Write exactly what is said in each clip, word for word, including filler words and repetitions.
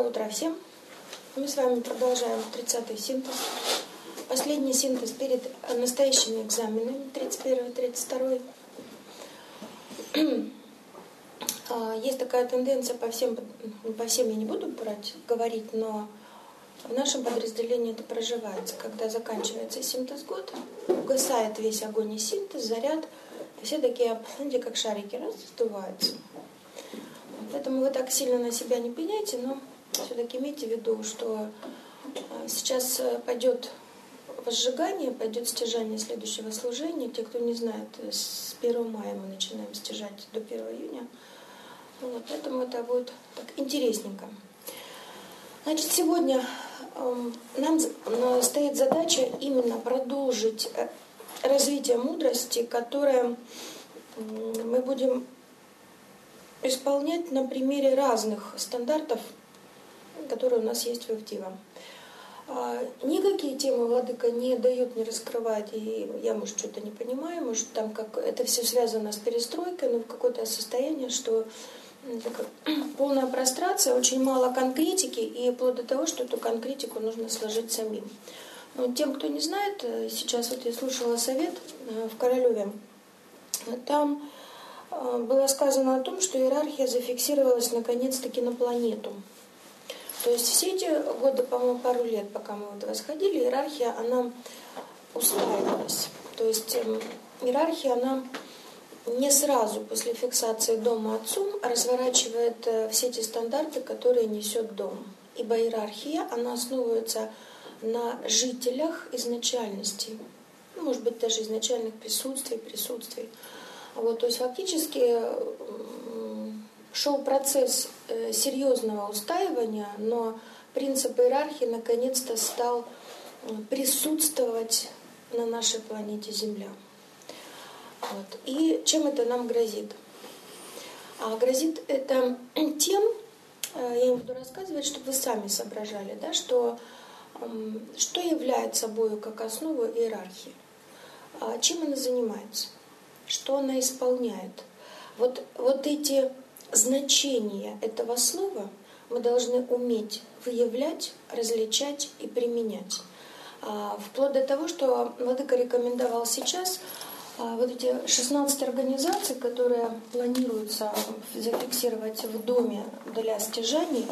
Доброе утро всем. Мы с вами продолжаем тридцатый синтез. Последний синтез перед настоящими экзаменами, тридцать первый тридцать второй. Есть такая тенденция по всем, по всем я не буду брать, говорить, но в нашем подразделении это проживается. Когда заканчивается синтез-год, угасает весь огонь и синтез, заряд, и все такие, знаете, как шарики, раз, сдуваются. Поэтому вы так сильно на себя не пеняйте, но все-таки имейте в виду, что сейчас пойдет возжигание, пойдет стяжание следующего служения. Те, кто не знает, с первого мая мы начинаем стяжать до первого июня. Вот, поэтому это будет так интересненько. Значит, сегодня э, нам стоит задача именно продолжить развитие мудрости, которое э, мы будем исполнять на примере разных стандартов, которые у нас есть в Ивдива. Никакие темы владыка не дает, не раскрывать, и я, может, что-то не понимаю, может, там как это все связано с перестройкой, но в какое-то состояние, что полная прострация, очень мало конкретики, и вплоть до того, что эту конкретику нужно сложить самим. Но тем, кто не знает, сейчас вот я слушала совет в Королеве, там было сказано о том, что иерархия зафиксировалась наконец-таки на планету. То есть все эти годы, по-моему, пару лет, пока мы вот восходили, иерархия, она устраивалась. То есть э, иерархия, она не сразу после фиксации дома отцом разворачивает э, все эти стандарты, которые несет дом. Ибо иерархия, она основывается на жителях изначальности. Ну, может быть, даже изначальных присутствий, присутствий. Вот, то есть фактически шел процесс серьезного устаивания, но принцип иерархии наконец-то стал присутствовать на нашей планете Земля. Вот. И чем это нам грозит? А грозит это тем, я не буду рассказывать, чтобы вы сами соображали, да, что, что является собой как основу иерархии, чем она занимается, что она исполняет. Вот, вот эти значения этого слова мы должны уметь выявлять, различать и применять. А, вплоть до того, что владыка рекомендовал сейчас а, вот эти шестнадцать организаций, которые планируется зафиксировать в доме для стяжаний,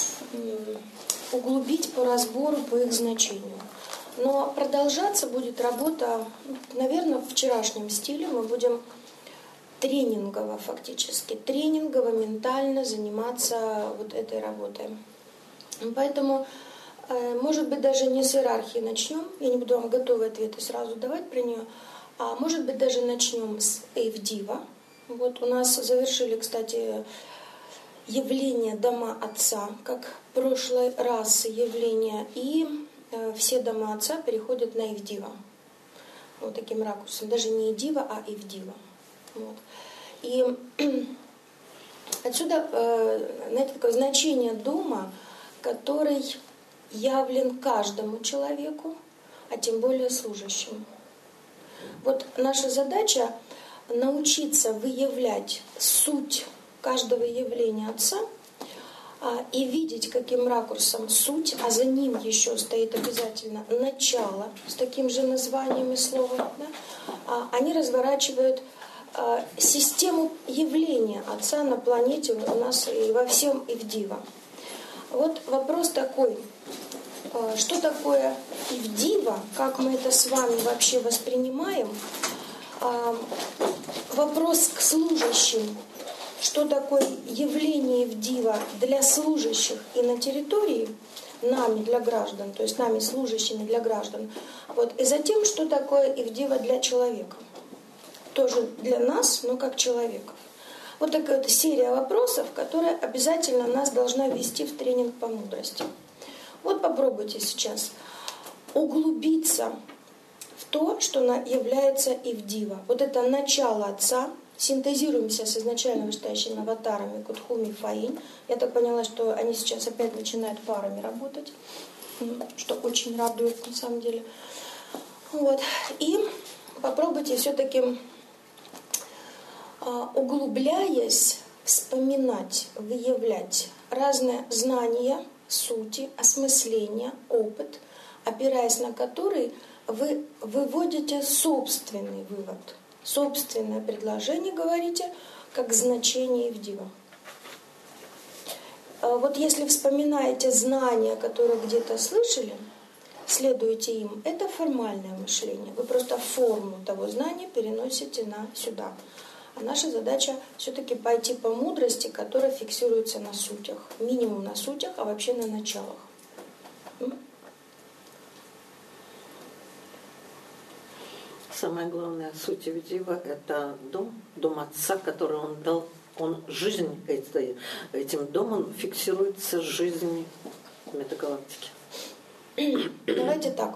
углубить по разбору, по их значению. Но продолжаться будет работа, наверное, в вчерашнем стиле. Мы будем тренингово фактически, тренингово, ментально заниматься вот этой работой. Поэтому, может быть, даже не с иерархии начнем, я не буду вам готовые ответы сразу давать про нее, а может быть, даже начнем с Ивдива. Вот у нас завершили, кстати, явление дома отца, как в прошлый раз явление, и все дома отца переходят на Ивдива. Вот таким ракурсом. Даже не Идива, а Ивдива. Вот. И отсюда, знаете, такое значение дома, который явлен каждому человеку, а тем более служащему. Вот наша задача научиться выявлять суть каждого явления Отца и видеть, каким ракурсом суть, а за ним еще стоит обязательно начало с таким же названием и словом, да? Они разворачивают систему явления Отца на планете у нас и во всем Ивдива. Вот вопрос такой, что такое Ивдива, как мы это с вами вообще воспринимаем, вопрос к служащим, что такое явление Ивдива для служащих и на территории, нами для граждан, то есть нами служащими для граждан, вот, и затем, что такое Ивдива для человека. Тоже для нас, но как человеков. Вот такая вот серия вопросов, которая обязательно нас должна ввести в тренинг по мудрости. Вот попробуйте сейчас углубиться в то, что является Ивдива. Вот это начало Отца. Синтезируемся с изначально вышестоящими аватарами Кутхуми и Фаинь. Я так поняла, что они сейчас опять начинают парами работать, что очень радует на самом деле. Вот. И попробуйте все-таки, углубляясь, вспоминать, выявлять разные знания сути, осмысления, опыт, опираясь на который вы выводите собственный вывод, собственное предложение, говорите, как значение Ивдива. Вот если вспоминаете знания, которые где-то слышали, следуете им, это формальное мышление. Вы просто форму того знания переносите на сюда. А наша задача все-таки пойти по мудрости, которая фиксируется на сутях. Минимум на сутях, а вообще на началах. Самое главное, суть Ивдива – это дом, дом отца, который он дал. Он жизнь, этим домом фиксируется жизнь метагалактики. Давайте так.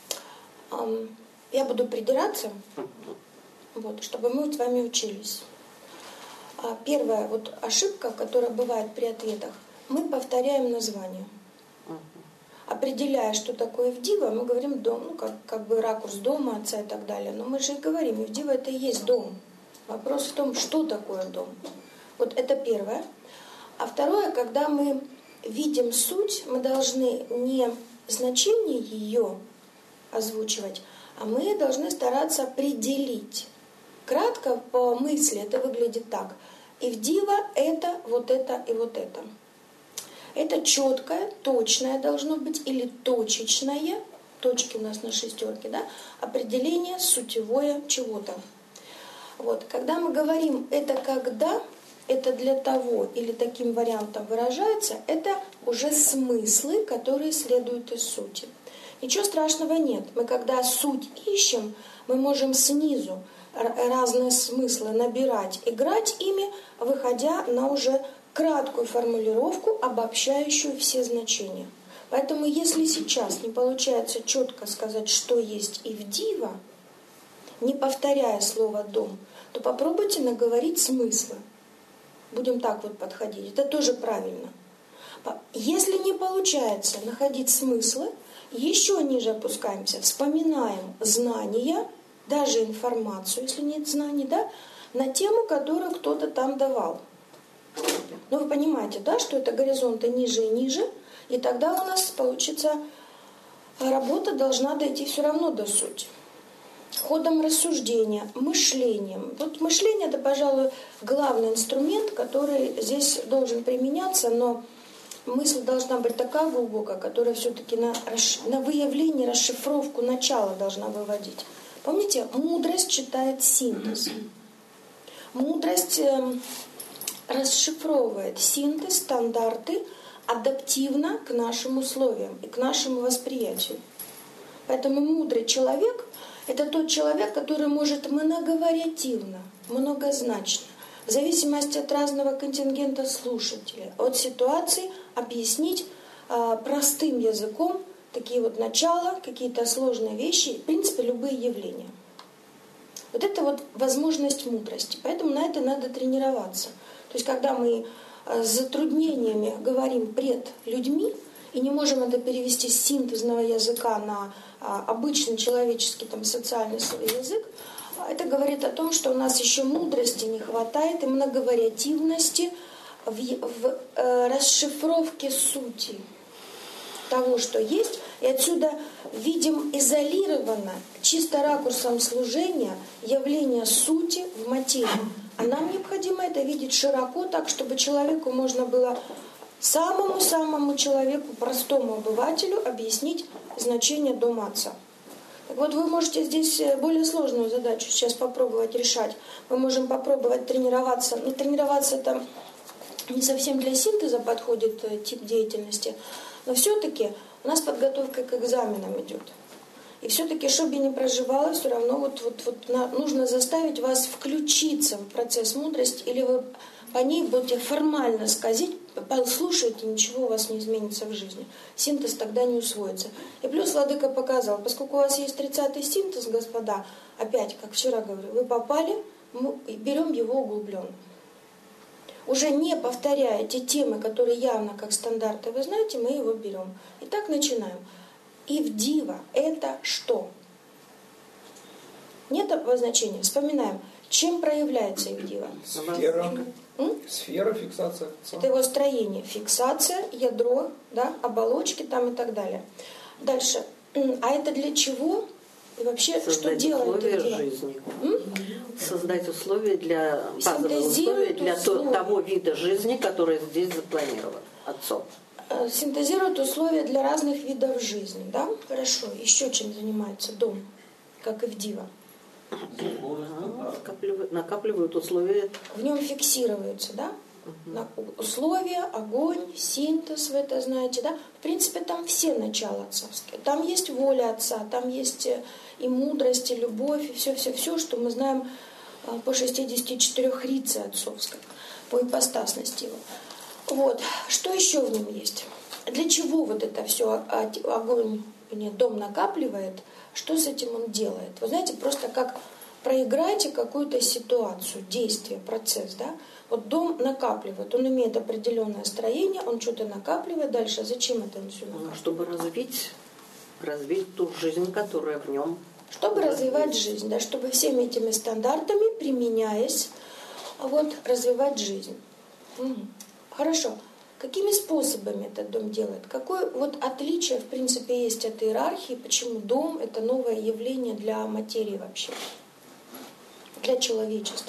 Я буду придираться, вот, чтобы мы с вами учились. Первая вот ошибка, которая бывает при ответах, мы повторяем название. Определяя, что такое Ивдива, мы говорим дом, ну как, как бы ракурс дома, отца и так далее. Но мы же и говорим, Ивдива это и есть дом. Вопрос в том, что такое дом. Вот это первое. А второе, когда мы видим суть, мы должны не значение ее озвучивать, а мы должны стараться определить. Кратко по мысли это выглядит так. Ивдива это вот это и вот это. Это четкое, точное должно быть или точечное, точки у нас на шестерке, да, определение сутевое чего-то. Вот. Когда мы говорим «это когда», это для того или таким вариантом выражается, это уже смыслы, которые следуют из сути. Ничего страшного нет. Мы когда суть ищем, мы можем снизу разные смыслы набирать, играть ими, выходя на уже краткую формулировку, обобщающую все значения. Поэтому если сейчас не получается четко сказать, что есть Ивдива, не повторяя слово «дом», то попробуйте наговорить смыслы. Будем так вот подходить. Это тоже правильно. Если не получается находить смыслы, еще ниже опускаемся, вспоминаем знания, даже информацию, если нет знаний, да, на тему, которую кто-то там давал. Ну, вы понимаете, да, что это горизонты ниже и ниже, и тогда у нас получится, работа должна дойти все равно до сути. Ходом рассуждения, мышлением. Вот мышление – это, пожалуй, главный инструмент, который здесь должен применяться, но мысль должна быть такая глубокая, которая все-таки на, на выявление, расшифровку начала должна выводить. Помните, мудрость читает синтез. Мудрость э, расшифровывает синтез, стандарты адаптивно к нашим условиям и к нашему восприятию. Поэтому мудрый человек – это тот человек, который может многовариативно, многозначно, в зависимости от разного контингента слушателей, от ситуации объяснить э, простым языком такие вот начала, какие-то сложные вещи, в принципе, любые явления. Вот это вот возможность мудрости. Поэтому на это надо тренироваться. То есть, когда мы с затруднениями говорим пред людьми и не можем это перевести с синтезного языка на обычный человеческий там, социальный язык, это говорит о том, что у нас еще мудрости не хватает и многовариативности в, в э, расшифровке сути того, что есть. И отсюда видим изолированно, чисто ракурсом служения, явление сути в материи. А нам необходимо это видеть широко, так, чтобы человеку можно было, самому-самому человеку, простому обывателю, объяснить значение дома отца. Так вот, вы можете здесь более сложную задачу сейчас попробовать решать. Мы можем попробовать тренироваться. Ну, тренироваться это не совсем для синтеза подходит тип деятельности, но все-таки у нас подготовка к экзаменам идет. И все-таки, чтобы не проживало, все равно вот, вот, вот на, нужно заставить вас включиться в процесс мудрости, или вы по ней будете формально сказать, послушайте, ничего у вас не изменится в жизни. Синтез тогда не усвоится. И плюс Владыка показал, поскольку у вас есть тридцатый синтез, господа, опять, как вчера говорю, вы попали, мы берем его углубленно. Уже не повторяя те темы, которые явно как стандарты, вы знаете, мы его берем. Итак, начинаем. Ивдива – это что? Нет обозначения. Вспоминаем. Чем проявляется Ивдива? Сфера. М? Сфера, фиксация. Это его строение. Фиксация, ядро, да, оболочки там и так далее. Дальше. А это для чего? И вообще, создать что делает условия это? жизни. М? Создать условия для базовые условия для условия. того вида жизни, который здесь запланирован отцом. Синтезирует условия для разных видов жизни, да? Хорошо. Еще чем занимается дом, как и в Дива? Накапливают, накапливают условия. В нем фиксируются, да? На условия, огонь, синтез, вы это знаете, да? В принципе, там все начала отцовские. Там есть воля отца, там есть и мудрость, и любовь, и все-все-все, что мы знаем по шестидесяти четырёх рице отцовской, по ипостасности его. Вот. Что еще в нем есть? Для чего вот это все огонь, нет, дом накапливает? Что с этим он делает? Вы знаете, просто как проиграйте какую-то ситуацию, действие, процесс, да? Вот дом накапливает, он имеет определенное строение, он что-то накапливает. Дальше зачем это он все накапливает? Чтобы развить, развить ту жизнь, которая в нем. Чтобы развивать жизнь, да, чтобы всеми этими стандартами, применяясь, вот, развивать жизнь. Угу. Хорошо. Какими способами этот дом делает? Какое вот отличие, в принципе, есть от иерархии? Почему дом – это новое явление для материи вообще? Для человечества?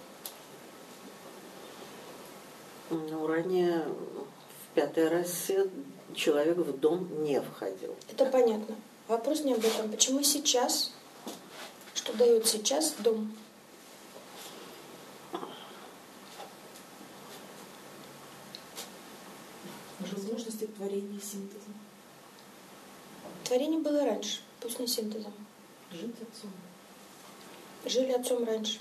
Ну, ранее в пятой расе человек в дом не входил. Это понятно. Вопрос не об этом. Почему сейчас? Что дает сейчас дом? Возможности творения и синтеза. Творение было раньше, пусть не синтезом. Жить отцом. Жили отцом раньше.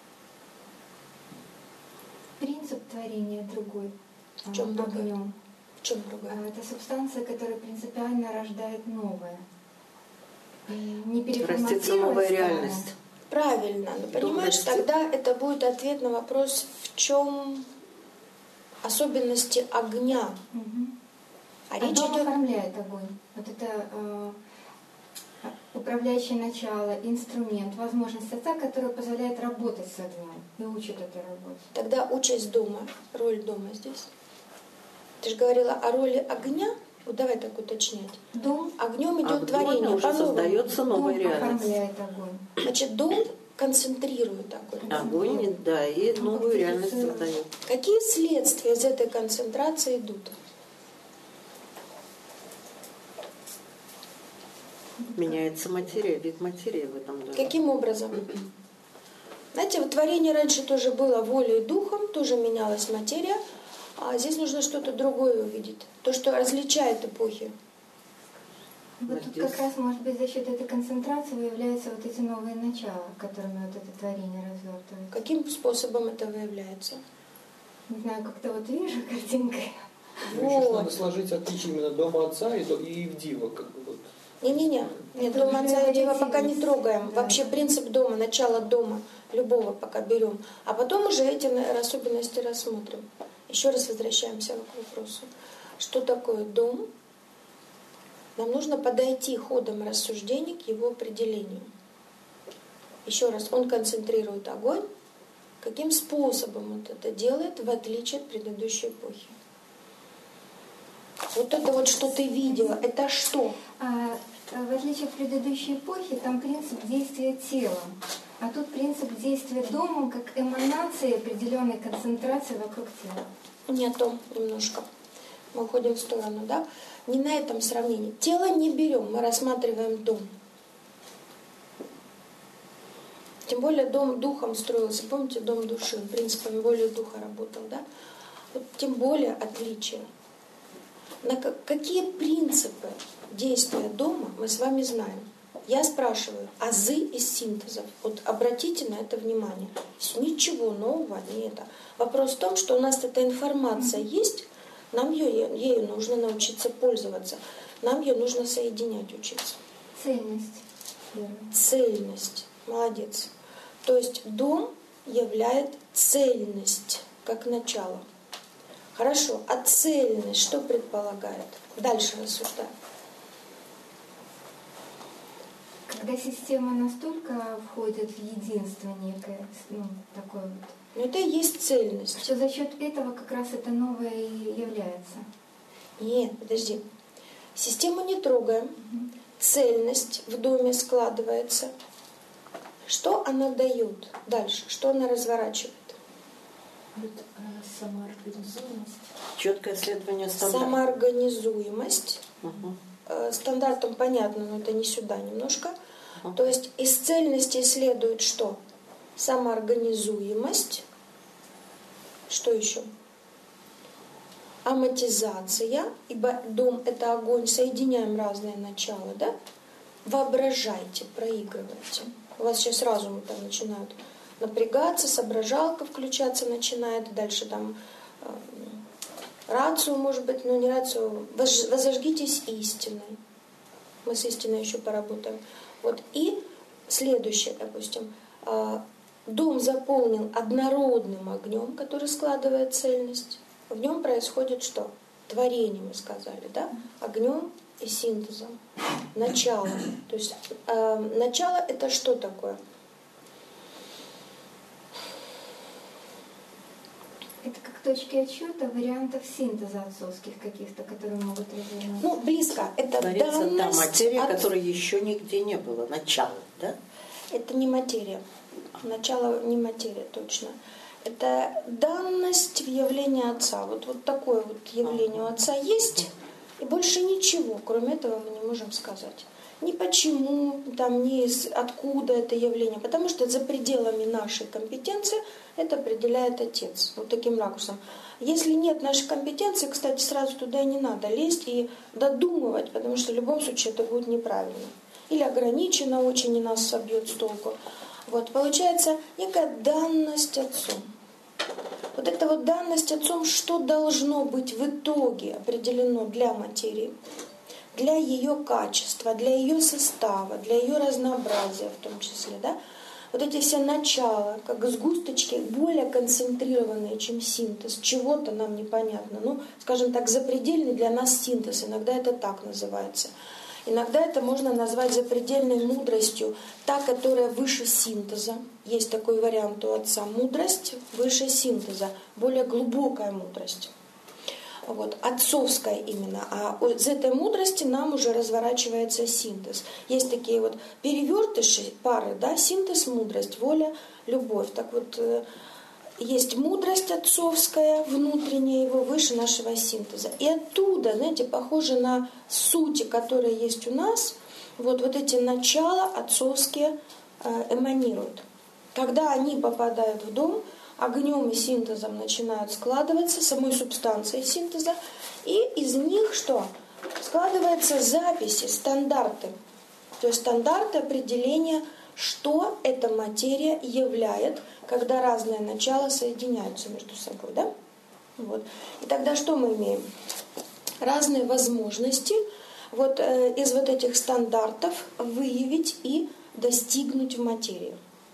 Принцип творения другой. В чем другой? Огнем. В чем другая? Это субстанция, которая принципиально рождает новое. Не Растится новая реальность. Правильно. Но понимаешь, тогда это будет ответ на вопрос, в чем особенности огня. Угу. А а речь дом идет... оформляет огонь. Вот это э, управляющее начало, инструмент, возможность отца, который позволяет работать с огнем и учит этой работе. Тогда участь дома, роль дома здесь. Ты же говорила о роли огня. Вот давай так уточнять. Дом, огнем идет а творение. уже создается новая дом реальность. оформляет огонь. Значит, дом концентрирует огонь. Огонь, да, и новую реальность создает. Какие следствия из этой концентрации идут? Меняется материя, вид материи в этом доме. Каким образом? Знаете, вот творение раньше тоже было волей и духом, тоже менялась материя, а здесь нужно что-то другое увидеть. То, что различает эпохи. Вот тут как раз, может быть, за счет этой концентрации выявляются вот эти новые начала, которыми вот это творение развертывается. Каким способом это выявляется? Не знаю, как-то вот вижу картинкой. Ну, вот. Сейчас надо сложить отличие именно дома отца и, и в Дива. Как бы, вот. Не-не-не, нет, дом отца и Дива пока не трогаем. Да. Вообще принцип дома, начало дома, любого пока берем. А потом уже эти особенности рассмотрим. Еще раз возвращаемся к вопросу. Что такое дом? Нам нужно подойти ходом рассуждений к его определению. Еще раз, он концентрирует огонь. Каким способом он это делает, в отличие от предыдущей эпохи? Вот это вот, что ты видела, это что? А, в отличие от предыдущей эпохи, там принцип действия телом. А тут принцип действия домом, как эманации определенной концентрации вокруг тела. Не о том немножко. Мы уходим в сторону, да? Не на этом сравнении. Тело не берем, мы рассматриваем дом. Тем более дом духом строился. Помните, дом души, принципами воли и духа работал, да? Вот тем более отличие. На какие принципы действия дома мы с вами знаем? Я спрашиваю, азы из синтезов. Вот обратите на это внимание. Ничего нового не это. Вопрос в том, что у нас эта информация есть, нам ее, ею нужно научиться пользоваться. Нам ее нужно соединять, учиться. Цельность. Цельность. Молодец. То есть дом являет цельность как начало. Хорошо. А цельность что предполагает? Дальше рассуждаем. Когда система настолько входит в единство некое, ну, такое вот Но это и есть цельность. Что за счет этого как раз это новое и является. Нет, подожди. Систему не трогаем. Угу. Цельность в доме складывается. Что она дает дальше? Что она разворачивает? Вот, э, самоорганизуемость. Четкое следование стандартам. Самоорганизуемость. Угу. Э, стандартам понятно, но это не сюда немножко. Угу. То есть из цельности следует что? Самоорганизуемость. Что еще? Аматизация, ибо дом — это огонь, соединяем разные начала, да? Воображайте, проигрывайте. У вас сейчас разумы там начинают напрягаться, соображалка включаться начинает, дальше там э, рацию, может быть, но не рацию, возожгитесь истиной. Мы с истиной еще поработаем. Вот. И следующее, допустим, э, дом заполнен однородным огнем, который складывает цельность. В нем происходит что? Творение, мы сказали, да? Огнем и синтезом. Начало. То есть э, начало — это что такое? Это как точки отсчета вариантов синтеза отцовских каких-то, которые могут развиваться. Ну, близко. Это Творится данность та материя, от... которой еще нигде не было. Начало, да? Это не материя. Начало не материя, точно. Это данность в явлении Отца. Вот, вот такое вот явление у Отца есть, и больше ничего, кроме этого, мы не можем сказать. Ни почему, там, ни из, откуда это явление, потому что за пределами нашей компетенции это определяет Отец. Вот таким ракурсом. Если нет нашей компетенции, кстати, сразу туда и не надо лезть и додумывать, потому что в любом случае это будет неправильно. Или ограничено очень, и нас собьет с толку. Вот, получается некая данность Отцом. Вот эта вот данность Отцом, что должно быть в итоге определено для материи, для ее качества, для ее состава, для ее разнообразия в том числе, да? Вот эти все начала, как сгусточки, более концентрированные, чем синтез, чего-то нам непонятно. Ну, скажем так, запредельный для нас синтез, иногда это так называется. Иногда это можно назвать запредельной мудростью, та, которая выше синтеза. Есть такой вариант у Отца. Мудрость выше синтеза, более глубокая мудрость. Вот, отцовская именно. А из этой мудрости нам уже разворачивается синтез. Есть такие вот перевертыши, пары, да, синтез, мудрость, воля, любовь. Так вот, есть мудрость отцовская, внутренняя его, выше нашего синтеза. И оттуда, знаете, похоже на сути, которые есть у нас, вот, вот эти начала отцовские э, эманируют. Когда они попадают в дом, огнем и синтезом начинают складываться, самой субстанцией синтеза, и из них что? Складываются записи, стандарты. То есть стандарты определения, что эта материя являет, когда разные начала соединяются между собой. Да? Вот. И тогда что мы имеем? Разные возможности вот, э, из вот этих стандартов выявить и достигнуть в материю.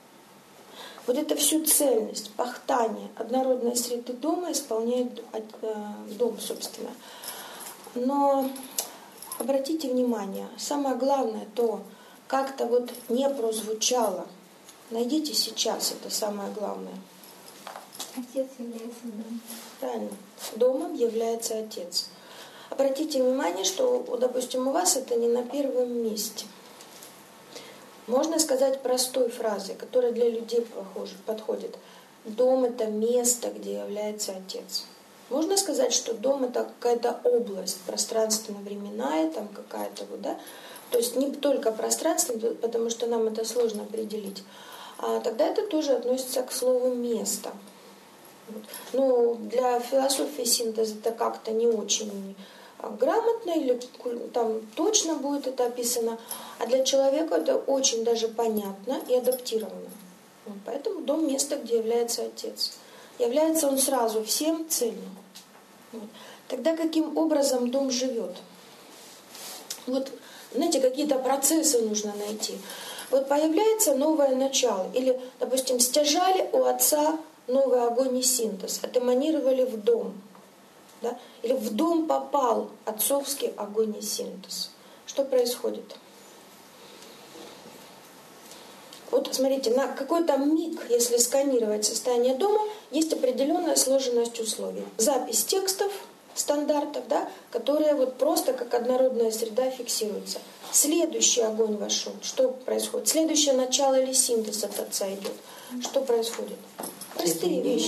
Вот это всю цельность, пахтание, однородные среды дома исполняет э, дом, собственно. Но обратите внимание, самое главное то, как-то вот не прозвучало. Найдите сейчас, это самое главное. Отец является домом. Правильно. Домом является Отец. Обратите внимание, что, допустим, у вас это не на первом месте. Можно сказать простой фразой, которая для людей похоже, подходит. Дом — это место, где является Отец. Можно сказать, что дом — это какая-то область, пространственно-временная, там какая-то вот, да? То есть не только пространство, потому что нам это сложно определить. А тогда это тоже относится к слову «место». Но для философии синтеза это как-то не очень грамотно или там точно будет это описано, а для человека это очень даже понятно и адаптировано. Вот, поэтому дом — место, где является Отец. Является он сразу всем цельным. Вот. Тогда каким образом дом живет? Вот, знаете, какие-то процессы нужно найти. Вот появляется новое начало. Или, допустим, стяжали у Отца новый огонь и синтез, отэманировали в дом. Да? Или в дом попал отцовский огонь и синтез. Что происходит? Вот смотрите, на какой-то миг, если сканировать состояние дома, есть определенная сложенность условий. Запись текстов, стандартов, да, которые вот просто как однородная среда фиксируются. Следующий огонь вошел. Что происходит? Следующее начало или синтез от отца идет. Что происходит? Простые вещи.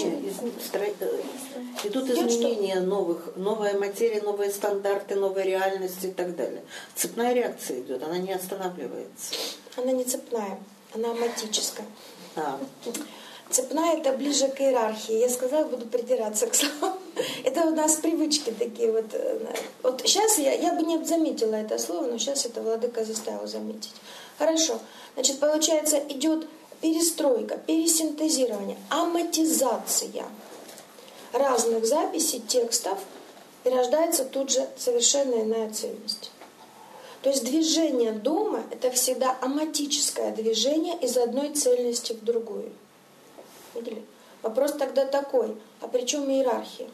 Идут изменения новых, новая материя, новые стандарты, новые реальности и так далее. Цепная реакция идет, она не останавливается. Она не цепная, она аматическая. А. Цепная — это ближе к иерархии. Я сказала, буду придираться к словам. Это у нас привычки такие вот. Вот сейчас я, я бы не заметила это слово, но сейчас это владыка заставил заметить. Хорошо. Значит, получается, идет перестройка, пересинтезирование, аматизация разных записей, текстов, и рождается тут же совершенно иная цельность. То есть движение дома — это всегда аматическое движение из одной цельности в другую. Видели? Вопрос тогда такой, а при чем иерархия?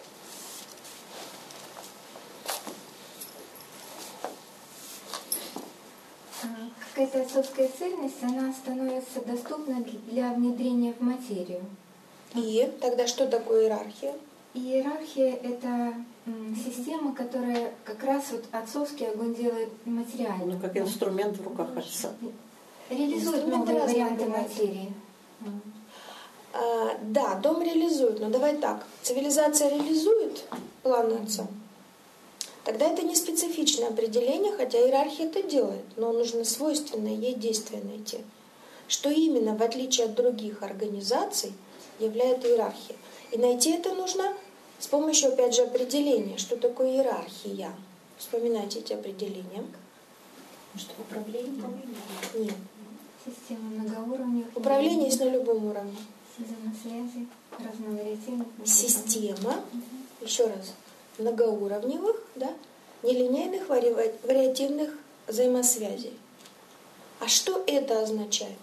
Какая-то отцовская цельность, она становится доступна для внедрения в материю. И тогда что такое иерархия? Иерархия — это система, которая как раз вот отцовский огонь делает материальным. Ну, как инструмент в руках отца. Реализует новые варианты материи. А, да, дом реализует, но давай так. Цивилизация реализует план отца. Тогда это не специфичное определение, хотя иерархия это делает, но нужно свойственное ей действие найти. Что именно, в отличие от других организаций, является иерархия. И найти это нужно с помощью, опять же, определения. Что такое иерархия? Вспоминайте эти определения. Что управление? Нет. Система многоуровневых. Управление есть на любом уровне. Взаимосвязи, разновариативных. Система, еще раз, многоуровневых, да, нелинейных вари- вариативных взаимосвязей. А что это означает?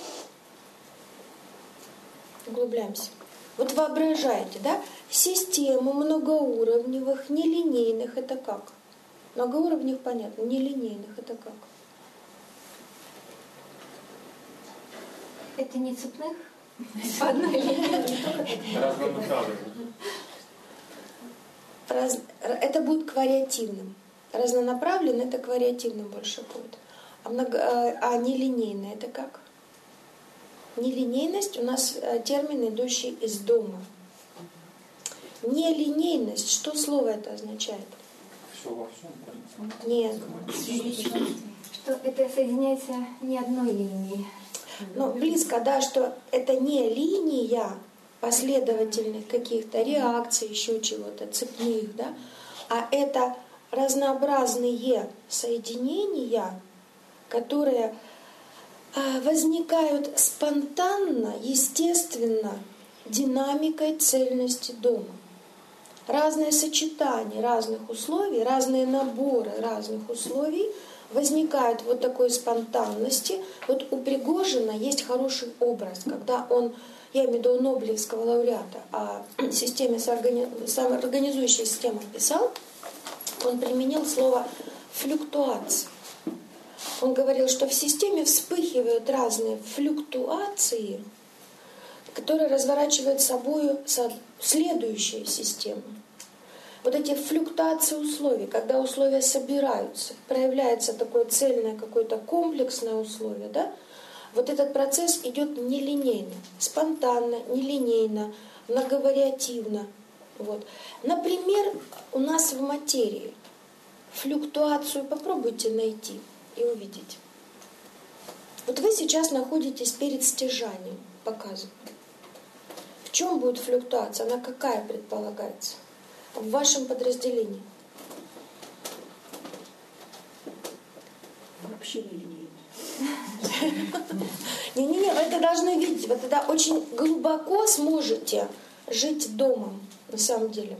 Углубляемся. Вот воображаете, да, систему многоуровневых, нелинейных — это как? Многоуровневых понятно, нелинейных — это как? Это не цепных? По одной линии. Раз, это будет к вариативным. Разнонаправленный — это к вариативным больше будет. А, много, а нелинейный — это как? Нелинейность у нас термин, идущий из дома. Нелинейность, что слово это означает? Все во всем. Нет. Что это соединяется не одной линией. Ну, близко, да, что это не линия последовательных каких-то реакций, еще чего-то, цепных, да, а это разнообразные соединения, которые возникают спонтанно, естественно, динамикой цельности дома. Разные сочетания разных условий, разные наборы разных условий возникают вот такой спонтанности. Вот у Пригожина есть хороший образ, когда он, я имею в виду Нобелевского лауреата, о системе самоорганизующей системы писал, он применил слово «флюктуация». Он говорил, что в системе вспыхивают разные флюктуации, которые разворачивают собой следующие системы. Вот эти флюктуации условий, когда условия собираются, проявляется такое цельное какое-то комплексное условие, да? Вот этот процесс идет нелинейно, спонтанно, нелинейно, многовариативно. Вот. Например, у нас в материи флюктуацию попробуйте найти и увидеть. Вот вы сейчас находитесь перед стяжанием, показываю. В чем будет флюктуация? Она какая предполагается? В вашем подразделении? Вообще не линейно. Не-не-не, вы это должны видеть. Вы тогда очень глубоко сможете жить домом, на самом деле.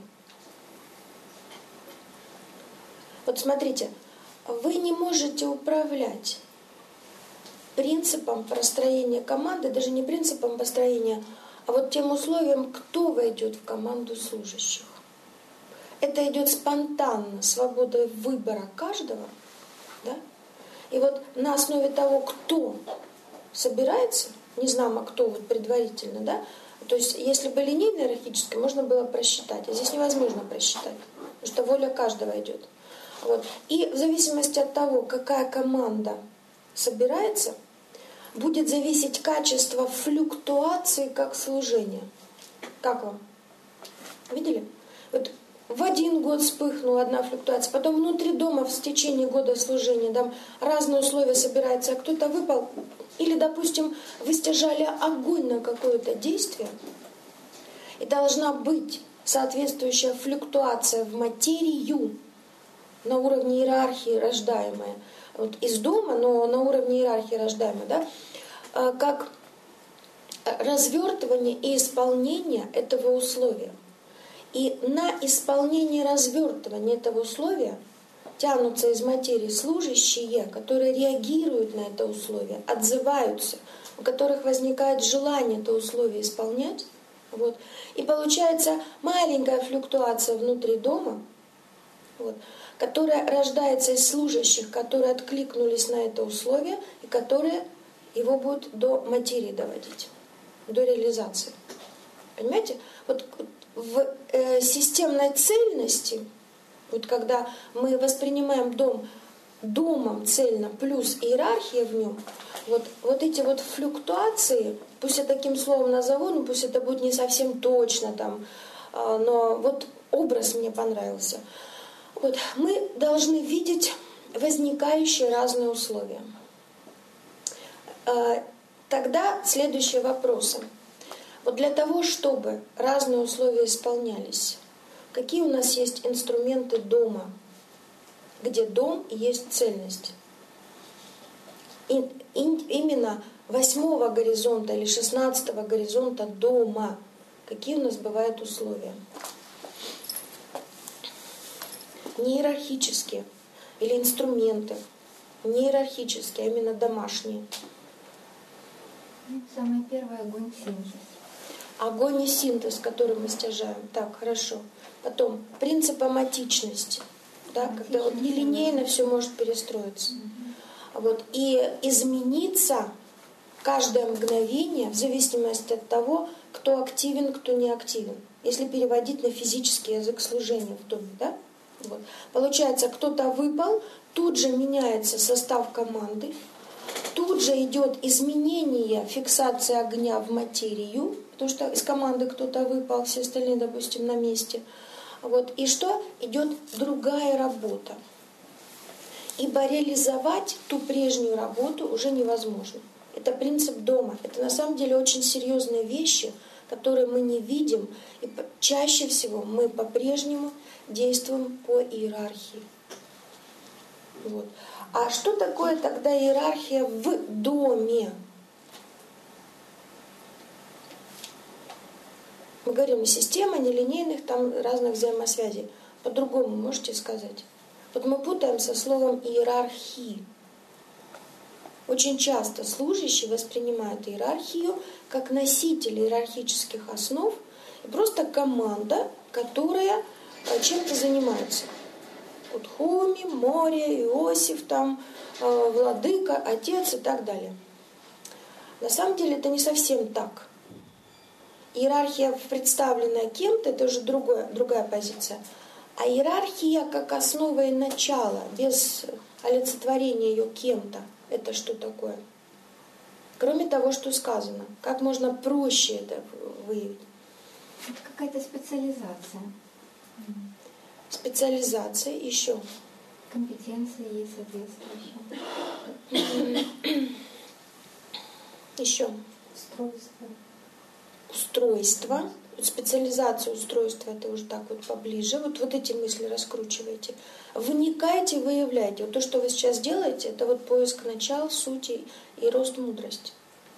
Вот смотрите, вы не можете управлять принципом построения команды, даже не принципом построения, а вот тем условием, кто войдет в команду служащих. Это идет спонтанно, свободой выбора каждого, да? И вот на основе того, кто собирается, не знамо кто вот предварительно, да, то есть если бы линейно-иерархическое, можно было просчитать, а здесь невозможно просчитать, потому что воля каждого идет. Вот. И в зависимости от того, какая команда собирается, будет зависеть качество флюктуации как служения. Как вам? Видели? Вот в один год вспыхнула одна флюктуация, потом внутри дома в течение года служения там разные условия собираются, а кто-то выпал. Или, допустим, вы стяжали огонь на какое-то действие, и должна быть соответствующая флюктуация в материю на уровне иерархии рождаемая. Вот из дома, но на уровне иерархии рождаемая, да, как развертывание и исполнение этого условия. И на исполнение развертывания этого условия тянутся из материи служащие, которые реагируют на это условие, отзываются, у которых возникает желание это условие исполнять. Вот. И получается маленькая флюктуация внутри дома, вот, которая рождается из служащих, которые откликнулись на это условие и которые его будут до материи доводить, до реализации. Понимаете? Вот в э, системной цельности, вот когда мы воспринимаем дом домом цельно плюс иерархия в нем, вот, вот эти вот флюктуации, пусть я таким словом назову, но пусть это будет не совсем точно там, э, но вот образ мне понравился. Вот, мы должны видеть возникающие разные условия. Э, тогда следующие вопросы. Вот для того, чтобы разные условия исполнялись, какие у нас есть инструменты дома, где дом и есть цельность? И, и, именно восьмого горизонта или шестнадцатого горизонта дома, какие у нас бывают условия? Не иерархические или инструменты, не иерархические, а именно домашние. Самое первое — огонь синтез. Огонь и синтез, который мы стяжаем. Так, хорошо. Потом принцип аматичности, да, когда вот нелинейно все может перестроиться. Mm-hmm. Вот, и измениться каждое мгновение в зависимости от того, кто активен, кто не активен. Если переводить на физический язык служения в доме, да? Вот. Получается, кто-то выпал, тут же меняется состав команды, тут же идет изменение фиксации огня в материю, потому что из команды кто-то выпал, все остальные, допустим, на месте. Вот. И что? Идет другая работа. Ибо реализовать ту прежнюю работу уже невозможно. Это принцип дома. Это на самом деле очень серьезные вещи, которые мы не видим. И чаще всего мы по-прежнему действуем по иерархии. Вот. А что такое тогда иерархия в доме? Мы говорим, система нелинейных там разных взаимосвязей. По-другому можете сказать? Вот мы путаем со словом иерархии. Очень часто служащие воспринимают иерархию как носитель иерархических основ и просто команда, которая чем-то занимается. Вот Хуми, Море, Иосиф, там, э, Владыка, Отец и так далее. На самом деле это не совсем так. Иерархия, представленная кем-то, это уже другое, другая позиция. А иерархия как основа и начало, без олицетворения ее кем-то, это что такое? Кроме того, что сказано, как можно проще это выявить? Это какая-то специализация. Специализация еще. Компетенции есть соответствующие. Еще. Устройство. Устройство. Специализация устройства, это уже так вот поближе. Вот, вот эти мысли раскручивайте. Вникайте, выявляйте. Вот то, что вы сейчас делаете, это вот поиск начал, сути и рост мудрости.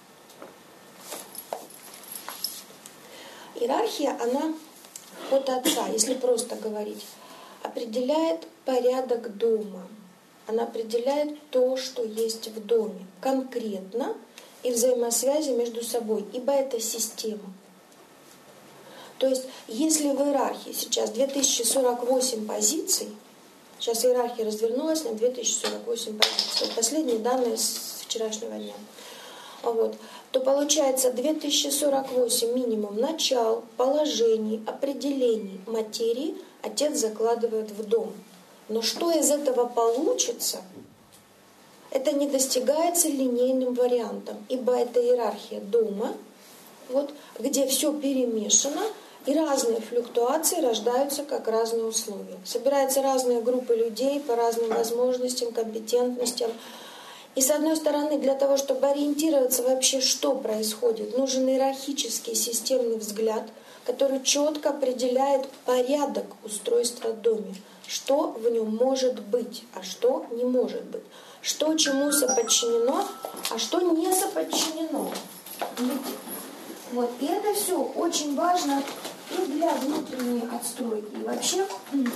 Иерархия, она от отца, если просто говорить, определяет порядок дома. Она определяет то, что есть в доме, конкретно и взаимосвязи между собой, ибо это система. То есть, если в иерархии сейчас две тысячи сорок восемь позиций, сейчас иерархия развернулась на две тысячи сорок восемь позиций, вот последние данные с вчерашнего дня. вот, то получается две тысячи сорок восемь минимум начал, положений, определений материи Отец закладывает в дом. Но что из этого получится, это не достигается линейным вариантом, ибо это иерархия дома, вот, где все перемешано, и разные флюктуации рождаются как разные условия. Собираются разные группы людей по разным возможностям, компетентностям. И с одной стороны, для того, чтобы ориентироваться вообще, что происходит, нужен иерархический системный взгляд, который четко определяет порядок устройства в доме, что в нем может быть, а что не может быть, что чему соподчинено, а что не соподчинено. Вот. И это все очень важно и для внутренней отстройки, и вообще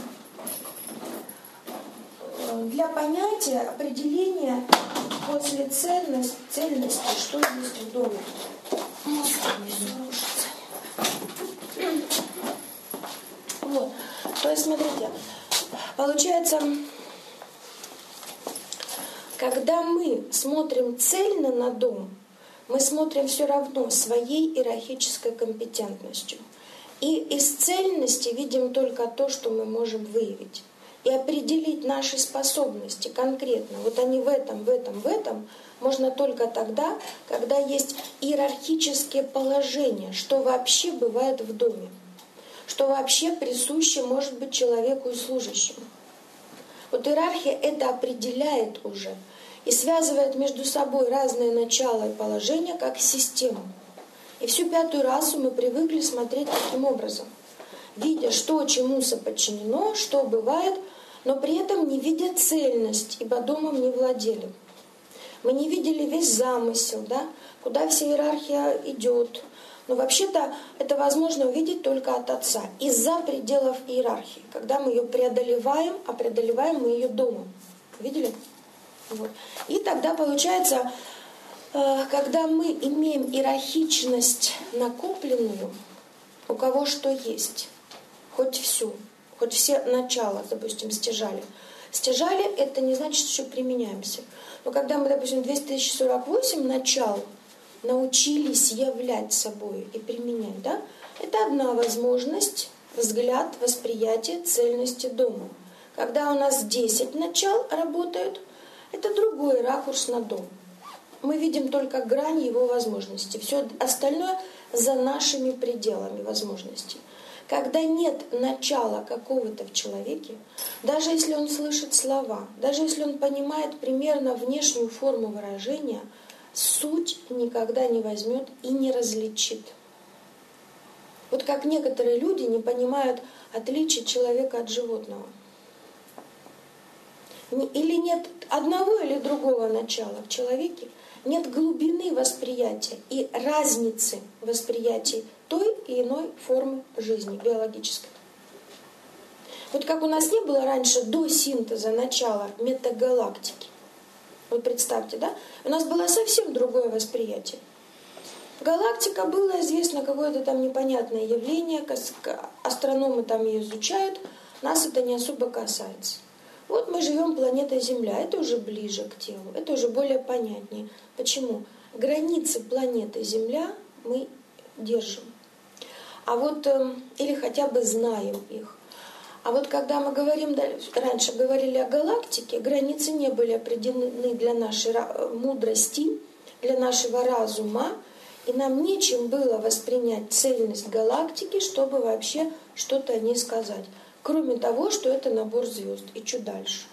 для понятия, определения после ценности, цельности, что есть в доме. Вот. То есть, смотрите, получается, когда мы смотрим цельно на дом, мы смотрим все равно своей иерархической компетентностью. И из цельности видим только то, что мы можем выявить. И определить наши способности конкретно, вот они в этом, в этом, в этом, можно только тогда, когда есть иерархические положения, что вообще бывает в доме, что вообще присуще может быть человеку и служащему. Вот иерархия это определяет уже и связывает между собой разные начала и положения как систему. И всю пятую расу мы привыкли смотреть таким образом, видя, что чему соподчинено, что бывает, но при этом не видя цельность, ибо домом не владели. Мы не видели весь замысел, да, куда вся иерархия идет. Но вообще-то это возможно увидеть только от Отца, из-за пределов иерархии, когда мы ее преодолеваем, а преодолеваем мы ее домом. Видели? Вот. И тогда получается, когда мы имеем иерархичность накопленную, у кого что есть, хоть всю, хоть все начала, допустим, стяжали. Стяжали — это не значит, что применяемся. Но когда мы, допустим, две тысячи сорок восемь начал научились являть собой и применять, да, это одна возможность, взгляд, восприятие цельности дома. Когда у нас десять начал работают, это другой ракурс на дом. Мы видим только грань его возможностей. Все остальное за нашими пределами возможностей. Когда нет начала какого-то в человеке, даже если он слышит слова, даже если он понимает примерно внешнюю форму выражения, суть никогда не возьмет и не различит. Вот как некоторые люди не понимают отличия человека от животного. Или нет одного или другого начала в человеке, нет глубины восприятия и разницы восприятия той и иной формы жизни биологической. Вот как у нас не было раньше до синтеза начала метагалактики. Вот представьте, да? У нас было совсем другое восприятие. Галактика было известно какое-то там непонятное явление, астрономы там ее изучают, нас это не особо касается. Вот мы живем планетой Земля, это уже ближе к телу, это уже более понятнее. Почему? Границы планеты Земля мы держим. А вот, или хотя бы знаем их. А вот когда мы говорим, раньше говорили о галактике, границы не были определены для нашей мудрости, для нашего разума, и нам нечем было воспринять цельность галактики, чтобы вообще что-то о ней сказать. Кроме того, что это набор звезд. И что дальше?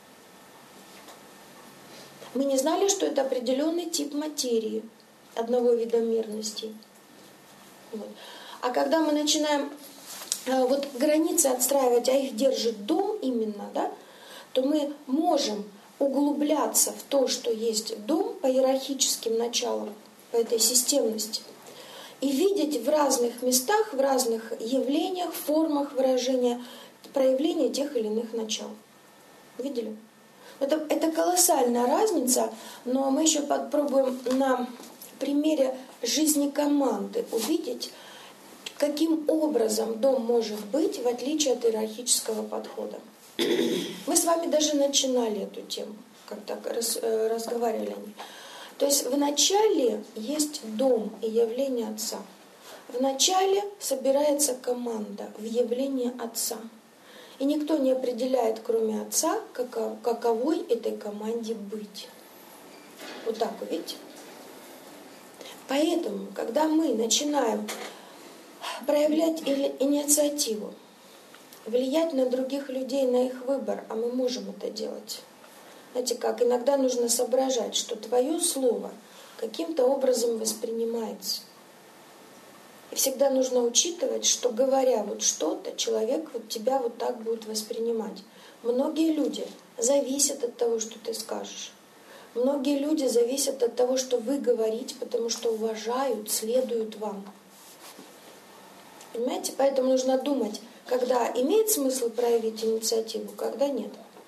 Мы не знали, что это определенный тип материи, одного вида мерностей. Вот. А когда мы начинаем э, вот границы отстраивать, а их держит дом именно, да, то мы можем углубляться в то, что есть дом по иерархическим началам, по этой системности, и видеть в разных местах, в разных явлениях, формах выражения, проявления тех или иных начал. Видели? Это, это колоссальная разница, но мы еще попробуем на примере жизни команды увидеть, каким образом дом может быть, в отличие от иерархического подхода. Мы с вами даже начинали эту тему, как так раз, разговаривали о ней. То есть вначале есть дом и явление Отца. Вначале собирается команда в явлении Отца. И никто не определяет, кроме Отца, каковой этой команде быть. Вот так, видите? Поэтому, когда мы начинаем проявлять инициативу, влиять на других людей, на их выбор, а мы можем это делать. Знаете, как иногда нужно соображать, что твое слово каким-то образом воспринимается. И всегда нужно учитывать, что говоря вот что-то, человек вот тебя вот так будет воспринимать. Многие люди зависят от того, что ты скажешь. Многие люди зависят от того, что вы говорите, потому что уважают, следуют вам. Понимаете? Поэтому нужно думать, когда имеет смысл проявить инициативу, когда нет.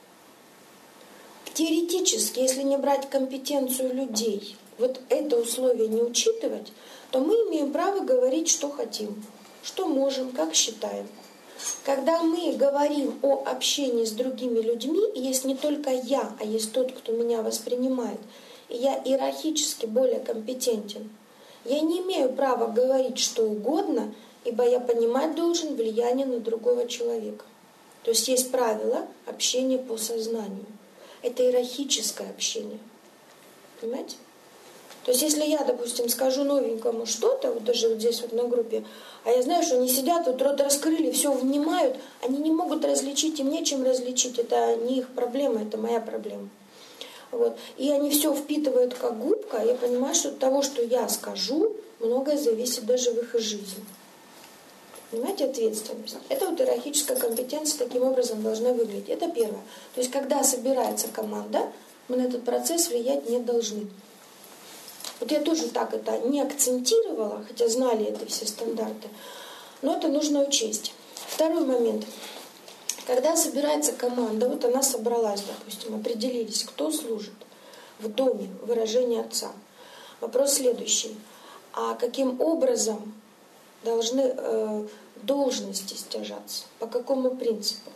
Теоретически, если не брать компетенцию людей, вот это условие не учитывать, то мы имеем право говорить, что хотим, что можем, как считаем. Когда мы говорим о общении с другими людьми, и есть не только я, а есть тот, кто меня воспринимает, и я иерархически более компетентен, я не имею права говорить что угодно, ибо я понимать должен влияние на другого человека. То есть есть правила общения по сознанию. Это иерархическое общение. Понимаете? То есть если я, допустим, скажу новенькому что-то, вот даже вот здесь вот на группе, а я знаю, что они сидят, вот рот раскрыли, все внимают, они не могут различить, им нечем различить, это не их проблема, это моя проблема. Вот. И они все впитывают как губка, я понимаю, что от того, что я скажу, многое зависит даже в их жизни. Понимаете, ответственность. Это вот иерархическая компетенция таким образом должна выглядеть. Это первое. То есть когда собирается команда, мы на этот процесс влиять не должны. Вот я тоже так это не акцентировала, хотя знали это все стандарты, но это нужно учесть. Второй момент. Когда собирается команда, вот она собралась, допустим, определились, кто служит в доме, выражение Отца. Вопрос следующий. А каким образом должны э, должности стяжаться? По какому принципу?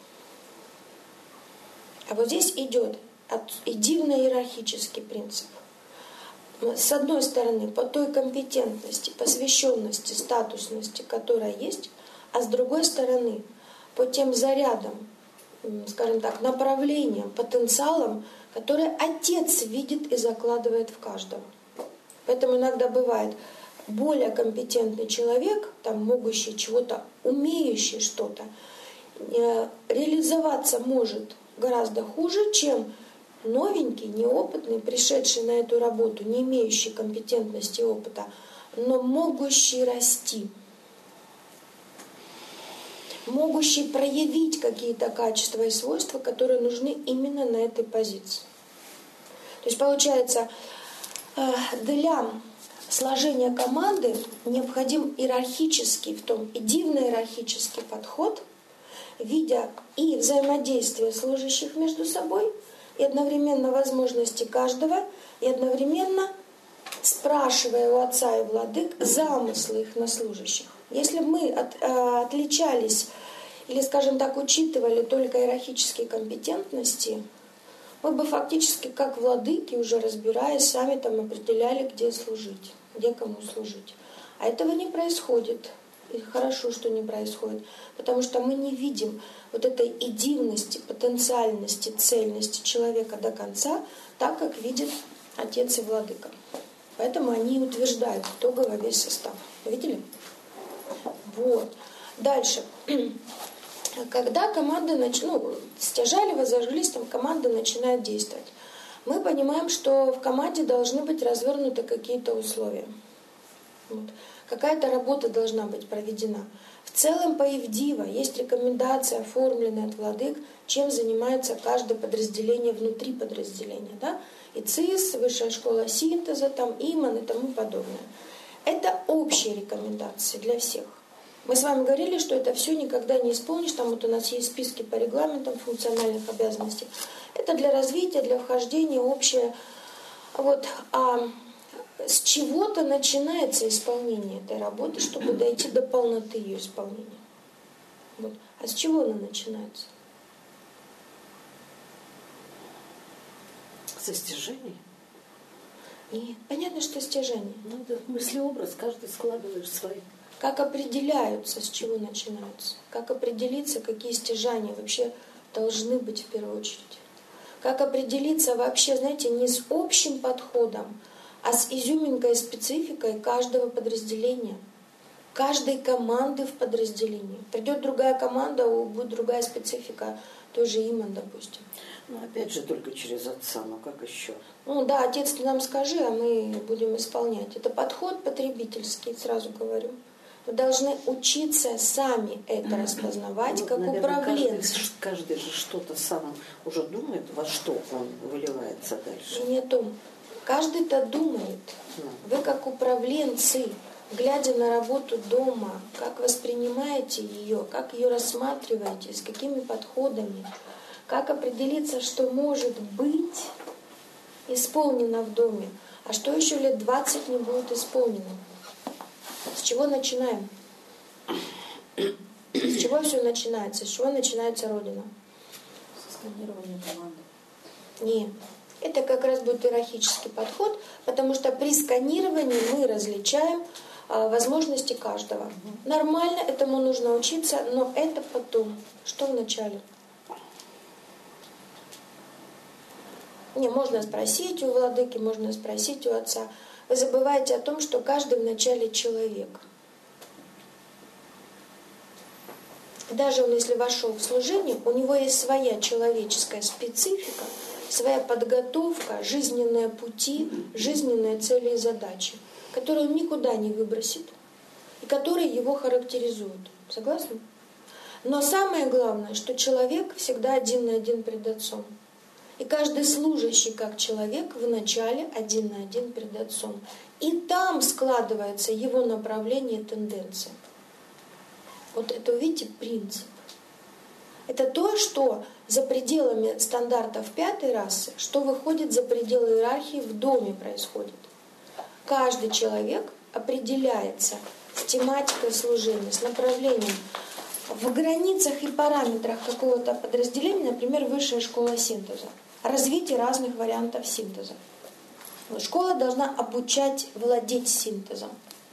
А вот здесь идет дивно-иерархический принцип. С одной стороны, по той компетентности, посвященности, статусности, которая есть, а с другой стороны, по тем зарядам, скажем так, направлениям, потенциалам, которые Отец видит и закладывает в каждого. Поэтому иногда бывает более компетентный человек, там, могущий чего-то, умеющий что-то, реализоваться может гораздо хуже, чем новенький, неопытный, пришедший на эту работу, не имеющий компетентности и опыта, но могущий расти, могущий проявить какие-то качества и свойства, которые нужны именно на этой позиции. То есть получается, для сложения команды необходим иерархический, в том и дивно-иерархический подход, видя и взаимодействие служащих между собой, и одновременно возможности каждого, и одновременно спрашивая у Отца и Владык замыслы их на служащих. Если бы мы от, э, отличались, или, скажем так, учитывали только иерархические компетентности, мы бы фактически, как владыки, уже разбираясь, сами там определяли, где служить, где кому служить. А этого не происходит. И хорошо, что не происходит, потому что мы не видим вот этой идивности, потенциальности, цельности человека до конца, так как видит Отец и Владыка. Поэтому они утверждают итогово весь состав. Видели? Вот. Дальше. Когда команда нач... ну, стяжали, возожглись, там команда начинает действовать. Мы понимаем, что в команде должны быть развернуты какие-то условия. Вот. Какая-то работа должна быть проведена. В целом по Евдива есть рекомендации, оформленные от владык, чем занимается каждое подразделение внутри подразделения. Да? И ЦИС, Высшая школа синтеза, там, ИМАН и тому подобное. Это общие рекомендации для всех. Мы с вами говорили, что это все никогда не исполнишь. Там вот у нас есть списки по регламентам функциональных обязанностей. Это для развития, для вхождения общее. Вот. А с чего-то начинается исполнение этой работы, чтобы дойти до полноты ее исполнения. Вот. А с чего она начинается? С достижений. И понятно, что стяжание. Ну, это мыслеобраз, каждый складывает свои. Как определяются, с чего начинаются? Как определиться, какие стяжания вообще должны быть в первую очередь? Как определиться вообще, знаете, не с общим подходом, а с изюминкой и спецификой каждого подразделения, каждой команды в подразделении. Придет другая команда, будет другая специфика, той же Иман, допустим. Ну, опять же, только через отца, ну как еще? Ну да, отец, ты нам скажи, а мы будем исполнять. Это подход потребительский, сразу говорю. Вы должны учиться сами это распознавать, ну, как наверное, управленцы. Каждый, каждый же что-то сам уже думает, во что он выливается дальше. Не о том. Каждый-то думает. Да. Вы как управленцы, глядя на работу дома, как воспринимаете ее, как ее рассматриваете, с какими подходами, как определиться, что может быть исполнено в доме, а что еще лет двадцать не будет исполнено. С чего начинаем? С чего все начинается? С чего начинается Родина? Со сканирования команды. Нет. Это как раз будет иерархический подход, потому что при сканировании мы различаем а, возможности каждого. Нормально, этому нужно учиться, но это потом. Что вначале? Не, можно спросить у владыки, можно спросить у отца. Вы забываете о том, что каждый вначале человек. Даже он, если вошел в служение, у него есть своя человеческая специфика, своя подготовка, жизненные пути, жизненные цели и задачи, которые он никуда не выбросит и которые его характеризуют. Согласны? Но самое главное, что человек всегда один на один пред Отцом. И каждый служащий как человек вначале один на один перед Отцом. И там складывается его направление и тенденция. Вот это, видите, принцип. Это то, что за пределами стандартов пятой расы, что выходит за пределы иерархии в доме происходит. Каждый человек определяется с тематикой служения, с направлением. В границах и параметрах какого-то подразделения, например, высшая школа синтеза. Развитие разных вариантов синтеза. Вот школа должна обучать владеть синтезом.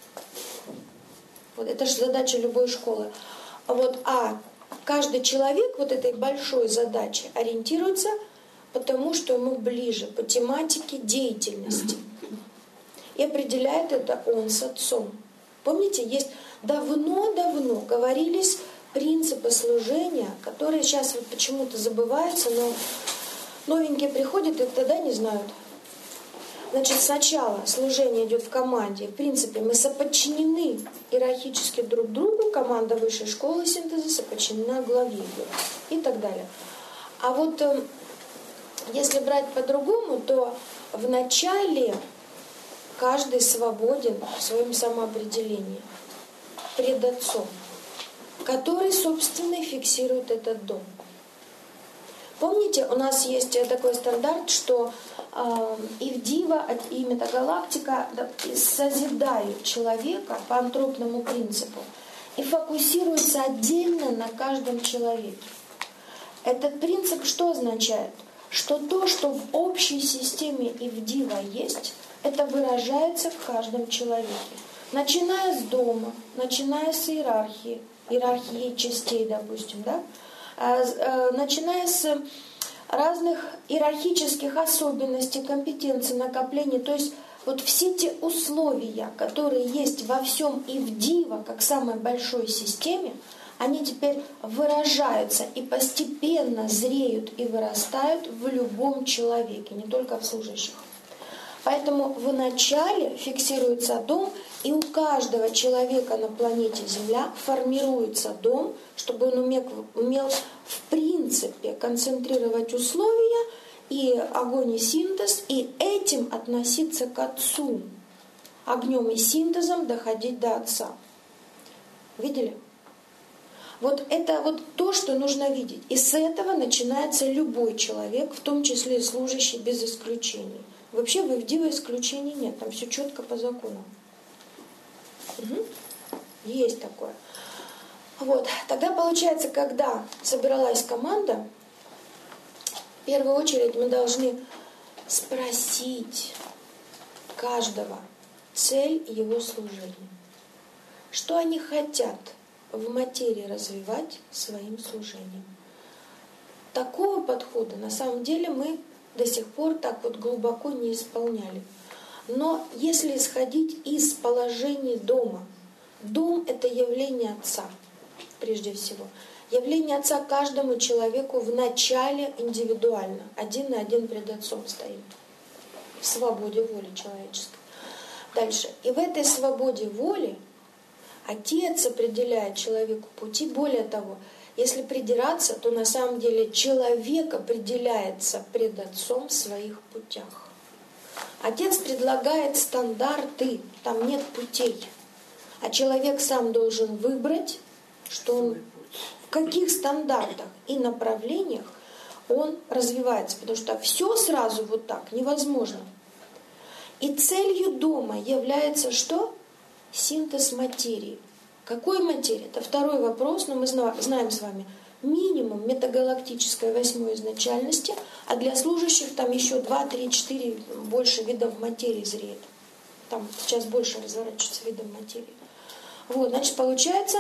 Вот это же задача любой школы. А, вот, а каждый человек вот этой большой задачи ориентируется, потому что ему ближе по тематике деятельности. И определяет это он с отцом. Помните, есть давно-давно говорились принципы служения, которые сейчас вот почему-то забываются, но новенькие приходят и тогда не знают. Значит, сначала служение идет в команде. В принципе, мы соподчинены иерархически друг другу. Команда высшей школы синтеза соподчинена главе и так далее. А вот если брать по-другому, то вначале каждый свободен в своем самоопределении пред Отцом, который, собственно, и фиксирует этот дом. Помните, у нас есть такой стандарт, что э, Ивдива и Метагалактика созидают человека по антропному принципу и фокусируются отдельно на каждом человеке. Этот принцип что означает? Что то, что в общей системе Ивдива есть, это выражается в каждом человеке. Начиная с дома, начиная с иерархии, иерархии частей, допустим, да? Начиная с разных иерархических особенностей, компетенций, накоплений. То есть вот все те условия, которые есть во всем Ивдива, как самой большой системе, они теперь выражаются и постепенно зреют и вырастают в любом человеке, не только в служащих. Поэтому вначале фиксируется дом, и у каждого человека на планете Земля формируется дом, чтобы он умел, умел в принципе концентрировать условия и огонь и синтез, и этим относиться к Отцу. Огнем и синтезом доходить до Отца. Видели? Вот это вот то, что нужно видеть. И с этого начинается любой человек, в том числе и служащий, без исключений. Вообще в Ивдиве исключений нет, там все четко по закону. Угу. Есть такое. Вот. Тогда получается, когда собиралась команда, в первую очередь мы должны спросить, каждого цель его служения. Что они хотят в материи развивать своим служением. Такого подхода на самом деле мы до сих пор так вот глубоко не исполняли. Но если исходить из положения дома, дом — это явление Отца, прежде всего. Явление Отца каждому человеку в начале индивидуально. Один на один пред Отцом стоим. В свободе воли человеческой. Дальше. И в этой свободе воли Отец определяет человеку пути. Более того, если придираться, то на самом деле человек определяется пред Отцом в своих путях. Отец предлагает стандарты, там нет путей. А человек сам должен выбрать, что он, в каких стандартах и направлениях он развивается. Потому что все сразу вот так невозможно. И целью дома является что? Синтез материи. Какой материи? Это второй вопрос, но мы знаем с вами. Минимум метагалактической восьмой изначальности, а для служащих там еще два, три, четыре больше видов материи зреет. Там сейчас больше разворачивается видов материи. Вот, значит, получается,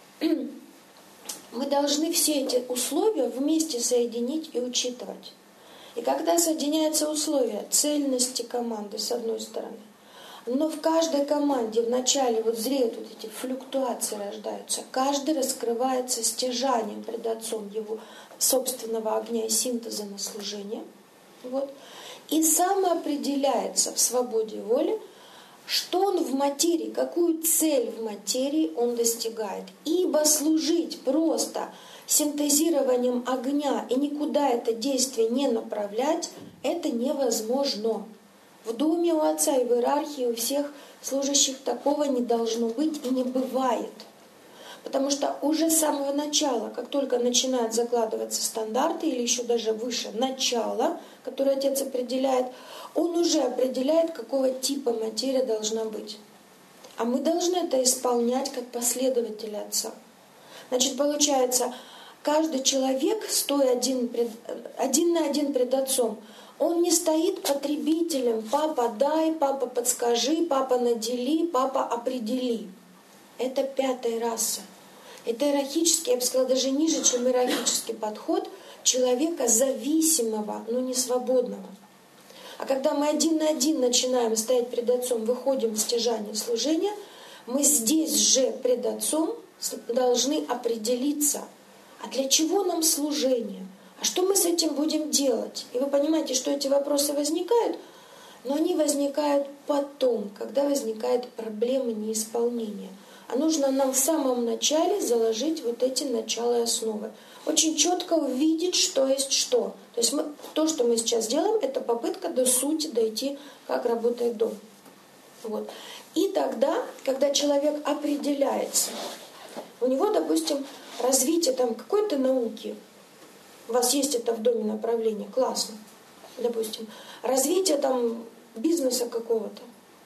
мы должны все эти условия вместе соединить и учитывать. И когда соединяются условия цельности команды с одной стороны, но в каждой команде вначале вот зреют вот эти флюктуации рождаются, каждый раскрывается стяжанием пред Отцом его собственного огня и синтеза на служение. Вот. И самоопределяется в свободе воли, что он в материи, какую цель в материи он достигает. Ибо служить просто синтезированием огня и никуда это действие не направлять, это невозможно. В доме у Отца и в иерархии у всех служащих такого не должно быть и не бывает. Потому что уже с самого начала, как только начинают закладываться стандарты, или еще даже выше начало, которое Отец определяет, он уже определяет, какого типа материя должна быть. А мы должны это исполнять как последователи Отца. Значит, получается, каждый человек, стоя один, пред, один на один пред Отцом, он не стоит потребителем: папа дай, папа подскажи, папа надели, папа определи. Это пятая раса. Это иерархический, я бы сказала, даже ниже, чем иерархический подход человека зависимого, но не свободного. А когда мы один на один начинаем стоять пред Отцом, выходим в стяжание служения, мы здесь же пред Отцом должны определиться, а для чего нам служение? А что мы с этим будем делать? И вы понимаете, что эти вопросы возникают, но они возникают потом, когда возникает проблема неисполнения. А нужно нам в самом начале заложить вот эти начала и основы. Очень четко увидеть, что есть что. То есть мы, то, что мы сейчас делаем, это попытка до сути дойти, как работает дом. Вот. И тогда, когда человек определяется, у него, допустим, развитие там какой-то науки, у вас есть это в доме направление, классно, допустим, развитие там бизнеса какого-то.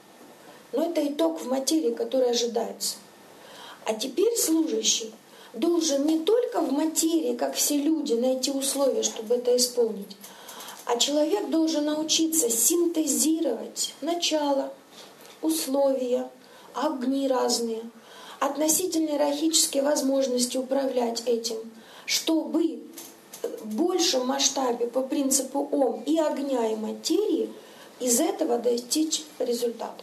Но это итог в материи, который ожидается. А теперь служащий должен не только в материи, как все люди, найти условия, чтобы это исполнить, а человек должен научиться синтезировать начало, условия, огни разные, относительно иерархические возможности управлять этим, чтобы в большем масштабе по принципу Ом и огня, и материи из этого достичь результатов.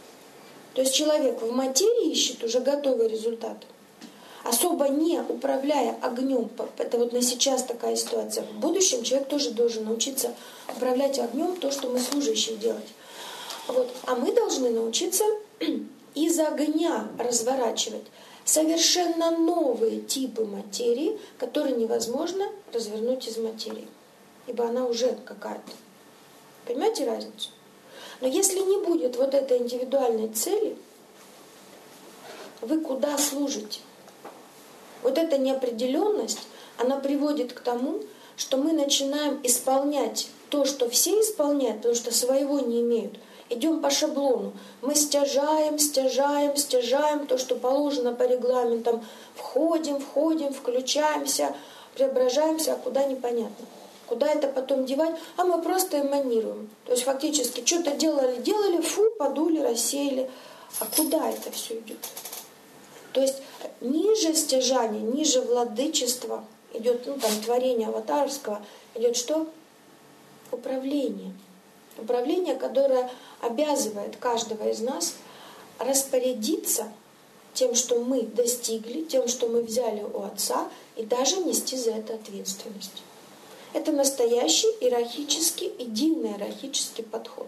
То есть человек в материи ищет уже готовый результат, особо не управляя огнем. Это вот на сейчас такая ситуация. В будущем человек тоже должен научиться управлять огнем, то, что мы служащие делать. Вот. А мы должны научиться из огня разворачивать совершенно новые типы материи, которые невозможно развернуть из материи, ибо она уже какая-то. Понимаете разницу? Но если не будет вот этой индивидуальной цели, вы куда служите? Вот эта неопределенность, она приводит к тому, что мы начинаем исполнять то, что все исполняют, потому что своего не имеют. Идем по шаблону. Мы стяжаем, стяжаем, стяжаем то, что положено по регламентам. Входим, входим, включаемся, преображаемся, а куда непонятно. Куда это потом девать? А мы просто эманируем. То есть фактически что-то делали, делали, фу, подули, рассеяли. А куда это все идет? То есть ниже стяжания, ниже владычества идет, ну там творение аватарского, идет что? Управление. Управление, которое обязывает каждого из нас распорядиться тем, что мы достигли, тем, что мы взяли у Отца, и даже нести за это ответственность. Это настоящий иерархический и дивный иерархический подход.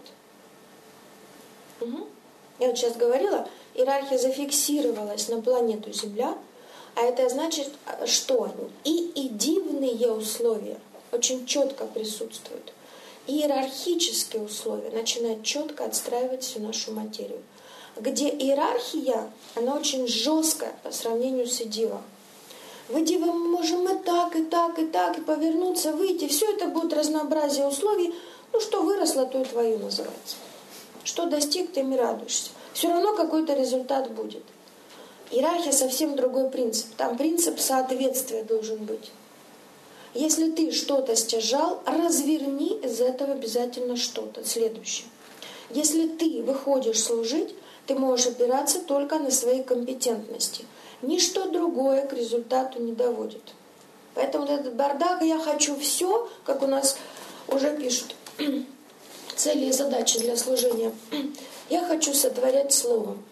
Угу. Я вот сейчас говорила, иерархия зафиксировалась на планету Земля, а это значит, что и, и дивные условия очень четко присутствуют. И иерархические условия начинают четко отстраивать всю нашу материю. Где иерархия, она очень жесткая по сравнению с идивом. В идиве мы можем и так, и так, и так, и повернуться, выйти. Все это будет разнообразие условий. Ну, что выросло, то и твое называется. Что достиг, тем и радуешься. Все равно какой-то результат будет. Иерархия совсем другой принцип. Там принцип соответствия должен быть. Если ты что-то стяжал, разверни из этого обязательно что-то следующее. Если ты выходишь служить, ты можешь опираться только на свои компетентности. Ничто другое к результату не доводит. Поэтому вот этот бардак, я хочу все, как у нас уже пишут, цели и задачи для служения. Я хочу сотворять словом.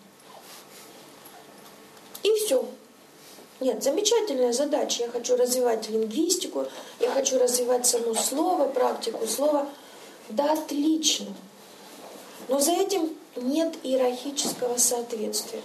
И все. Нет, замечательная задача. Я хочу развивать лингвистику, я хочу развивать само слово, практику слова. Да, отлично. Но за этим нет иерархического соответствия.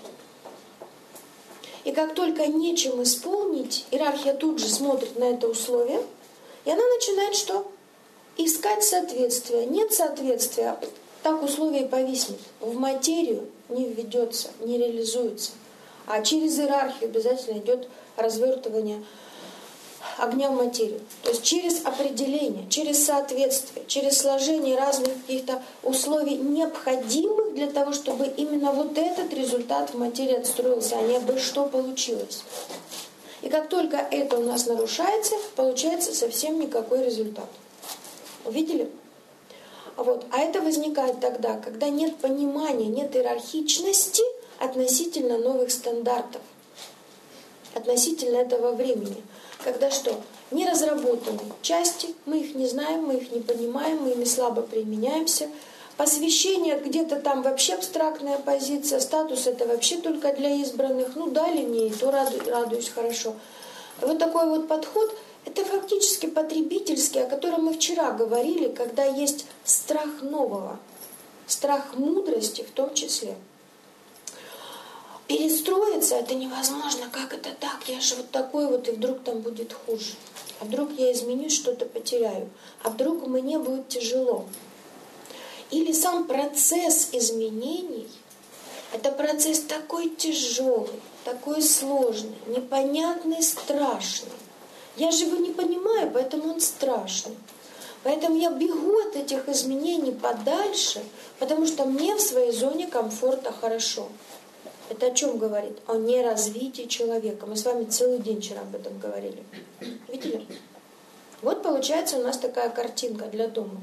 И как только нечем исполнить, иерархия тут же смотрит на это условие, и она начинает что? Искать соответствие. Нет соответствия, так условие повиснет. В материю не введется, не реализуется. А через иерархию обязательно идет развертывание огня в материю. То есть через определение, через соответствие, через сложение разных каких-то условий, необходимых для того, чтобы именно вот этот результат в материи отстроился, а не бы что получилось. И как только это у нас нарушается, получается совсем никакой результат. Увидели? Вот. А это возникает тогда, когда нет понимания, нет иерархичности относительно новых стандартов, относительно этого времени. Когда что? Не разработаны части, мы их не знаем, мы их не понимаем, мы ими слабо применяемся. Посвящение где-то там вообще абстрактная позиция, статус это вообще только для избранных. Ну дали мне, и то раду, радуюсь хорошо. Вот такой вот подход, это фактически потребительский, о котором мы вчера говорили, когда есть страх нового, страх мудрости в том числе. Перестроиться это невозможно. Как это так? Я же вот такой вот, и вдруг там будет хуже. А вдруг я изменюсь, что-то потеряю. А вдруг мне будет тяжело. Или сам процесс изменений, это процесс такой тяжелый, такой сложный, непонятный, страшный. Я же его не понимаю, поэтому он страшный. Поэтому я бегу от этих изменений подальше, потому что мне в своей зоне комфорта хорошо. Это о чем говорит? О неразвитии человека. Мы с вами целый день вчера об этом говорили. Видели? Вот получается у нас такая картинка для дома.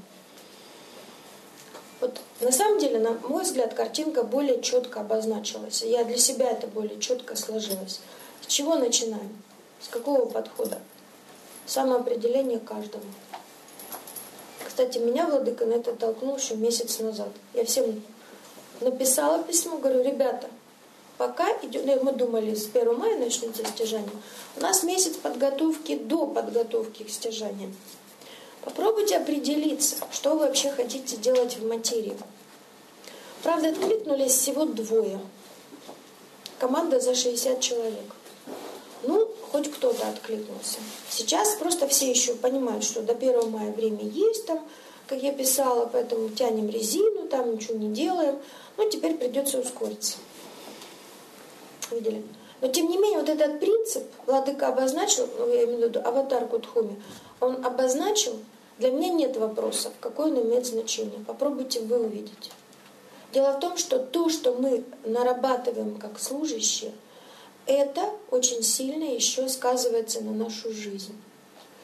Вот на самом деле, на мой взгляд, картинка более четко обозначилась. Я для себя это более четко сложилась. С чего начинаем? С какого подхода? Самоопределение каждому. Кстати, меня Владыка на это толкнул еще месяц назад. Я всем написала письмо, говорю, ребята, пока идет, мы думали, с первого мая начнется стяжание, у нас месяц подготовки до подготовки к стяжанию. Попробуйте определиться, что вы вообще хотите делать в материи. Правда, откликнулись всего двое. Команда за шестьдесят человек. Ну, хоть кто-то откликнулся. Сейчас просто все еще понимают, что до первого мая время есть там, как я писала, поэтому тянем резину, там ничего не делаем. Но теперь придется ускориться. Видели? Но тем не менее, вот этот принцип Владыка обозначил, я имею в виду аватар Кудхуми, он обозначил, для меня нет вопросов, какое он имеет значение. Попробуйте вы увидеть. Дело в том, что то, что мы нарабатываем как служащие, это очень сильно еще сказывается на нашу жизнь.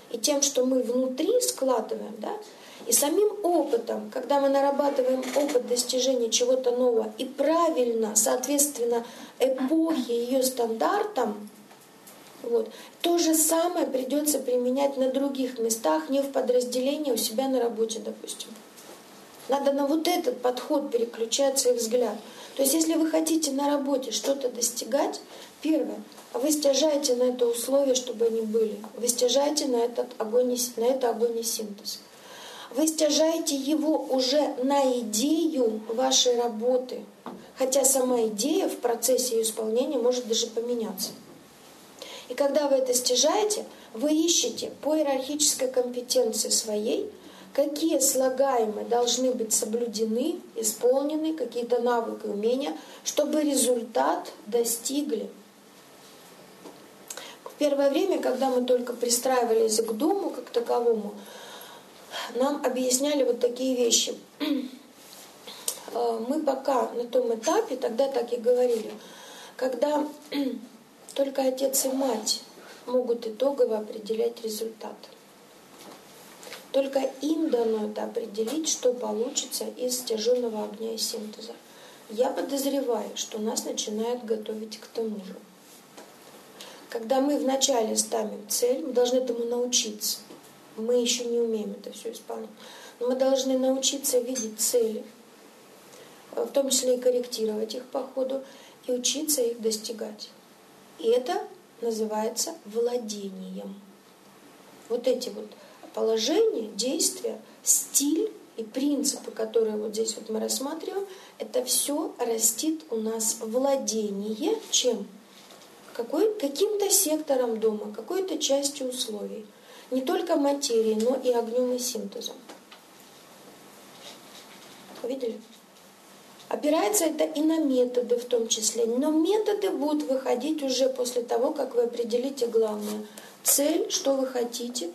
и тем, что мы внутри складываем, да, и самим опытом, когда мы нарабатываем опыт достижения чего-то нового и правильно, соответственно, эпохе, ее стандартам, вот, то же самое придется применять на других местах, не в подразделении, у себя на работе, допустим. Надо на вот этот подход переключать свой взгляд. То есть, если вы хотите на работе что-то достигать, первое, вы стяжаете на это условия, чтобы они были. Вы стяжаете на, этот огонь, на это огонь и синтез. Вы стяжаете его уже на идею вашей работы. Хотя сама идея в процессе ее исполнения может даже поменяться. И когда вы это стяжаете, вы ищете по иерархической компетенции своей, какие слагаемые должны быть соблюдены, исполнены, какие-то навыки, умения, чтобы результат достигли. В первое время, когда мы только пристраивались к дому как таковому, нам объясняли вот такие вещи. Мы пока на том этапе, тогда так и говорили, когда только отец и мать могут итогово определять результат. Только им дано это определить, что получится из стяженного огня и синтеза. Я подозреваю, что нас начинают готовить к тому же. Когда мы вначале ставим цель, мы должны этому научиться. Мы еще не умеем это все исполнять. Но мы должны научиться видеть цели, в том числе и корректировать их по ходу, и учиться их достигать. И это называется владением. Вот эти вот положения, действия, стиль и принципы, которые вот здесь вот мы рассматриваем, это все растит у нас владение чем? Какой, каким-то сектором дома, какой-то частью условий. Не только материей, но и огнем и синтезом. Видели? Опирается это и на методы в том числе. Но методы будут выходить уже после того, как вы определите главное. Цель, что вы хотите,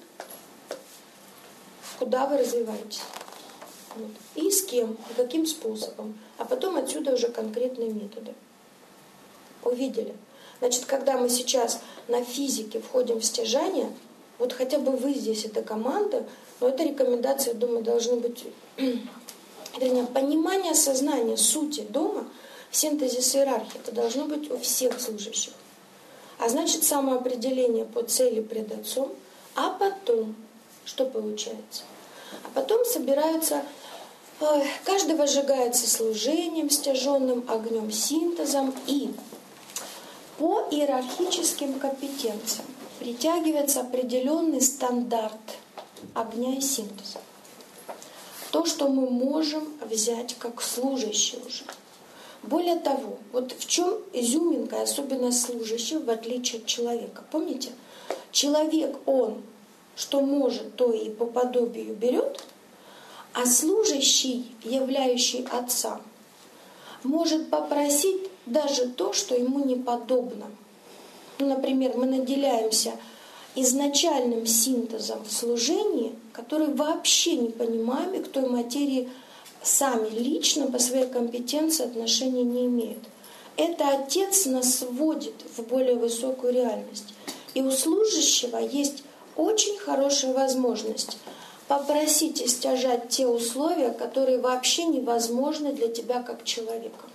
куда вы развиваетесь. Вот. И с кем, и каким способом. А потом отсюда уже конкретные методы. Увидели? Значит, когда мы сейчас на физике входим в стяжание, вот хотя бы вы здесь, это команда, но это рекомендации, я думаю, должны быть... Вернее, понимание сознания сути дома, синтезис иерархии, это должно быть у всех служащих. А значит, самоопределение по цели пред Отцом, а потом, что получается? А потом собираются, каждый возжигается служением, стяженным огнем, синтезом, и по иерархическим компетенциям притягивается определенный стандарт огня и синтеза. То, что мы можем взять как служащие уже. Более того, вот в чем изюминка, особенно служащих, в отличие от человека. Помните? Человек, он, что может, то и по подобию берет, а служащий, являющий Отца, может попросить даже то, что ему не подобно. Ну, например, мы наделяемся изначальным синтезом в служении, который вообще не понимаем и к той материи сами лично по своей компетенции отношения не имеют. Это Отец нас вводит в более высокую реальность. И у служащего есть очень хорошая возможность попросить и стяжать те условия, которые вообще невозможны для тебя как человека.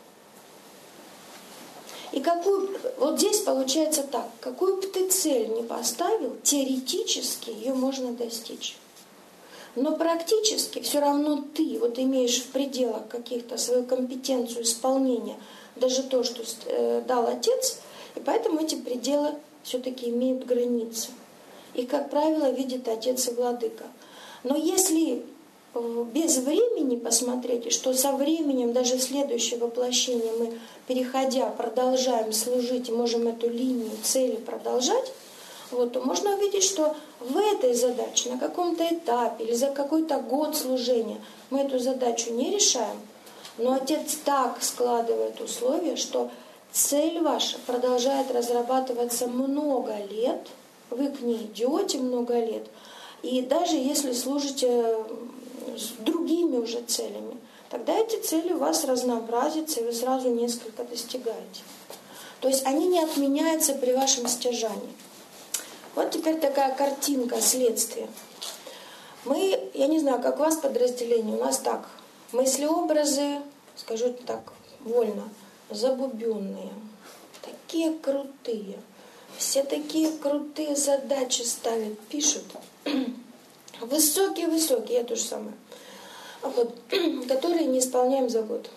И какую, вот здесь получается так, какую бы ты цель ни поставил, теоретически ее можно достичь. Но практически все равно ты вот имеешь в пределах каких-то свою компетенцию исполнения, даже то, что э, дал Отец, и поэтому эти пределы все-таки имеют границы. И, как правило, видит Отец и Владыка. Но если без времени посмотреть, что со временем, даже следующее воплощение, мы, переходя, продолжаем служить и можем эту линию цели продолжать, вот, то можно увидеть, что в этой задаче, на каком-то этапе или за какой-то год служения мы эту задачу не решаем, но Отец так складывает условия, что цель ваша продолжает разрабатываться много лет, вы к ней идете много лет, и даже если служите с другими уже целями, тогда эти цели у вас разнообразятся, и вы сразу несколько достигаете. То есть они не отменяются при вашем стяжании. Вот теперь такая картинка следствия. Мы, я не знаю, как у вас подразделение, у нас так. Мысли-образы, скажу так вольно, забубенные. Такие крутые. Все такие крутые задачи ставят, пишут. Высокие-высокие, я то же самое. Вот, которые не исполняем за год.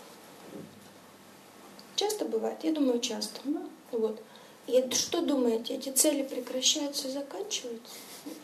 Часто бывает? Я думаю, часто. Вот. И что думаете, эти цели прекращаются и заканчиваются?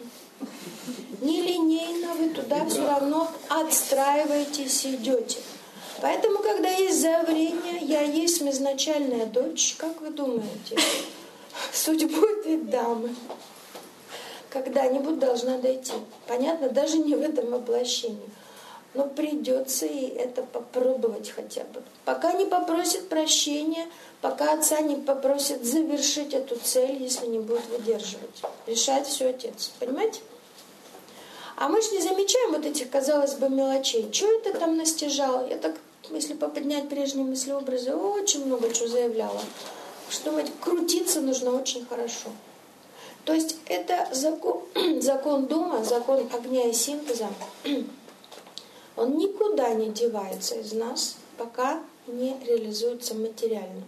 Нелинейно вы туда все равно отстраиваетесь и идете. Поэтому, когда есть заявление, я есть изначальная дочь, как вы думаете, судьбу этой дамы когда-нибудь должна дойти. Понятно, даже не в этом воплощении. Но придется ей это попробовать хотя бы. Пока не попросит прощения, пока отца не попросит завершить эту цель, если не будет выдерживать. Решает все отец. Понимаете? А мы же не замечаем вот этих, казалось бы, мелочей. Что это там настижало? Я так, если поподнять прежние мыслеобразы, очень много чего заявляла. Что думаете, крутиться нужно очень хорошо. То есть это закон, закон дома, закон огня и синтеза. Он никуда не девается из нас, пока не реализуется материально.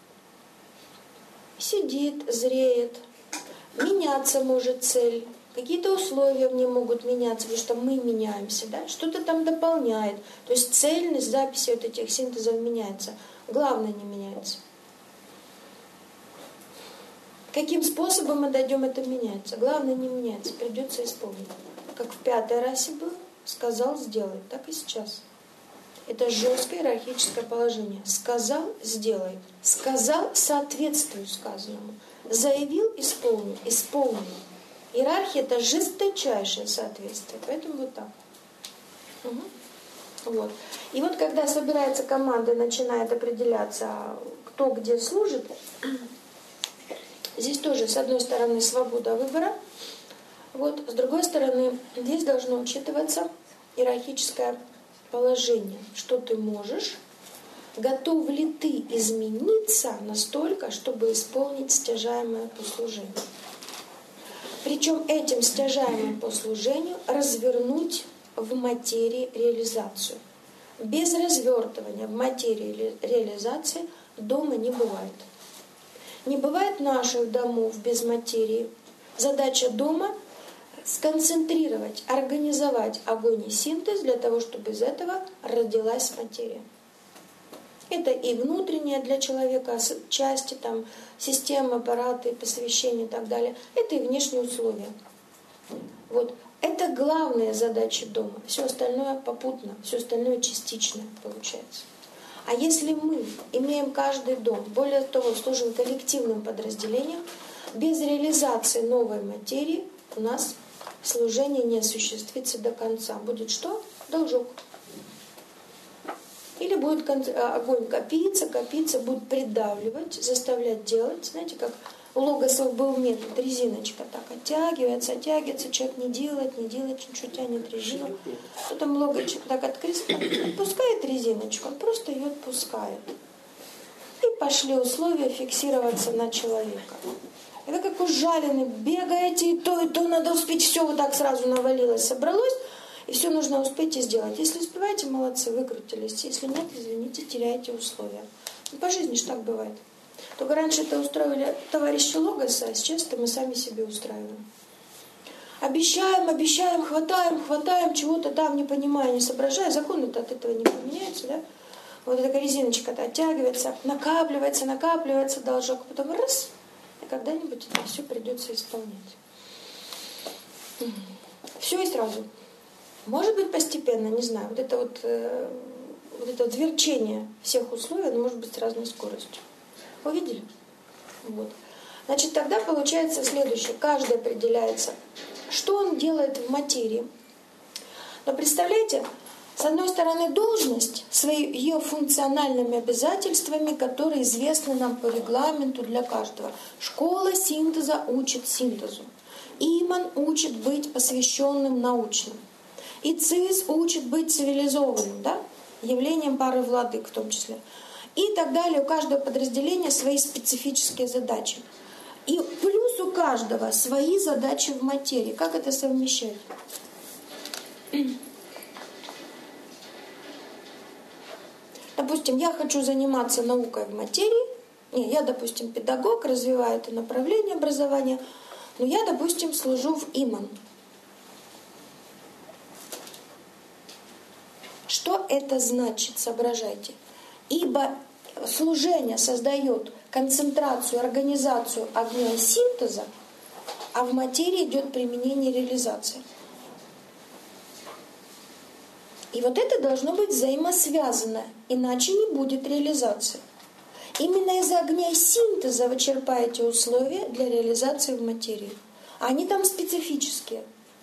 Сидит, зреет, меняться может цель, какие-то условия в ней могут меняться, потому что мы меняемся, да? Что-то там дополняет. То есть цельность записи вот этих синтезов меняется. Главное не меняется. Каким способом мы дойдем, это меняется. Главное не меняется, придется исполнить. Как в пятой расе было. Сказал, сделай. Так и сейчас. Это жесткое иерархическое положение. Сказал, сделай. Сказал, соответствую сказанному. Заявил, исполнил. Исполнил. Иерархия – это жесточайшее соответствие. Поэтому вот так. Угу. Вот. И вот когда собирается команда, начинает определяться, кто где служит, здесь тоже, с одной стороны, свобода выбора. Вот, с другой стороны, здесь должно учитываться иерархическое положение, что ты можешь, готов ли ты измениться настолько, чтобы исполнить стяжаемое по служению. Причем этим стяжаемым по служению развернуть в материи реализацию. Без развертывания в материи реализации дома не бывает. Не бывает наших домов без материи. Задача дома — сконцентрировать, организовать огонь и синтез для того, чтобы из этого родилась материя. Это и внутренняя для человека части, там, системы, аппараты, посвящения и так далее. Это и внешние условия. Вот. Это главная задача дома. Все остальное попутно, все остальное частично получается. А если мы имеем каждый дом, более того, служим коллективным подразделением, без реализации новой материи у нас служение не осуществится до конца. Будет что? Должок. Или будет огонь копиться, копиться, будет придавливать, заставлять делать. Знаете, как у логосов был метод, резиночка так оттягивается, оттягивается, человек не делает, не делает, ничего тянет резину. Потом логочек так открылся, отпускает резиночку, он просто ее отпускает. И пошли условия фиксироваться на человека. Это как ужаленный, бегаете, и то, и то надо успеть, все вот так сразу навалилось, собралось, и все нужно успеть и сделать. Если успеваете, молодцы, выкрутились. Если нет, извините, теряете условия. Ну, по жизни же так бывает. Только раньше это устроили товарищи Логоса, а сейчас это мы сами себе устраиваем. Обещаем, обещаем, хватаем, хватаем, чего-то там, не понимая, не соображая. Законы-то от этого не поменяются, да? Вот эта резиночка-то оттягивается, накапливается, накапливается должок, а потом раз — и когда-нибудь это все придется исполнять. Все и сразу. Может быть, постепенно, не знаю. Вот это вот, э, вот это вот верчение всех условий, оно может быть с разной скоростью. Увидели? Вот. Значит, тогда получается следующее. Каждый определяется, что он делает в материи. Но представляете, с одной стороны, должность с ее функциональными обязательствами, которые известны нам по регламенту для каждого. Школа синтеза учит синтезу. Иман учит быть посвященным научным. И ЦИС учит быть цивилизованным, да? Явлением пары владык в том числе. И так далее. У каждого подразделения свои специфические задачи. И плюс есть у каждого свои задачи в материи. Как это совмещать? Допустим, я хочу заниматься наукой в материи. Не, я, допустим, педагог, развиваю это направление образования, но я, допустим, служу в Иман. Что это значит, соображайте? Ибо служение создает концентрацию, организацию огня и синтеза, а в материи идет применение и реализация. И вот это должно быть взаимосвязано, иначе не будет реализации. Именно из огня и синтеза вы черпаете условия для реализации в материи. Они там специфические.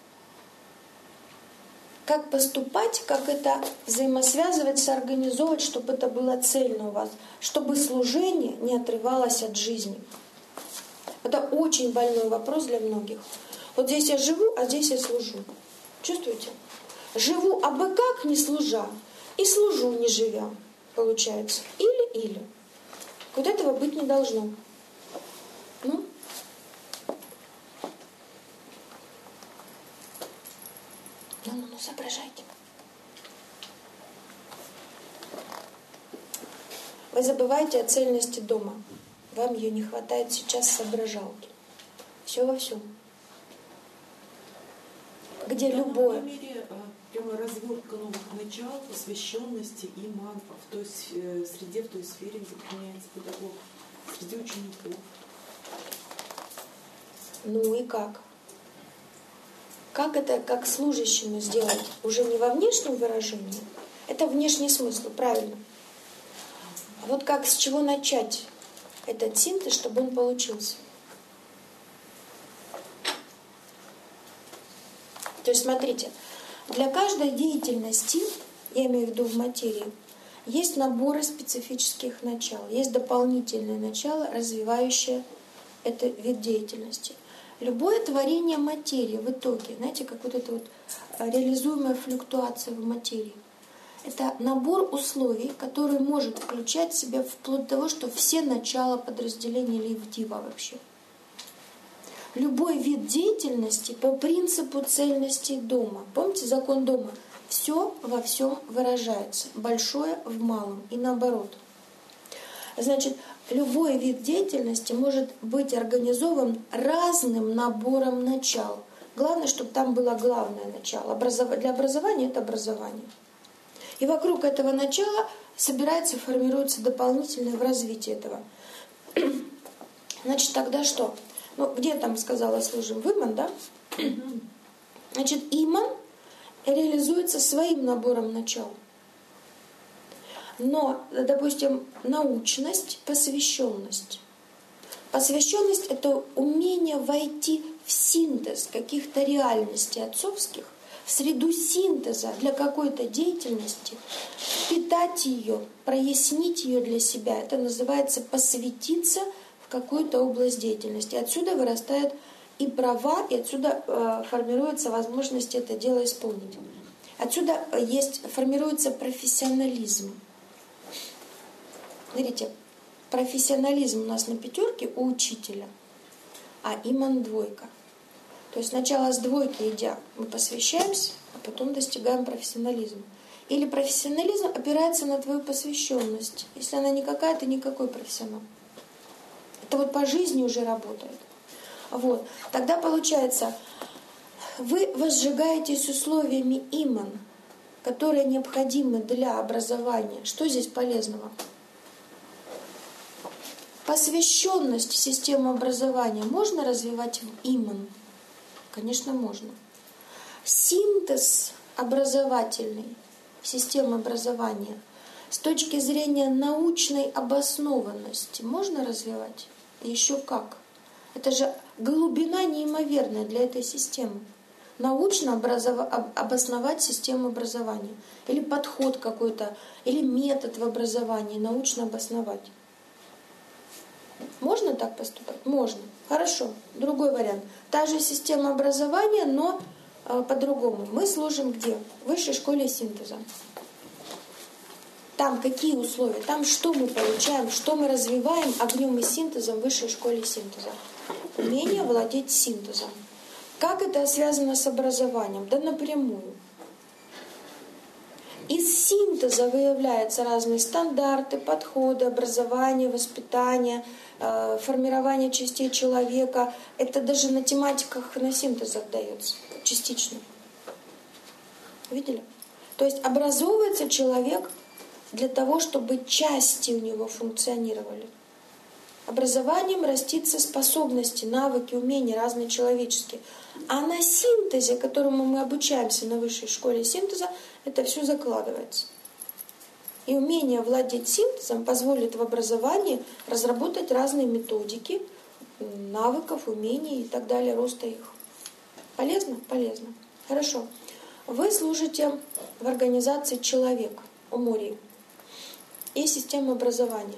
Как поступать, как это взаимосвязывать, соорганизовывать, чтобы это было цельно у вас, чтобы служение не отрывалось от жизни. Это очень больной вопрос для многих. Вот здесь я живу, а здесь я служу. Чувствуете? Живу абы как не служа, и служу не живя, получается. Или-или. Вот этого быть не должно. Ну? Ну-ну-ну, соображайте. Вы забываете о цельности дома. Вам ее не хватает сейчас соображалки. Все во всем. Где да, любое. На примере прямо развертка новых начал, посвященности иман в той среде, в той сфере, где применяется педагог, среди учеников. Ну и как? Как это, как служащему сделать? Уже не во внешнем выражении. Это внешний смысл, правильно. А вот как, с чего начать этот синтез, чтобы он получился? То есть, смотрите, для каждой деятельности, я имею в виду в материи, есть наборы специфических начал, есть дополнительное начало, развивающее этот вид деятельности. Любое творение материи в итоге, знаете, как вот эта вот реализуемая флюктуация в материи, это набор условий, который может включать в себя вплоть до того, что все начала подразделения левдива вообще. Любой вид деятельности по принципу цельности дома. Помните закон дома? Все во всем выражается. Большое в малом и наоборот. Значит, любой вид деятельности может быть организован разным набором начал. Главное, чтобы там было главное начало. Для образования это образование. И вокруг этого начала собирается, формируется дополнительное в развитии этого. Значит, тогда что? Ну, где там сказала, служим в Иман, да? Значит, Иман реализуется своим набором начал. Но, допустим, научность, посвященность. Посвященность — это умение войти в синтез каких-то реальностей отцовских, в среду синтеза для какой-то деятельности, впитать ее, прояснить ее для себя. Это называется посвятиться в какую-то область деятельности. Отсюда вырастают и права, и отсюда э, формируется возможность это дело исполнить. Отсюда есть, формируется профессионализм. Смотрите, профессионализм у нас на пятерке у учителя, а иман двойка. То есть сначала с двойки идя мы посвящаемся, а потом достигаем профессионализма. Или профессионализм опирается на твою посвященность. Если она никакая, ты никакой профессионал. Это вот по жизни уже работает. Вот. Тогда получается, вы возжигаетесь условиями иман, которые необходимы для образования. Что здесь полезного? Посвященность в систему образования можно развивать в иман? Конечно, можно. Синтез образовательный, системы образования с точки зрения научной обоснованности можно развивать? Еще как. Это же глубина неимоверная для этой системы. Научно образов... обосновать систему образования. Или подход какой-то, или метод в образовании научно обосновать. Можно так поступать? Можно. Хорошо. Другой вариант. Та же система образования, но э, по-другому. Мы служим где? В высшей школе синтеза. Там какие условия? Там что мы получаем? Что мы развиваем огнем и синтезом в высшей школе синтеза? Умение владеть синтезом. Как это связано с образованием? Да напрямую. Из синтеза выявляются разные стандарты, подходы, образование, воспитание, э, формирование частей человека. Это даже на тематиках, на синтезах дается частично. Видели? То есть образовывается человек для того, чтобы части у него функционировали. Образованием растится способности, навыки, умения разные человеческие. А на синтезе, которому мы обучаемся на высшей школе синтеза, это все закладывается. И умение владеть синтезом позволит в образовании разработать разные методики, навыков, умений и так далее, роста их. Полезно? Полезно. Хорошо. Вы служите в организации «Человек» у Мории и система образования.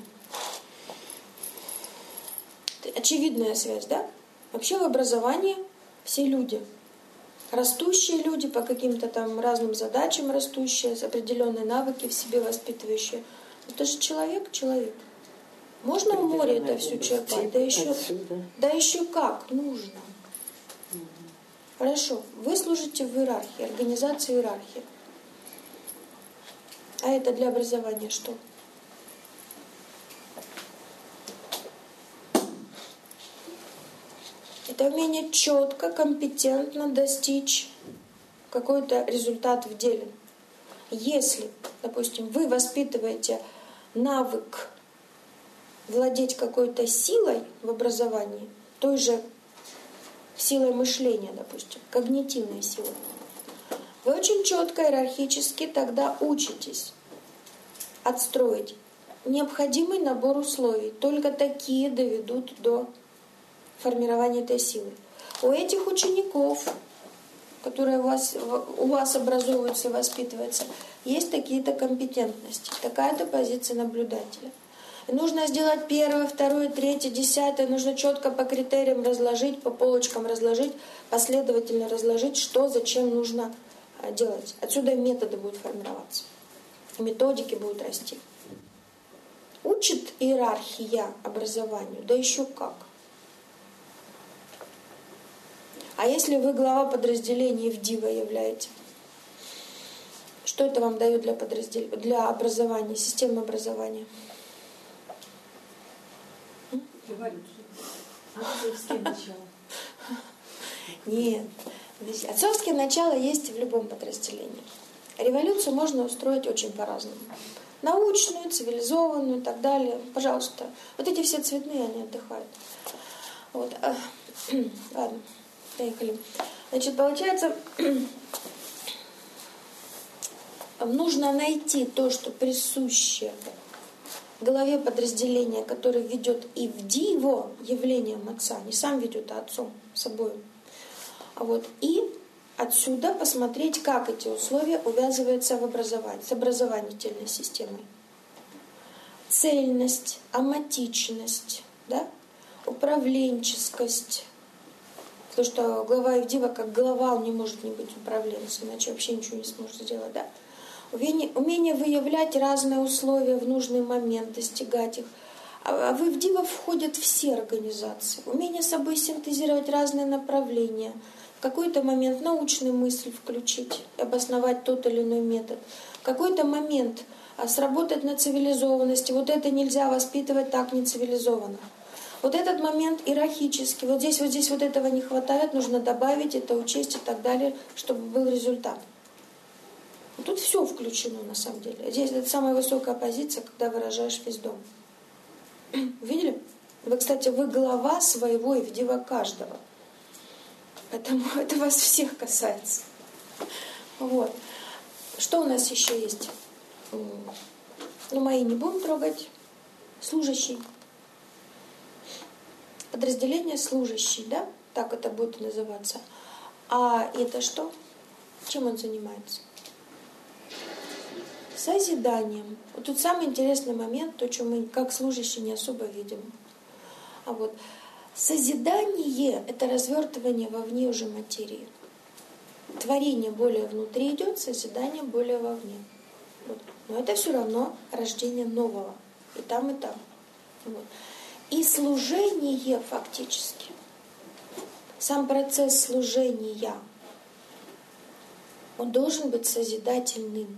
Очевидная связь, да? Вообще в образовании все люди. Растущие люди по каким-то там разным задачам растущие, с определенные навыки в себе воспитывающие. Это же человек, человек. Можно у моря это все черпать? Да еще, да еще как нужно. Угу. Хорошо. Вы служите в иерархии, организации иерархии. А это для образования что? Это умение четко, компетентно достичь какой-то результат в деле. Если, допустим, вы воспитываете навык владеть какой-то силой в образовании, той же силой мышления, допустим, когнитивной силой, вы очень четко, иерархически тогда учитесь отстроить необходимый набор условий. Только такие доведут до формирования этой силы. У этих учеников, которые у вас, у вас образовываются и воспитываются, есть такие-то компетентности, такая-то позиция наблюдателя. И нужно сделать первое, второе, третье, десятое, нужно четко по критериям разложить, по полочкам разложить, последовательно разложить, что, зачем нужно делать. Отсюда методы будут формироваться, методики будут расти. Учит иерархия образованию, да еще как. А если вы глава подразделения и в ДИВа являете, что это вам дает для, подраздел... для образования, системы образования? Революция. Отцовские начала. Нет. Отцовские начала есть в любом подразделении. Революцию можно устроить очень по-разному. Научную, цивилизованную и так далее. Пожалуйста. Вот эти все цветные, они отдыхают. Вот. Ладно. Поехали. Значит, получается, нужно найти то, что присуще главе подразделения, которое ведет и в диво явлением отца, не сам ведет, а отцом, собой. А вот, и отсюда посмотреть, как эти условия увязываются в образовании, с образовательной системой. Цельность, аматичность, да? Управленческость. Потому что глава Евдива, как глава, он не может не быть управленцем, иначе вообще ничего не сможет сделать. Да? Умение, умение выявлять разные условия в нужный момент, достигать их. А в Евдива входят все организации. Умение собой синтезировать разные направления. В какой-то момент научную мысль включить, обосновать тот или иной метод. В какой-то момент сработать на цивилизованности. Вот это нельзя воспитывать так нецивилизованно. Вот этот момент иерархический, вот здесь, вот здесь вот этого не хватает, нужно добавить это, учесть и так далее, чтобы был результат. Вот тут все включено на самом деле. Здесь это самая высокая позиция, когда выражаешь весь дом. Видели? Вы, кстати, вы глава своего Евдива каждого. Поэтому это вас всех касается. Вот. Что у нас еще есть? Ну, мои не будем трогать. Служащий. Подразделение служащий, да? Так это будет называться. А это что? Чем он занимается? Созиданием. Вот тут самый интересный момент, то, что мы как служащие не особо видим. А вот созидание – это развертывание вовне уже материи. Творение более внутри идет, созидание более вовне. Вот. Но это все равно рождение нового. И там, и там. Вот. И служение фактически сам процесс служения, он должен быть созидательным.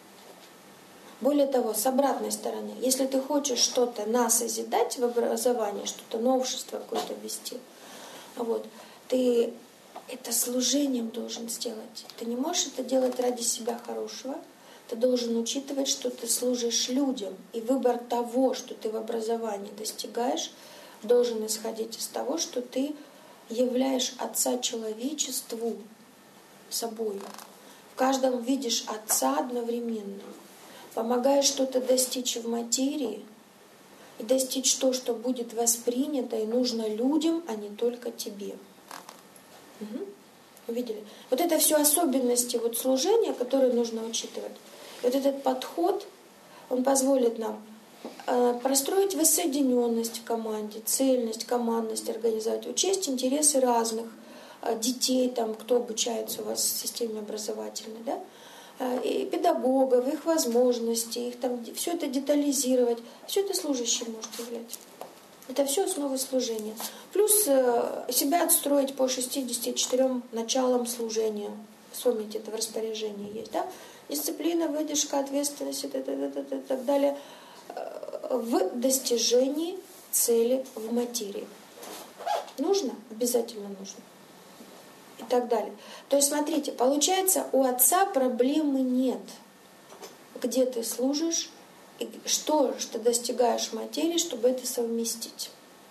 Более того, с обратной стороны, если ты хочешь что-то насозидать в образовании, что-то новшество какое-то ввести, вот, ты это служением должен сделать. Ты не можешь это делать ради себя хорошего. Ты должен учитывать, что ты служишь людям. И выбор того, что ты в образовании достигаешь, должен исходить из того, что ты являешь Отца человечеству собой. В каждом видишь Отца одновременно. Помогаешь что-то достичь в материи и достичь то, что будет воспринято и нужно людям, а не только тебе. Угу. Увидели? Вот это все особенности вот служения, которые нужно учитывать. И вот этот подход, он позволит нам э, простроить воссоединенность в команде, цельность, командность организовать, учесть интересы разных э, детей, там, кто обучается у вас в системе образовательной, да? э, и педагогов, их возможности, их там, все это детализировать. Все это служащий может являть. Это все основы служения. Плюс э, себя отстроить по шестидесяти четырем началам служения. Вспомните, это в распоряжении есть, да? Дисциплина, выдержка, ответственность и так далее. Э, в достижении цели в материи. Нужно? Обязательно нужно. И так далее. То есть, смотрите, получается, у отца проблемы нет. Где ты служишь, и что же ты достигаешь в материи, чтобы это совместить.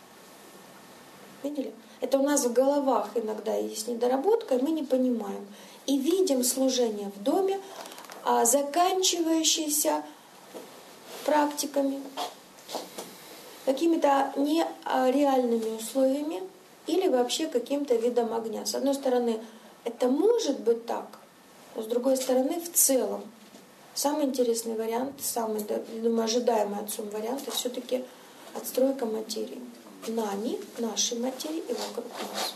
Видели? Это у нас в головах иногда есть недоработка, и мы не понимаем. И видим служение в доме, а заканчивающееся практиками, какими-то нереальными условиями или вообще каким-то видом огня. С одной стороны, это может быть так, но с другой стороны, в целом, самый интересный вариант, самый, думаю, ожидаемый отцом вариант, это все-таки отстройка материи. Нами, нашей материи и вокруг нас.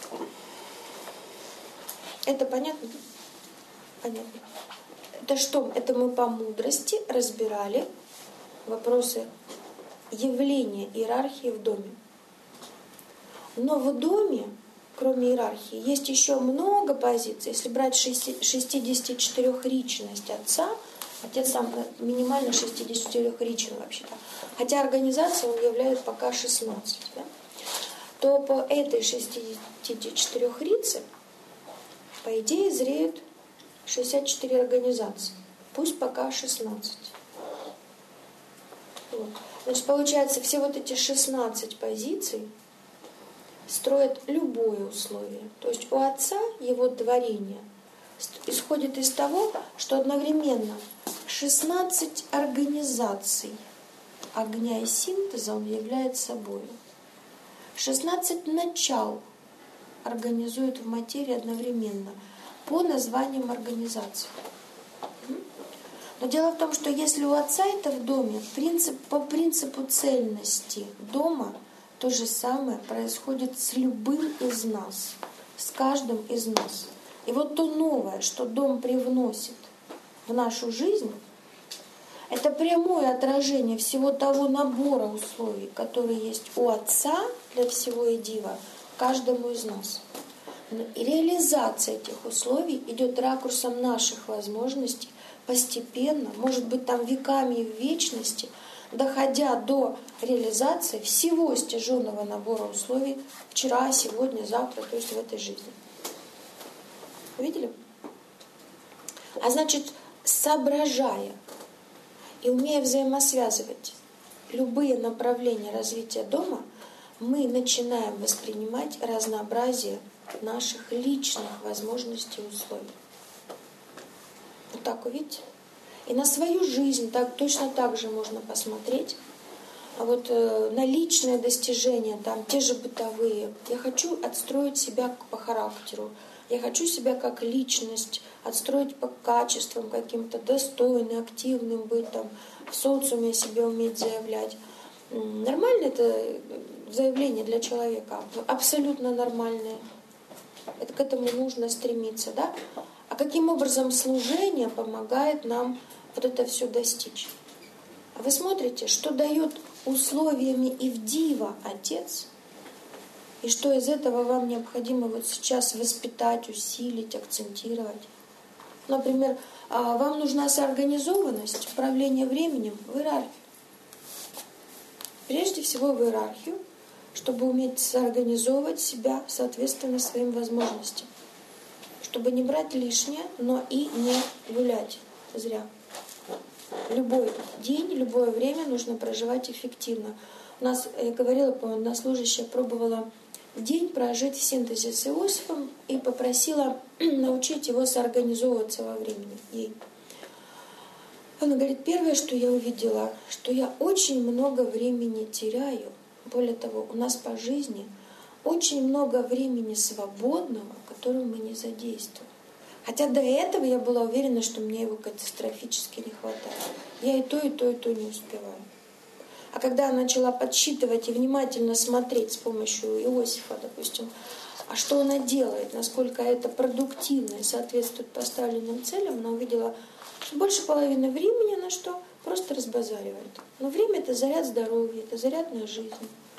Это понятно? Понятно. Это что? Это мы по мудрости разбирали вопросы явления иерархии в доме. Но в доме, кроме иерархии, есть еще много позиций. Если брать шестидесятичетырёхричность отца, отец сам минимально шестидесятичетырёхричен вообще-то, хотя организация он являет пока шестнадцать, да? То по этой шестидесятичетырёхрице, по идее, зреют шестьдесят четыре организации. Пусть пока шестнадцать. Вот. Значит, получается, все вот эти шестнадцать позиций строят любое условие. То есть у отца его творение исходит из того, что одновременно шестнадцать организаций огня и синтеза он является собой. шестнадцать начал организует в материи одновременно по названиям организаций. Но дело в том, что если у отца это в доме, принцип, по принципу цельности дома то же самое происходит с любым из нас, с каждым из нас. И вот то новое, что дом привносит в нашу жизнь, это прямое отражение всего того набора условий, которые есть у Отца для всего единого, каждому из нас. И реализация этих условий идет ракурсом наших возможностей постепенно, может быть, там веками и в вечности, доходя до реализации всего стяженного набора условий вчера, сегодня, завтра, то есть в этой жизни. Видели? А значит, соображая и умея взаимосвязывать любые направления развития дома, мы начинаем воспринимать разнообразие наших личных возможностей и условий. Вот так увидите? И на свою жизнь так, точно так же можно посмотреть. А вот э, на личные достижения, там, те же бытовые. Я хочу отстроить себя по характеру. Я хочу себя как личность отстроить по качествам каким-то, достойным, активным быть, там, в социуме себя уметь заявлять. Нормально это заявление для человека? Абсолютно нормальное. Это к этому нужно стремиться, да? А каким образом служение помогает нам вот это все достичь? Вы смотрите, что дает условиями Ивдива Отец, и что из этого вам необходимо вот сейчас воспитать, усилить, акцентировать. Например, вам нужна соорганизованность, управление временем в иерархию. Прежде всего в иерархию, чтобы уметь соорганизовывать себя соответственно своим возможностям. Чтобы не брать лишнее, но и не гулять зря. Любой день, любое время нужно проживать эффективно. У нас, я говорила, по-моему, одна служащая пробовала день прожить в синтезе с Иосифом и попросила научить его соорганизовываться во времени ей. Она говорит, первое, что я увидела, что я очень много времени теряю. Более того, у нас по жизни очень много времени свободного, которое мы не задействуем. Хотя до этого я была уверена, что мне его катастрофически не хватает. Я и то, и то, и то не успеваю. А когда я начала подсчитывать и внимательно смотреть с помощью Иосифа, допустим, а что она делает, насколько это продуктивно и соответствует поставленным целям, она увидела, что больше половины времени на что? Просто разбазаривает. Но время — это заряд здоровья, это заряд на жизнь.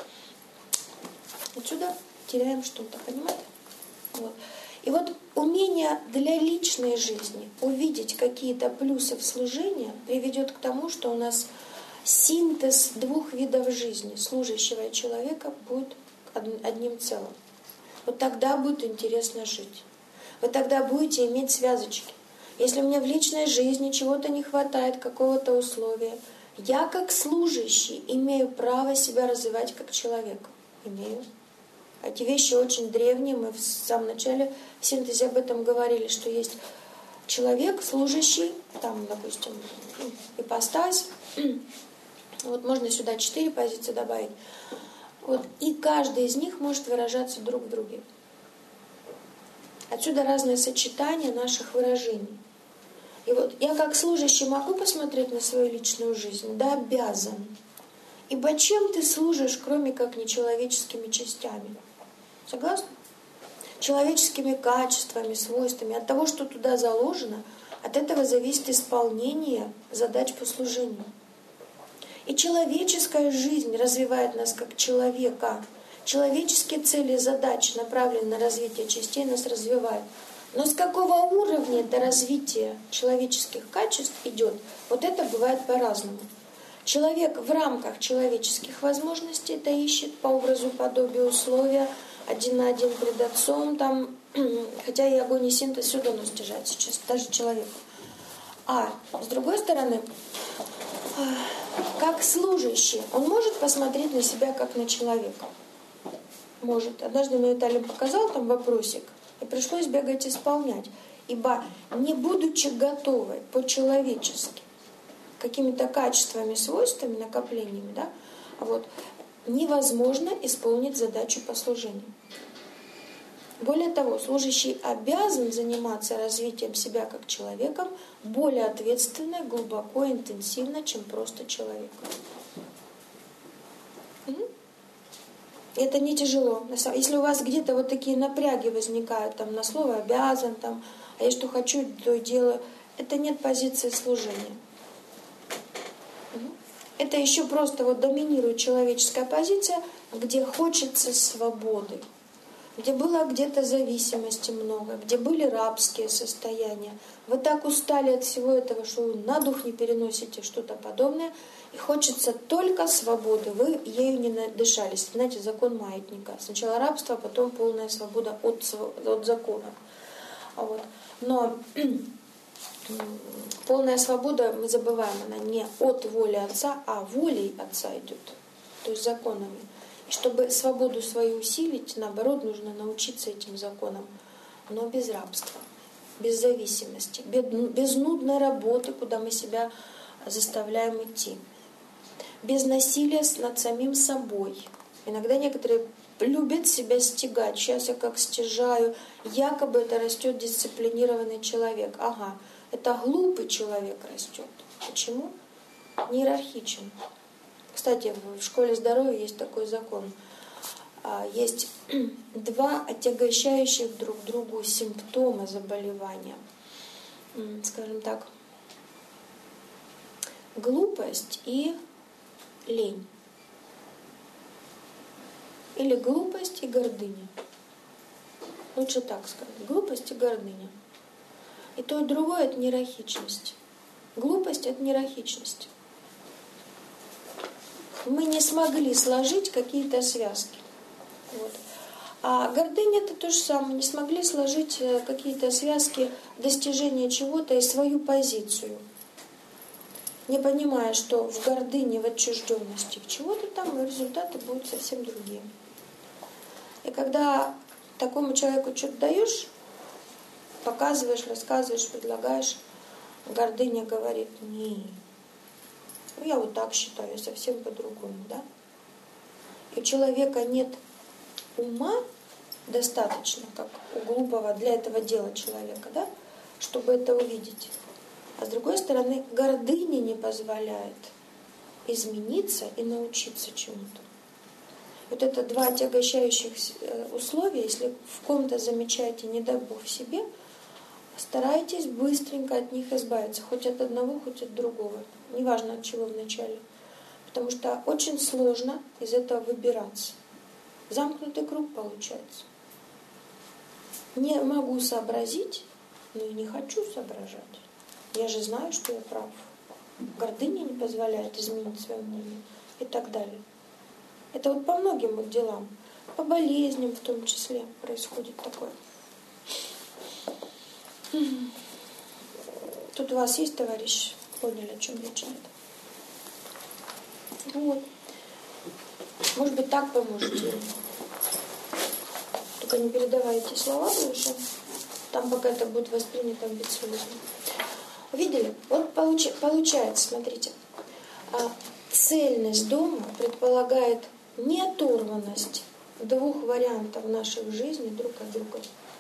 Отсюда теряем что-то, понимаете? Вот. И вот умение для личной жизни увидеть какие-то плюсы в служении приведет к тому, что у нас синтез двух видов жизни, служащего и человека, будет одним целым. Вот тогда будет интересно жить. Вы тогда будете иметь связочки. Если мне в личной жизни чего-то не хватает, какого-то условия, я как служащий имею право себя развивать как человек. Имею. Эти вещи очень древние. Мы в самом начале в синтезе об этом говорили, что есть человек, служащий, там, допустим, ипостась. Вот можно сюда четыре позиции добавить. Вот, и каждый из них может выражаться друг в друге. Отсюда разные сочетания наших выражений. И вот я как служащий могу посмотреть на свою личную жизнь? Да, обязан. Ибо чем ты служишь, кроме как нечеловеческими частями? Согласны? Человеческими качествами, свойствами. От того, что туда заложено, от этого зависит исполнение задач по служению. И человеческая жизнь развивает нас как человека. Человеческие цели и задачи, направленные на развитие частей, нас развивают. Но с какого уровня это развитие человеческих качеств идет, вот это бывает по-разному. Человек в рамках человеческих возможностей это ищет по образу, подобию, условия, один на один пред отцом, там, хотя и огонь и синтез все давно стяжается, сейчас даже человеку. А с другой стороны, как служащий, он может посмотреть на себя как на человека? Может. Однажды мне Виталий показал там вопросик, и пришлось бегать исполнять. Ибо не будучи готовой по-человечески какими-то качествами, свойствами, накоплениями, да, вот, невозможно исполнить задачу по служению. Более того, служащий обязан заниматься развитием себя как человеком более ответственно, глубоко, интенсивно, чем просто человек. Это не тяжело. Если у вас где-то вот такие напряги возникают, там, на слово «обязан», там, а я что хочу, то и делаю, это нет позиции служения. Это еще просто вот доминирует человеческая позиция, где хочется свободы, где было где-то зависимости много, где были рабские состояния. Вы так устали от всего этого, что вы на дух не переносите что-то подобное, и хочется только свободы. Вы ею не надышались. Знаете, закон маятника. Сначала рабство, потом полная свобода от, от закона. Вот. Но полная свобода, мы забываем, она не от воли Отца, а волей Отца идет, то есть законами. И чтобы свободу свою усилить, наоборот, нужно научиться этим законам, но без рабства, без зависимости, без нудной работы, куда мы себя заставляем идти, без насилия над самим собой. Иногда некоторые любят себя стягать. Сейчас я как стяжаю, якобы это растет дисциплинированный человек. Ага, это глупый человек растет. Почему? Не иерархичен. Кстати, в школе здоровья есть такой закон. Есть два отягощающих друг другу симптома заболевания. Скажем так, глупость и лень. или глупость и гордыня. Лучше так сказать. Глупость и гордыня. И то, и другое – это нерахичность. Глупость – это нерахичность. Мы не смогли сложить какие-то связки. Вот. А гордыня – это то же самое. Не смогли сложить какие-то связки достижения чего-то и свою позицию. Не понимая, что в гордыне, в отчужденности в чего-то там, результаты будут совсем другие. И когда такому человеку что-то даешь, показываешь, рассказываешь, предлагаешь, гордыня говорит: не, ну я вот так считаю, я совсем по-другому, да? И у человека нет ума достаточно, как у глупого для этого дела человека, да, чтобы это увидеть. А с другой стороны, гордыня не позволяет измениться и научиться чему-то. Вот это два отягощающих условия, если в ком-то замечаете недобор в себе, старайтесь быстренько от них избавиться, хоть от одного, хоть от другого. Неважно от чего вначале. Потому что очень сложно из этого выбираться. Замкнутый круг получается. Не могу сообразить, но и не хочу соображать. Я же знаю, что я прав. Гордыня не позволяет изменить свое мнение и так далее. Это вот по многим вот делам, по болезням в том числе происходит такое. Тут у вас есть товарищ? Поняли, о чем речь идет? Вот. Может быть, так поможете. Только не передавайте слова больше. Там пока это будет воспринято амбициозно. Видели? Вот получ... получается, смотрите. Цельность дома предполагает не оторванность двух вариантов наших жизней друг от друга.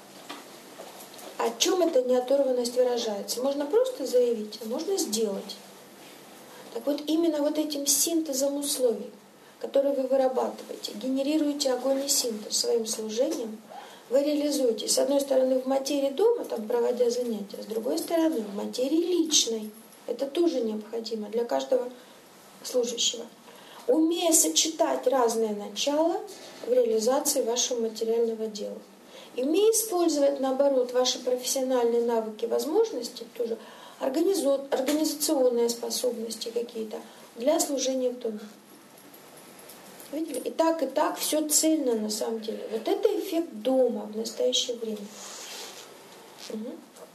О чем эта неоторванность выражается? Можно просто заявить, а можно сделать. Так вот, именно вот этим синтезом условий, которые вы вырабатываете, генерируете огонь и синтез своим служением, вы реализуете, с одной стороны, в материи дома, там, проводя занятия, а с другой стороны, в материи личной. Это тоже необходимо для каждого служащего. Умея сочетать разные начала в реализации вашего материального дела. И умея использовать, наоборот, ваши профессиональные навыки, возможности, тоже организационные способности какие-то для служения в доме. Видели? И так, и так, все цельно на самом деле. Вот это эффект дома в настоящее время. Угу.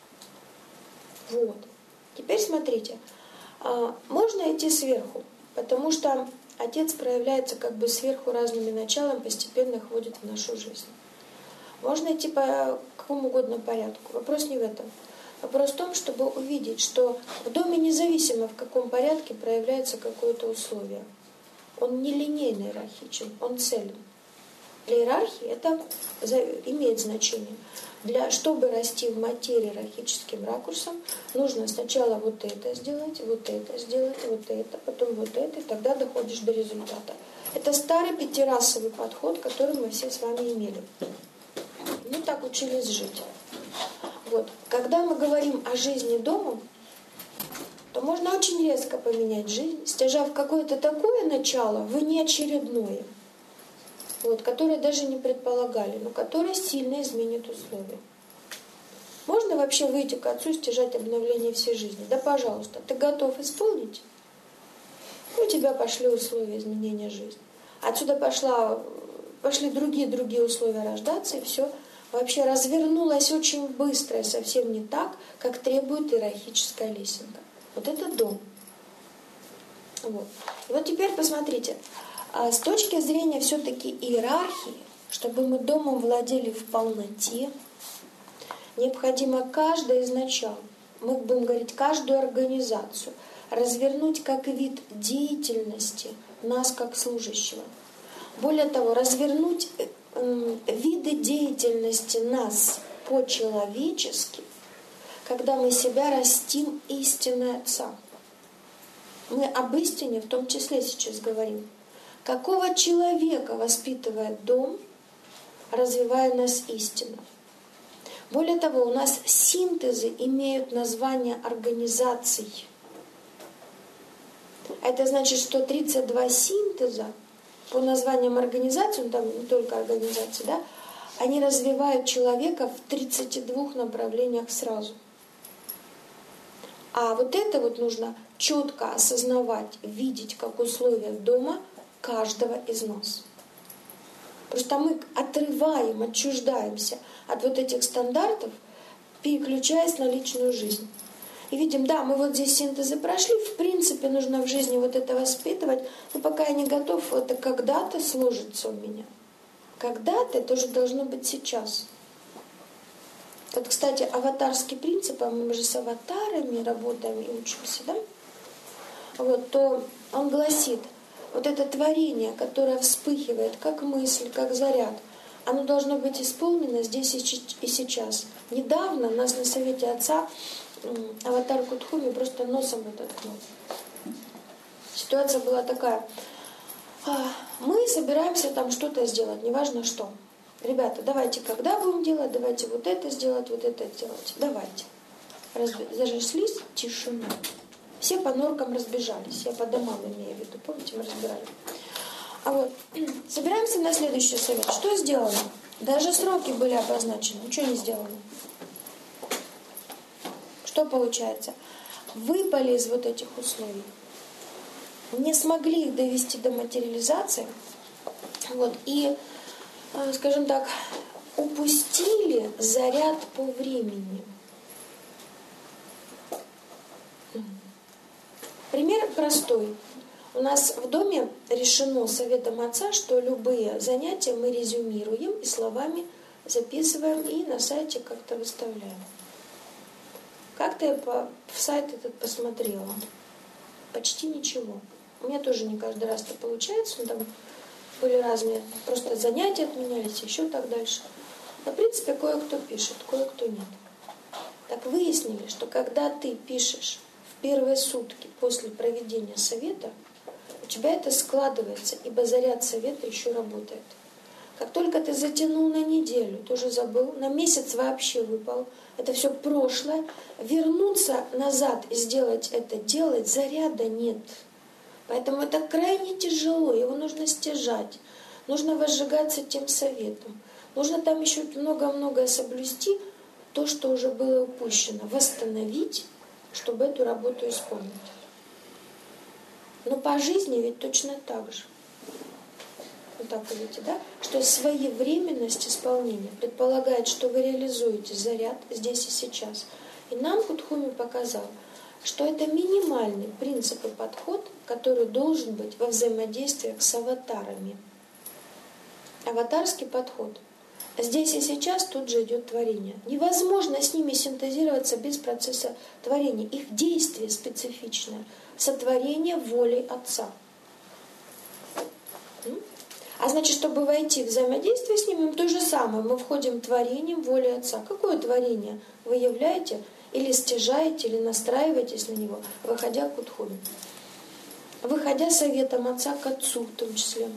Вот. Теперь смотрите. А, можно идти сверху, потому что Отец проявляется как бы сверху разными началами, постепенно их вводит в нашу жизнь. Можно идти по какому угодно порядку. Вопрос не в этом. Вопрос в том, чтобы увидеть, что в доме независимо в каком порядке проявляется какое-то условие. Он не линейно иерархичен, он целен. Для иерархии это имеет значение. Для, чтобы расти в материи иерархическим ракурсом, нужно сначала вот это сделать, вот это сделать, вот это, потом вот это, и тогда доходишь до результата. Это старый пятирасовый подход, который мы все с вами имели. Мы так учились жить. Вот. Когда мы говорим о жизни дома, то можно очень резко поменять жизнь, стяжав какое-то такое начало, внеочередное, вот, которое даже не предполагали, но которое сильно изменит условия. Можно вообще выйти к Отцу, стяжать обновление всей жизни? Да, пожалуйста. Ты готов исполнить? У тебя пошли условия изменения жизни. Отсюда пошла, пошли другие-другие условия рождаться, и все вообще развернулось очень быстро, и совсем не так, как требует иерархическая лесенка. Вот это дом. Вот. И вот теперь посмотрите. С точки зрения все-таки иерархии, чтобы мы домом владели в полноте, необходимо каждое из начал, мы будем говорить каждую организацию, развернуть как вид деятельности нас как служащего. Более того, развернуть э, виды деятельности нас по-человечески, когда мы себя растим истиной Отца. Мы об истине в том числе сейчас говорим. Какого человека воспитывает дом, развивая нас истину? Более того, у нас синтезы имеют название организаций. Это значит, что тридцать два синтеза по названиям организаций, ну там не только организации, да, они развивают человека в тридцати двух направлениях сразу. А вот это вот нужно четко осознавать, видеть как условия дома каждого из нас. Потому что мы отрываем, отчуждаемся от вот этих стандартов, переключаясь на личную жизнь. И видим, да, мы вот здесь синтезы прошли, в принципе, нужно в жизни вот это воспитывать, но пока я не готов, это когда-то сложится у меня. Когда-то это уже должно быть сейчас. Вот, кстати, аватарский принцип, а мы же с аватарами работаем и учимся, да? Вот, то он гласит, вот это творение, которое вспыхивает, как мысль, как заряд, оно должно быть исполнено здесь и сейчас. Недавно нас на совете отца аватар Кутхуми просто носом это ткнул. Ситуация была такая. Мы собираемся там что-то сделать, неважно что. Ребята, давайте когда будем делать, давайте вот это сделать, вот это сделать. Давайте. Разби... Разошлись, тишина. Все по норкам разбежались. Я по домам имею в виду. Помните, мы разбирали. А вот, собираемся на следующий совет. Что сделано? Даже сроки были обозначены. Ничего не сделано. Что получается? Выпали из вот этих условий. Не смогли их довести до материализации. Вот, и скажем так, упустили заряд по времени. Пример простой. У нас в доме решено советом отца, что любые занятия мы резюмируем и словами записываем и на сайте как-то выставляем. Как-то я по, в сайт этот посмотрела. Почти ничего. У меня тоже не каждый раз это получается, но там были разные, просто занятия отменялись, еще так дальше. Но, в принципе, кое-кто пишет, кое-кто нет. Так выяснили, что когда ты пишешь в первые сутки после проведения совета, у тебя это складывается, ибо заряд совета еще работает. Как только ты затянул на неделю, тоже забыл, на месяц вообще выпал, это все прошлое, вернуться назад и сделать это, делать, заряда нет. Поэтому это крайне тяжело, его нужно стяжать, нужно возжигаться тем советом. Нужно там еще много-многое соблюсти, то, что уже было упущено, восстановить, чтобы эту работу исполнить. Но по жизни ведь точно так же. Вот так видите, да? Что своевременность исполнения предполагает, что вы реализуете заряд здесь и сейчас. И нам Кутхуми показал, что это минимальный принцип и подход, который должен быть во взаимодействиях с аватарами. Аватарский подход. Здесь и сейчас тут же идет творение. Невозможно с ними синтезироваться без процесса творения. Их действие специфичное. Сотворение волей Отца. А значит, чтобы войти в взаимодействие с ним, то же самое. Мы входим творением воли Отца. Какое творение вы являете? Или стяжаете, или настраиваетесь на него, выходя к Кутхуми. Выходя советом Отца к Отцу в том числе.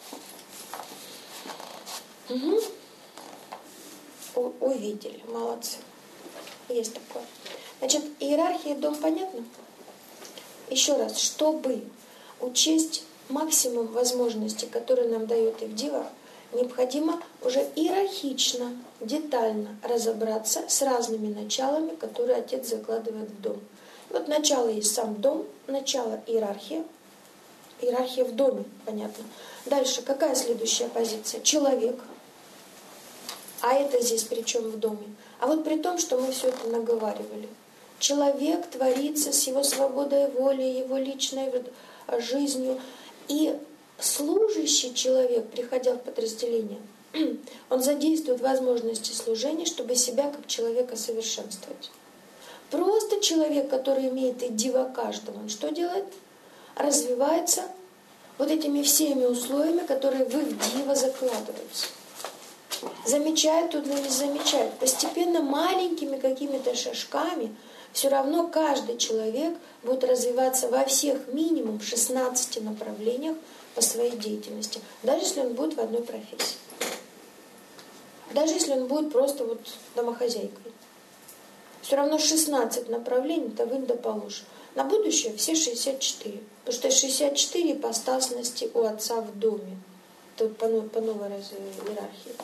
Угу. О, увидели, молодцы. Есть такое. Значит, иерархия дом понятно? Еще раз, чтобы учесть максимум возможностей, которые нам дает Ивдива, необходимо уже иерархично, детально разобраться с разными началами, которые отец закладывает в дом. И вот начало есть сам дом, начало иерархия. Иерархия в доме, понятно. Дальше, какая следующая позиция? Человек. А это здесь при чем в доме? А вот при том, что мы все это наговаривали. Человек творится с его свободой воли, его личной жизнью. И служащий человек, приходя в подразделение, он задействует возможности служения, чтобы себя как человека совершенствовать. Просто человек, который имеет идива каждого, он что делает? Развивается вот этими всеми условиями, которые в идива закладываются. Замечает, тут не замечает. Постепенно маленькими какими-то шажками все равно каждый человек будет развиваться во всех минимум шестнадцати направлениях по своей деятельности, даже если он будет в одной профессии. Даже если он будет просто вот домохозяйкой. Все равно шестнадцать направлений, то вынь да положь. На будущее все шестьдесят четыре. Потому что шестьдесят четыре ипостасности у Отца в доме. Тут по, по новой иерархии.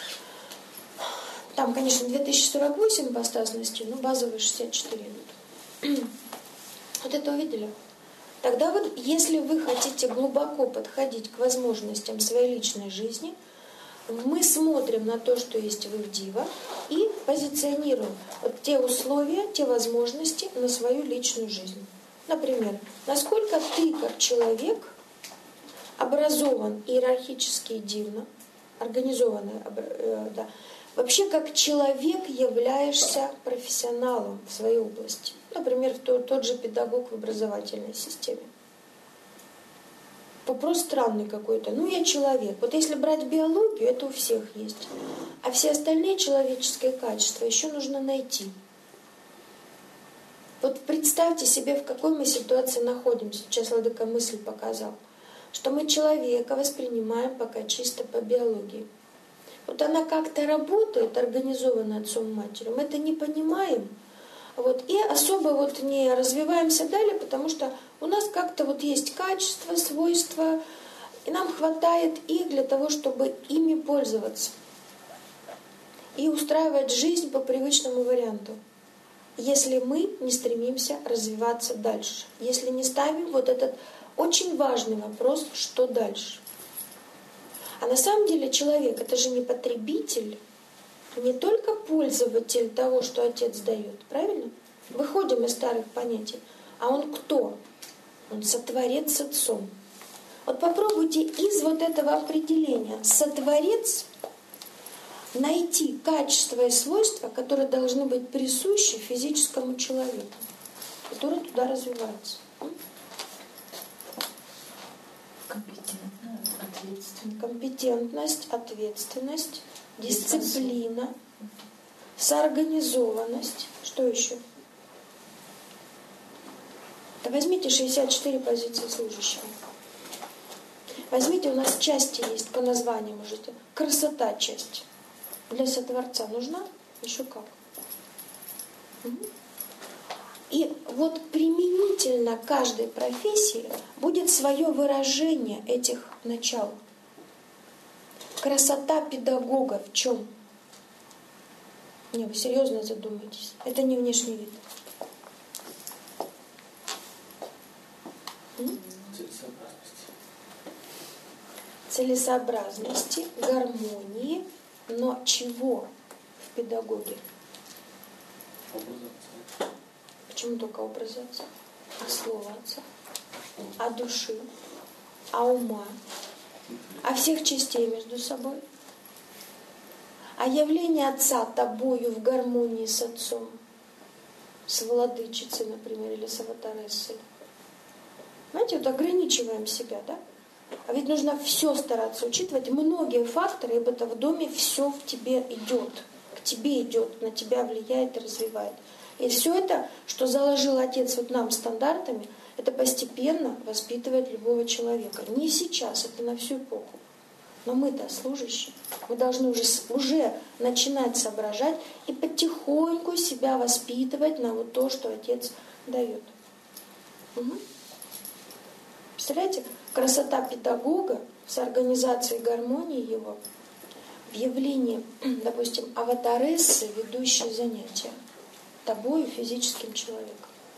Там, конечно, две тысячи сорок восемь ипостасностей, но базовые шестьдесят четыре идут. Вот это увидели? Тогда вот, если вы хотите глубоко подходить к возможностям своей личной жизни, мы смотрим на то, что есть в Ивдива, и позиционируем вот те условия, те возможности на свою личную жизнь. Например, насколько ты, как человек, образован иерархически и дивно, организованный, да, вообще как человек являешься профессионалом в своей области. Например, тот, тот же педагог в образовательной системе. Вопрос странный какой-то. Ну, я человек. Вот если брать биологию, это у всех есть. А все остальные человеческие качества еще нужно найти. Вот представьте себе, в какой мы ситуации находимся. Сейчас Владыка мысль показал. Что мы человека воспринимаем пока чисто по биологии. Вот она как-то работает, организована отцом и матерью. Мы это не понимаем. Вот, и особо вот не развиваемся далее, потому что у нас как-то вот есть качества, свойства, и нам хватает их для того, чтобы ими пользоваться. И устраивать жизнь по привычному варианту. Если мы не стремимся развиваться дальше. Если не ставим вот этот очень важный вопрос, что дальше. А на самом деле человек — это же не потребитель, не только пользователь того, что Отец дает, правильно? Выходим из старых понятий. А он кто? Он сотворец с Отцом. Вот попробуйте из вот этого определения «сотворец» найти качества и свойства, которые должны быть присущи физическому человеку, который туда развивается. Компетентность, ответственность. Компетентность, ответственность, дисциплина, соорганизованность. Что еще? Да возьмите шестьдесят четыре позиции служащего. Возьмите, у нас части есть, по названию можете. Красота часть. Для сотворца нужна? Еще как. И вот применительно каждой профессии будет свое выражение этих начал. Красота педагога в чем? Не, вы серьезно задумайтесь. Это не внешний вид. Целесообразности. Целесообразности, гармонии, но чего в педагоге? Образа. Почему только образ Отца? А слова Отца? А души? А ума? А всех частей между собой? А явление Отца тобою в гармонии с Отцом? С владычицей, например, или с аватарессой? Знаете, вот ограничиваем себя, да? А ведь нужно все стараться учитывать, многие факторы, ибо это в доме все в тебе идет, к тебе идет, на тебя влияет и развивает. И все это, что заложил Отец вот нам стандартами, это постепенно воспитывает любого человека. Не сейчас, это на всю эпоху. Но мы-то служащие, мы должны уже, уже начинать соображать и потихоньку себя воспитывать на вот то, что Отец дает. Угу. Представляете, красота педагога с организацией гармонии его в явлении, допустим, аватарессы, ведущей занятия тобою, физическим человеком.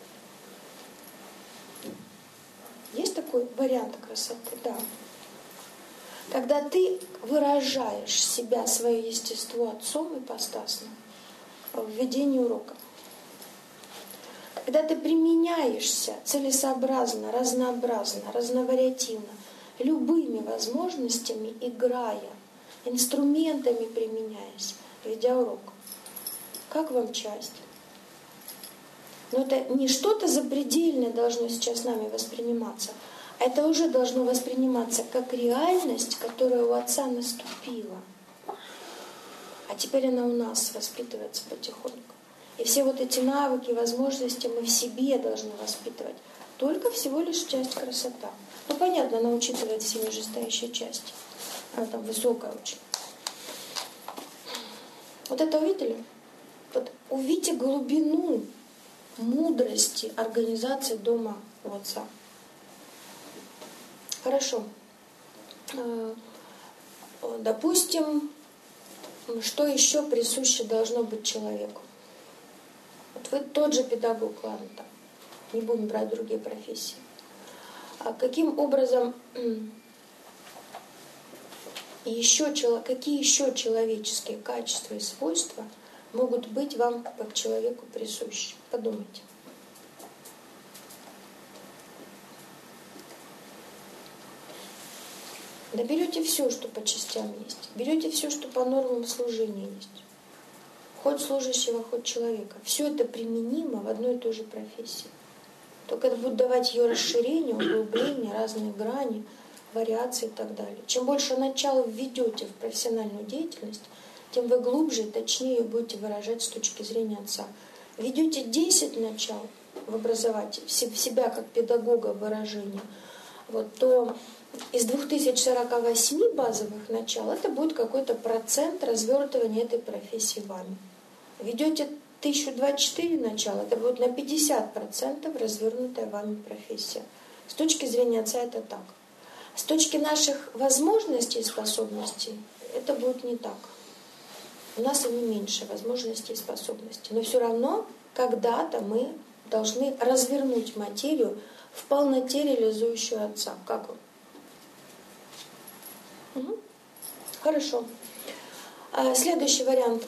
Есть такой вариант красоты? Да. Когда ты выражаешь себя, свое естество отцом ипостасным в ведении урока. Когда ты применяешься целесообразно, разнообразно, разновариативно, любыми возможностями, играя, инструментами применяясь, ведя урок. Как вам часть? Но это не что-то запредельное должно сейчас нами восприниматься, а это уже должно восприниматься как реальность, которая у Отца наступила. А теперь она у нас воспитывается потихоньку. И все вот эти навыки, возможности мы в себе должны воспитывать. Только всего лишь часть красота. Ну, понятно, она учитывает все нижестоящие части. Она там высокая очень. Вот это увидели? Вот увидите глубину мудрости организации дома у отца. Хорошо. Допустим, что еще присуще должно быть человеку? Вот вы тот же педагог, ладно, там, не будем брать другие профессии. А каким образом еще, какие еще человеческие качества и свойства могут быть вам как человеку присущи? Подумайте. Да берете все, что по частям есть. Берете все, что по нормам служения есть. Хоть служащего, хоть человека. Все это применимо в одной и той же профессии. Только это будет давать ее расширение, углубление, разные грани, вариации и так далее. Чем больше начала введете в профессиональную деятельность, тем вы глубже и точнее ее будете выражать с точки зрения отца. Ведете десять начал в образовании, в себя как педагога выражения, вот, то из двух тысяч сорока восьми базовых начал это будет какой-то процент развертывания этой профессии вами. Ведете тысячу двадцать четыре начала, это будет на пятьдесят процентов развернутая вами профессия. С точки зрения отца это так. С точки наших возможностей и способностей это будет не так. У нас они меньше возможностей и способностей. Но все равно когда-то мы должны развернуть материю в полноте реализующую отца. Как он? Угу. Хорошо. А следующий вариант.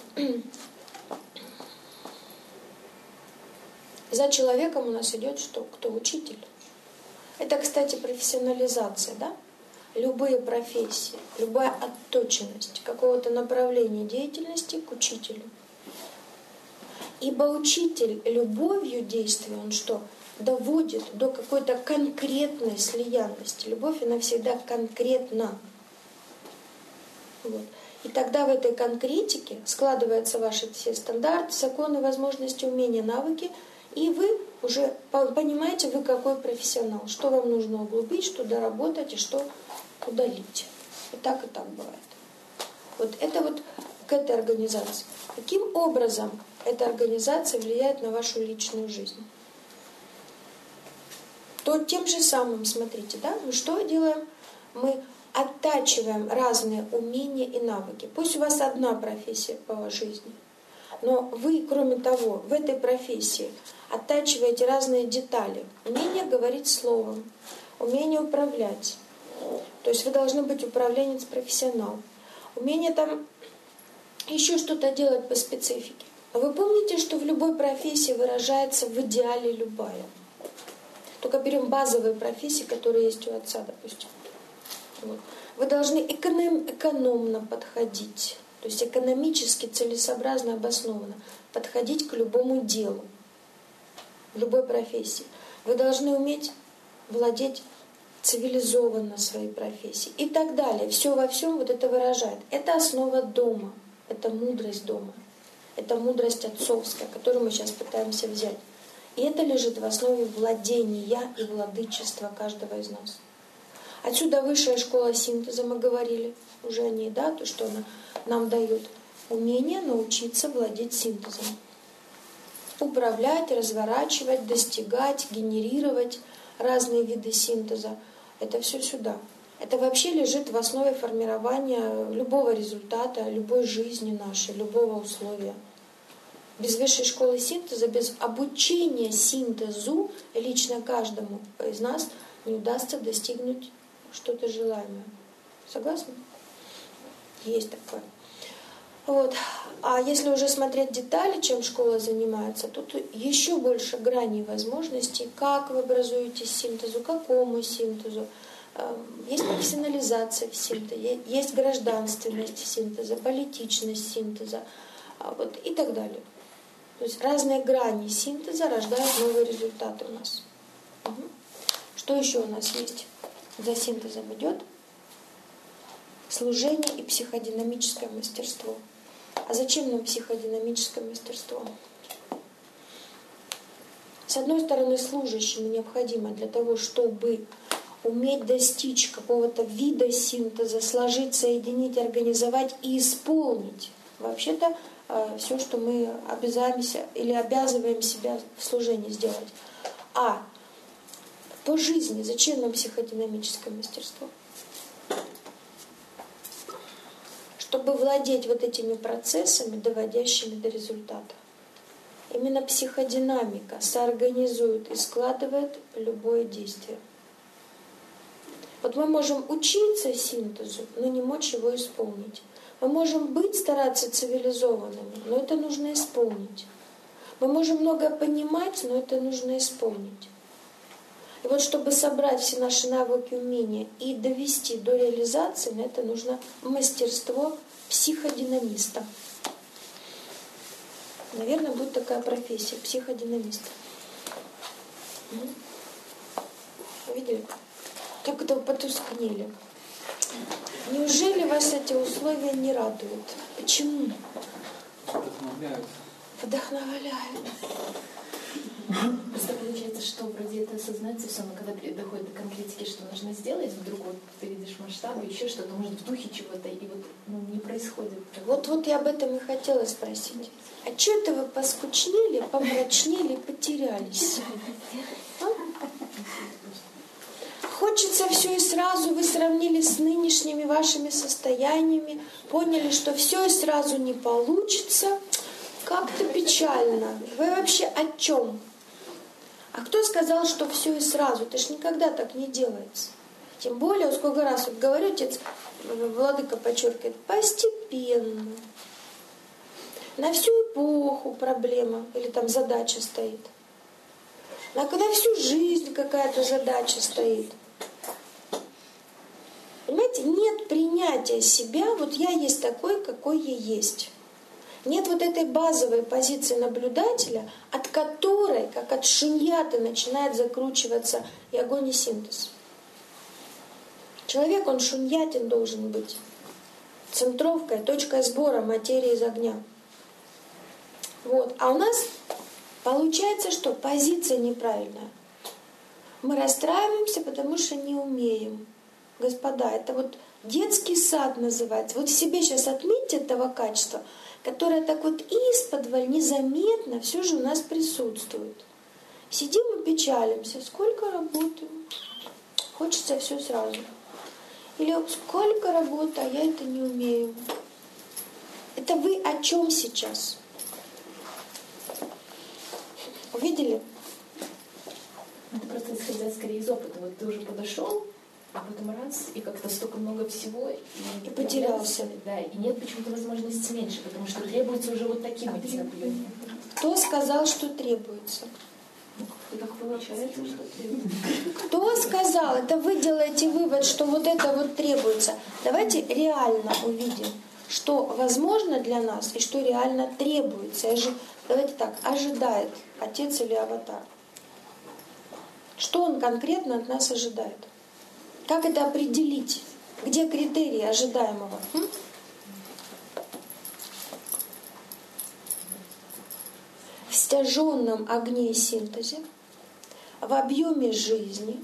За человеком у нас идет что? Кто? Учитель. Это, кстати, профессионализация, да? Любые профессии, любая отточенность какого-то направления деятельности к учителю. Ибо учитель любовью действия, он что? Доводит до какой-то конкретной слиянности. Любовь, она всегда конкретна. Вот. И тогда в этой конкретике складываются ваши все стандарты, законы, возможности, умения, навыки, и вы уже понимаете, вы какой профессионал, что вам нужно углубить, что доработать и что удалить. И так, и так бывает. Вот это вот к этой организации. Каким образом эта организация влияет на вашу личную жизнь? То тем же самым, смотрите, да, мы что делаем? Мы оттачиваем разные умения и навыки. Пусть у вас одна профессия по жизни, но вы, кроме того, в этой профессии оттачиваете разные детали. Умение говорить словом, умение управлять. То есть вы должны быть управленец-профессионал. Умение там еще что-то делать по специфике. А вы помните, что в любой профессии выражается в идеале любая. Только берем базовые профессии, которые есть у отца, допустим. Вот. Вы должны эконом, экономно подходить, то есть экономически, целесообразно, обоснованно подходить к любому делу, в любой профессии. Вы должны уметь владеть цивилизованно своей профессией и так далее. Все во всем вот это выражает. Это основа дома, это мудрость дома, это мудрость отцовская, которую мы сейчас пытаемся взять. И это лежит в основе владения и владычества каждого из нас. Отсюда высшая школа синтеза, мы говорили уже о ней, да, то, что она нам дает умение научиться владеть синтезом. Управлять, разворачивать, достигать, генерировать разные виды синтеза. Это все сюда. Это вообще лежит в основе формирования любого результата, любой жизни нашей, любого условия. Без высшей школы синтеза, без обучения синтезу лично каждому из нас не удастся достигнуть что-то желаемое. Согласны? Есть такое. Вот. А если уже смотреть детали, чем школа занимается, тут еще больше граней возможностей, как вы образуете синтезу, какому синтезу. Есть профессионализация в синтезе, есть гражданственность синтеза, политичность синтеза, вот, и так далее. То есть разные грани синтеза рождают новые результаты у нас. Угу. Что еще у нас есть? За синтезом идет служение и психодинамическое мастерство. А зачем нам психодинамическое мастерство? С одной стороны, служащим необходимо для того, чтобы уметь достичь какого-то вида синтеза, сложить, соединить, организовать и исполнить. Вообще-то э, все, что мы обязаемся или обязываем себя в служении сделать. А по жизни зачем нам психодинамическое мастерство? Чтобы владеть вот этими процессами, доводящими до результата. Именно психодинамика соорганизует и складывает любое действие. Вот мы можем учиться синтезу, но не мочь его исполнить. Мы можем быть, стараться цивилизованными, но это нужно исполнить. Мы можем многое понимать, но это нужно исполнить. И вот чтобы собрать все наши навыки, умения и довести до реализации, на это нужно мастерство психодинамиста. Наверное, будет такая профессия, психодинамист. Видели? Как это потускнели. Неужели вас эти условия не радуют? Почему? Вдохновляют. Вдохновляют. Просто получается, что вроде это осознается все, но когда доходит до конкретики, что нужно сделать, вдруг вот ты видишь масштабы, еще что-то, может, в духе чего-то, и вот ну, не происходит. Вот, вот я об этом и хотела спросить. А что это вы поскучнели, помрачнели, потерялись? А? Хочется все и сразу, вы сравнили с нынешними вашими состояниями, поняли, что все и сразу не получится. Как-то печально. Вы вообще о чем? А кто сказал, что все и сразу? Это ж никогда так не делается. Тем более, вот сколько раз вот говорю, отец Владыка подчеркивает, постепенно. На всю эпоху проблема или там задача стоит. На, на всю жизнь какая-то задача стоит. Понимаете, нет принятия себя, вот я есть такой, какой я есть. Нет вот этой базовой позиции наблюдателя, от которой, как от шиньяты, начинает закручиваться и огонь, и синтез. Человек, он шуньятин должен быть. Центровкой, точкой сбора материи из огня. Вот. А у нас получается, что позиция неправильная. Мы расстраиваемся, потому что не умеем. Господа, это вот детский сад называется. Вот в себе сейчас отметьте этого качества, которое так вот исподволь, незаметно все же у нас присутствует. Сидим и печалимся. Сколько работаем? Хочется все сразу. Или сколько работы, а я это не умею. Это вы о чем сейчас? Увидели? Это просто исходя скорее из опыта. Вот ты уже подошел, а потом раз, и как-то столько много всего. И, и потерялся. Да, и нет почему-то возможности меньше, потому что требуется уже вот таким эти наблюдения. Кто сказал, что требуется? И как получается, что требуется? Кто сказал? Это вы делаете вывод, что вот это вот требуется. Давайте реально увидим, что возможно для нас и что реально требуется. Я же, давайте так, ожидает Отец или Аватар. Что он конкретно от нас ожидает? Как это определить? Где критерии ожидаемого? М? В стяженном огне и синтезе, в объеме жизни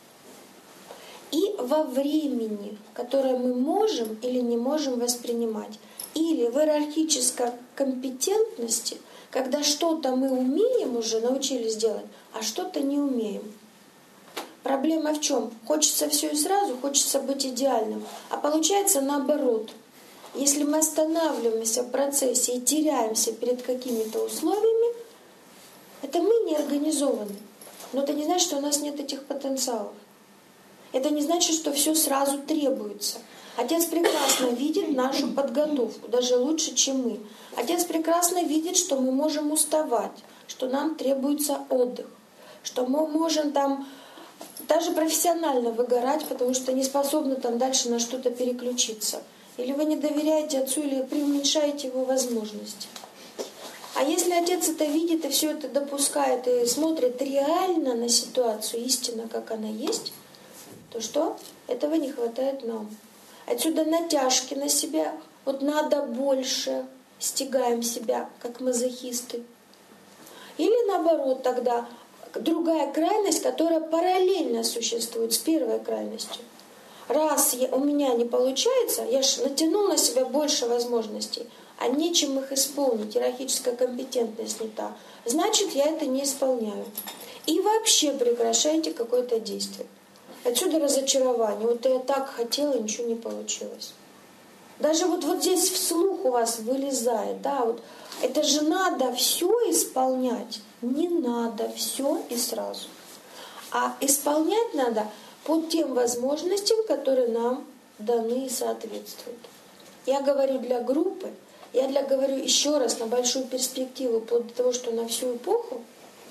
и во времени, которое мы можем или не можем воспринимать. Или в иерархической компетентности, когда что-то мы умеем уже, научились делать, а что-то не умеем. Проблема в чем? Хочется все и сразу, хочется быть идеальным. А получается наоборот. Если мы останавливаемся в процессе и теряемся перед какими-то условиями, это мы не организованы. Но это не значит, что у нас нет этих потенциалов. Это не значит, что все сразу требуется. Отец прекрасно видит нашу подготовку, даже лучше, чем мы. Отец прекрасно видит, что мы можем уставать, что нам требуется отдых, что мы можем там даже профессионально выгорать, потому что не способны там дальше на что-то переключиться. Или вы не доверяете отцу, или преуменьшаете его возможности. А если отец это видит и все это допускает, и смотрит реально на ситуацию, истинно, как она есть, то что? Этого не хватает нам. Отсюда натяжки на себя. Вот надо больше. Стягаем себя, как мазохисты. Или наоборот тогда другая крайность, которая параллельно существует с первой крайностью. Раз я, у меня не получается, я же натянул на себя больше возможностей, а нечем их исполнить, иерархическая компетентность не та, значит, я это не исполняю. И вообще прекращайте какое-то действие. Отсюда разочарование. Вот я так хотела, ничего не получилось. Даже вот, вот здесь вслух у вас вылезает, да, вот это же надо все исполнять. Не надо все и сразу. А исполнять надо по тем возможностям, которые нам даны и соответствуют. Я говорю для группы, я для, говорю еще раз на большую перспективу, вплоть до того, что на всю эпоху,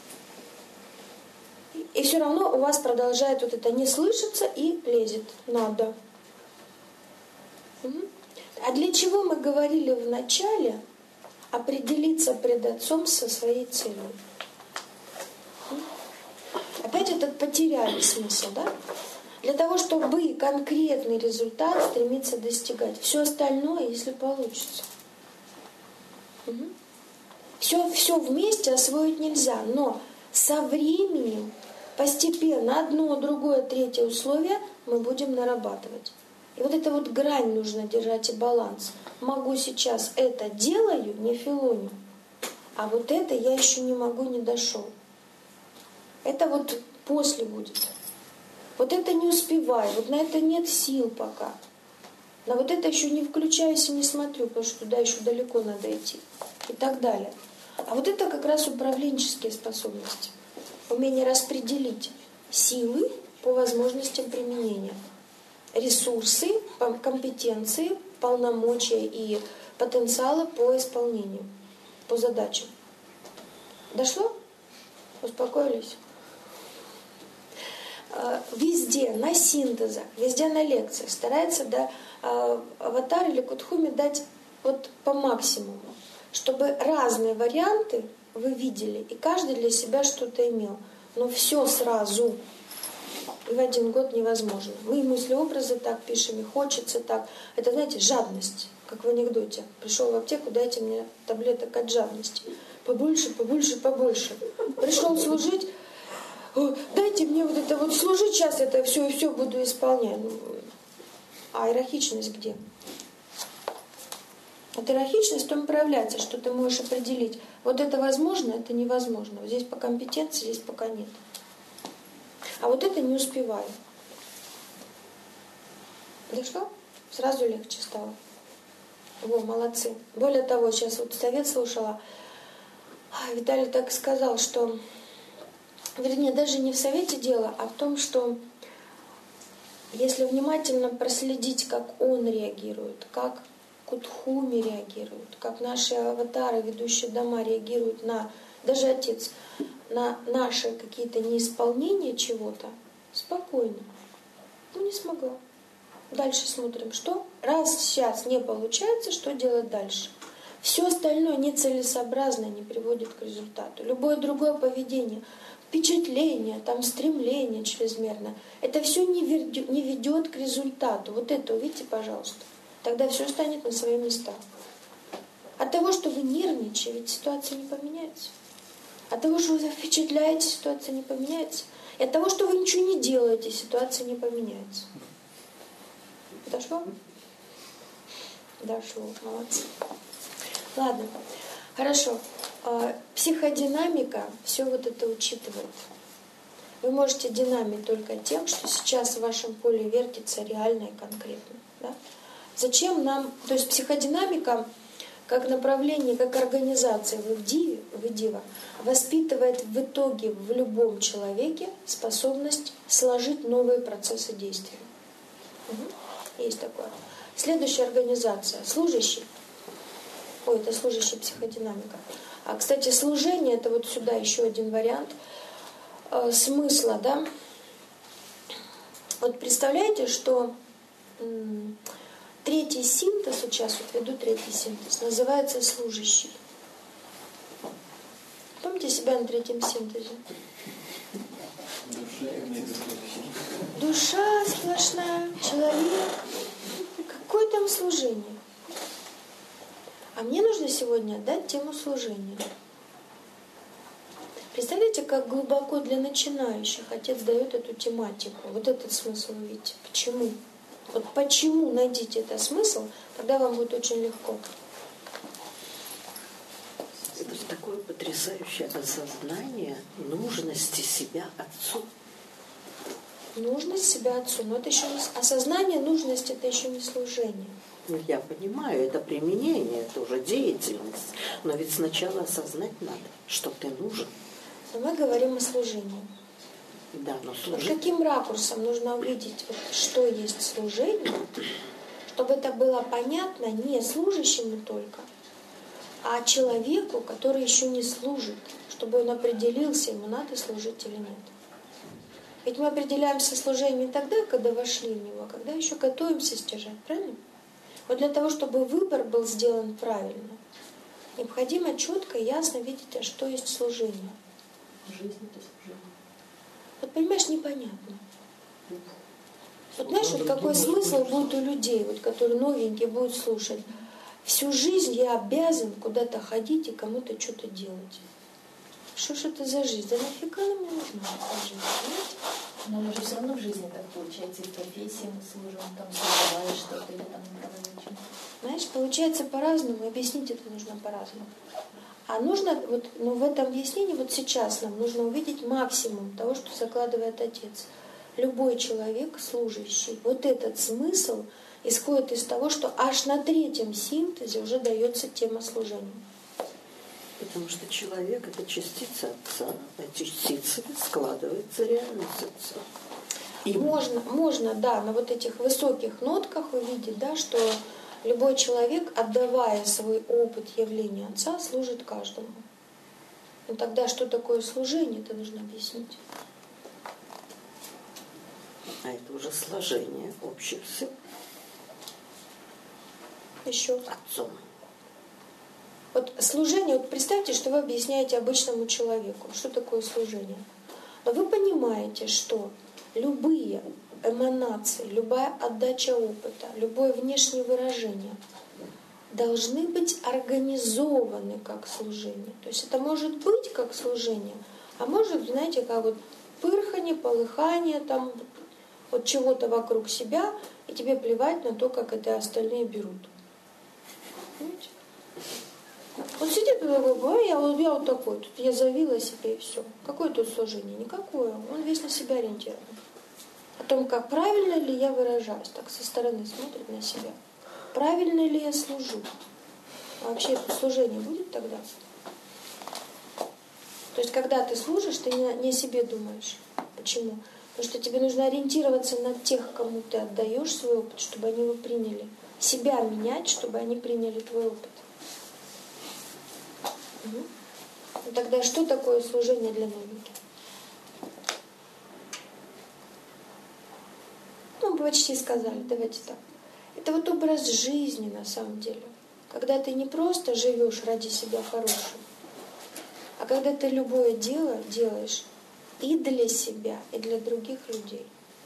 и все равно у вас продолжает вот это не слышаться и лезет. Надо. Угу. А для чего мы говорили в начале определиться пред Отцом со своей целью? Опять этот потеряли смысл, да? Для того, чтобы конкретный результат стремиться достигать. Все остальное, если получится. Угу. Все, все вместе освоить нельзя, но со временем постепенно одно, другое, третье условие мы будем нарабатывать. И вот эта вот грань нужно держать и баланс. Могу сейчас это делаю, не филоню, а вот это я еще не могу, не дошел. Это вот после будет. Вот это не успеваю, вот на это нет сил пока. На вот это еще не включаюсь и не смотрю, потому что туда еще далеко надо идти. И так далее. А вот это как раз управленческие способности. Умение распределить силы по возможностям применения. Ресурсы, компетенции, полномочия и потенциалы по исполнению, по задачам. Дошло? Успокоились? Везде на синтезах, везде на лекциях старается да, аватар или кутхуми дать вот по максимуму, чтобы разные варианты вы видели, и каждый для себя что-то имел. Но все сразу и в один год невозможно. Мы и мысли-образы так пишем, и хочется так. Это, знаете, жадность, как в анекдоте. Пришел в аптеку, дайте мне таблеток от жадности. Побольше, побольше, побольше. Пришел служить, дайте мне вот это вот служить, сейчас это все и все буду исполнять. А иерархичность где? Вот иерархичность в том проявляется, что ты можешь определить, вот это возможно, это невозможно. Вот здесь по компетенции, здесь пока нет. А вот это не успеваю. Дошло? Сразу легче стало. Во, молодцы. Более того, сейчас вот совет слушала, Виталий так сказал, что, вернее, даже не в совете дело, а в том, что если внимательно проследить, как он реагирует, как кутхуми реагируют, как наши аватары, ведущие дома реагируют на, даже отец, на наши какие-то неисполнения чего-то, спокойно. Ну, не смогла. Дальше смотрим, что. Раз сейчас не получается, что делать дальше? Все остальное нецелесообразно не приводит к результату. Любое другое поведение, впечатление, там, стремление чрезмерно, это все не ведет, не ведет к результату. Вот это увидите, пожалуйста. Тогда все станет на свои места. От того, что вы нервничаете, ведь ситуация не поменяется. От того, что вы впечатляете, ситуация не поменяется. И от того, что вы ничего не делаете, ситуация не поменяется. Дошло? Дошло. Молодцы. Ладно. Хорошо. Психодинамика все вот это учитывает. Вы можете динамить только тем, что сейчас в вашем поле вертится реально и конкретно. Да? Зачем нам... То есть психодинамика как направление, как организация в Диве, в Дива, воспитывает в итоге в любом человеке способность сложить новые процессы действия. Угу. Есть такое. Следующая организация. Служащий. Ой, это служащий психодинамика. А, кстати, служение, это вот сюда еще один вариант э, смысла, да. Вот представляете, что м- третий синтез, вот сейчас вот веду третий синтез, называется служащий. Помните себя на третьем синтезе? Душа сплошная, человек. Какое там служение? А мне нужно сегодня отдать тему служения. Представляете, как глубоко для начинающих Отец дает эту тематику, вот этот смысл увидите. Почему? Вот почему найдите этот смысл, тогда вам будет очень легко. такое потрясающее осознание нужности себя Отцу. Нужность себя Отцу. Но это еще не осознание нужности, это еще не служение. Ну, я понимаю, это применение, это уже деятельность. Но ведь сначала осознать надо, что ты нужен. Но мы говорим о служении. Да, но Вот служить... каким ракурсом нужно увидеть, вот, что есть служение, чтобы это было понятно не служащему только, а человеку, который еще не служит, чтобы он определился, ему надо служить или нет. Ведь мы определяемся служением тогда, когда вошли в него, когда еще готовимся стяжать, правильно? Вот для того, чтобы выбор был сделан правильно, необходимо четко и ясно видеть, а что есть служение. Жизнь — это служение. Вот понимаешь, непонятно. Вот знаешь, вот какой смысл будет у людей, вот, которые новенькие будут слушать. Всю жизнь я обязан куда-то ходить и кому-то что-то делать. Что ж это за жизнь? Да нафига нам нужна эта жизнь? Понимаете? Но мы же все равно в жизни так получается, и в профессии мы служим, там создавая что-то или там управляем. Знаешь, получается по-разному, объяснить это нужно по-разному. А нужно, вот, ну, в этом объяснении вот сейчас нам нужно увидеть максимум того, что закладывает Отец. Любой человек, служащий, вот этот смысл исходит из того, что аж на третьем синтезе уже дается тема служения. Потому что человек — это частица Отца, а частицы складывается реальность Отца. И Можно, можно, да, на вот этих высоких нотках увидеть, да, что любой человек, отдавая свой опыт явления Отца, служит каждому. Но тогда что такое служение, это нужно объяснить. А это уже сложение общих сил Еще. Отцом. Вот служение, вот представьте, что вы объясняете обычному человеку, что такое служение. Но вы понимаете, что любые эманации, любая отдача опыта, любое внешнее выражение должны быть организованы как служение. То есть это может быть как служение, а может, знаете, как вот пырхание, полыхание там вот чего-то вокруг себя, и тебе плевать на то, как это остальные берут. Понимаете? Он сидит и такой, я, вот, я вот такой, тут я завила себе и все. Какое тут служение? Никакое. Он весь на себя ориентирован. О том, как правильно ли я выражаюсь, так со стороны смотрит на себя. Правильно ли я служу? А вообще это служение будет тогда? То есть, когда ты служишь, ты не, не о себе думаешь. Почему? Потому что тебе нужно ориентироваться на тех, кому ты отдаешь свой опыт, чтобы они его приняли. Себя менять, чтобы они приняли твой опыт. Угу. Ну, тогда что такое служение для новеньких? Ну, мы почти сказали, давайте так. Это вот образ жизни на самом деле. Когда ты не просто живешь ради себя хорошим, а когда ты любое дело делаешь и для себя, и для других людей.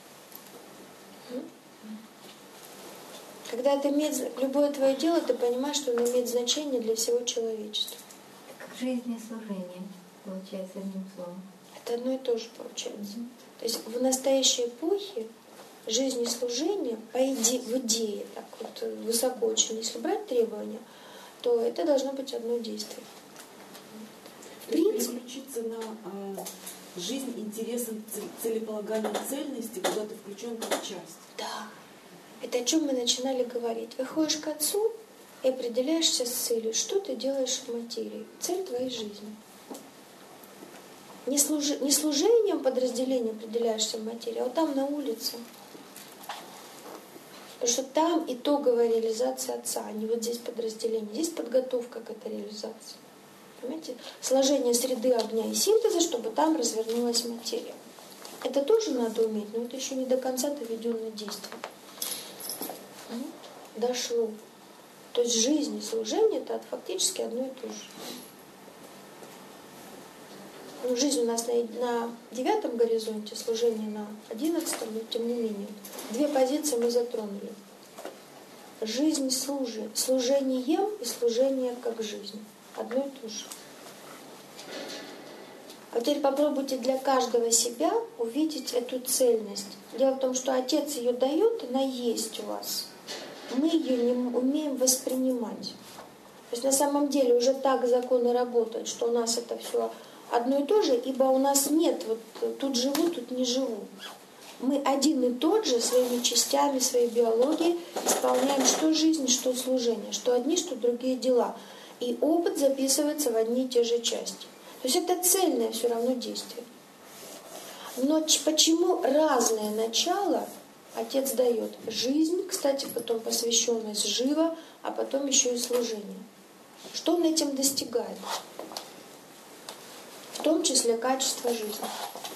Когда это имеет, любое твое дело, ты понимаешь, что оно имеет значение для всего человечества. Это как жизнь и служение, получается, одним словом. Это одно и то же получается. Mm-hmm. То есть в настоящей эпохе жизнь и служение, по иде, в идее, так вот высоко очень, если брать требования, то это должно быть одно действие. В принципе, переключиться на а, жизнь интересом целеполагания цельности, куда ты включен как часть. Да. Это о чем мы начинали говорить. Выходишь к Отцу и определяешься с целью, что ты делаешь в материи, цель твоей жизни. Не, служи, не служением подразделения определяешься в материи, а вот там на улице. Потому что там итоговая реализация Отца, а не вот здесь подразделение. Здесь подготовка к этой реализации. Понимаете? Сложение среды огня и синтеза, чтобы там развернулась материя. Это тоже надо уметь, но это еще не до конца доведенное действие. Дошло. То есть жизнь и служение это фактически одно и то же. Ну, жизнь у нас на, на девятом горизонте, служение на одиннадцатом, но тем не менее. Две позиции мы затронули. Жизнь служи, служением и служение как жизнь. Одно и то же. А теперь попробуйте для каждого себя увидеть эту цельность. Дело в том, что Отец ее дает, она есть у вас. Мы ее не умеем воспринимать. То есть на самом деле уже так законы работают, что у нас это все одно и то же, ибо у нас нет, вот тут живу, тут не живу. Мы один и тот же своими частями, своей биологией исполняем что жизнь, что служение, что одни, что другие дела. И опыт записывается в одни и те же части. То есть это цельное все равно действие. Но почему разное начало Отец дает? Жизнь, кстати, потом посвященность живо, а потом еще и служение. Что он этим достигает? В том числе качество жизни.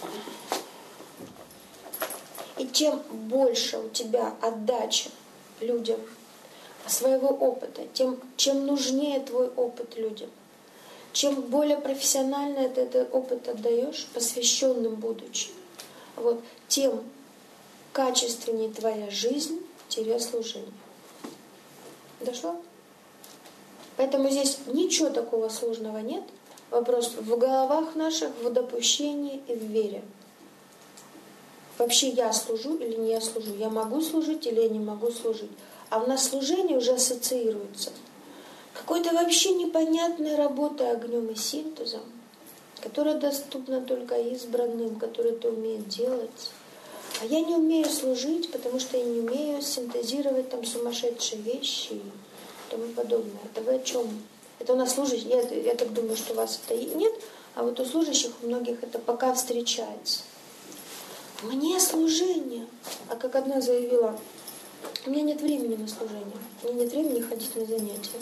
И чем больше у тебя отдача людям своего опыта, тем чем нужнее твой опыт людям, чем более профессионально ты этот опыт отдаешь, посвященным будучи, вот, тем качественнее твоя жизнь, тебе служение. Дошло? Поэтому здесь ничего такого сложного нет. Вопрос в головах наших, в допущении и в вере. Вообще я служу или не я служу? Я могу служить или я не могу служить? А у нас служение уже ассоциируется. Какой-то вообще непонятной работой огнем и синтезом, которая доступна только избранным, которые это умеют делать. А я не умею служить, потому что я не умею синтезировать там сумасшедшие вещи и тому подобное. Это вы о чем? Это у нас служащие, я, я так думаю, что у вас это и нет, а вот у служащих у многих это пока встречается. Мне служение. А как одна заявила, у меня нет времени на служение, у меня нет времени ходить на занятия.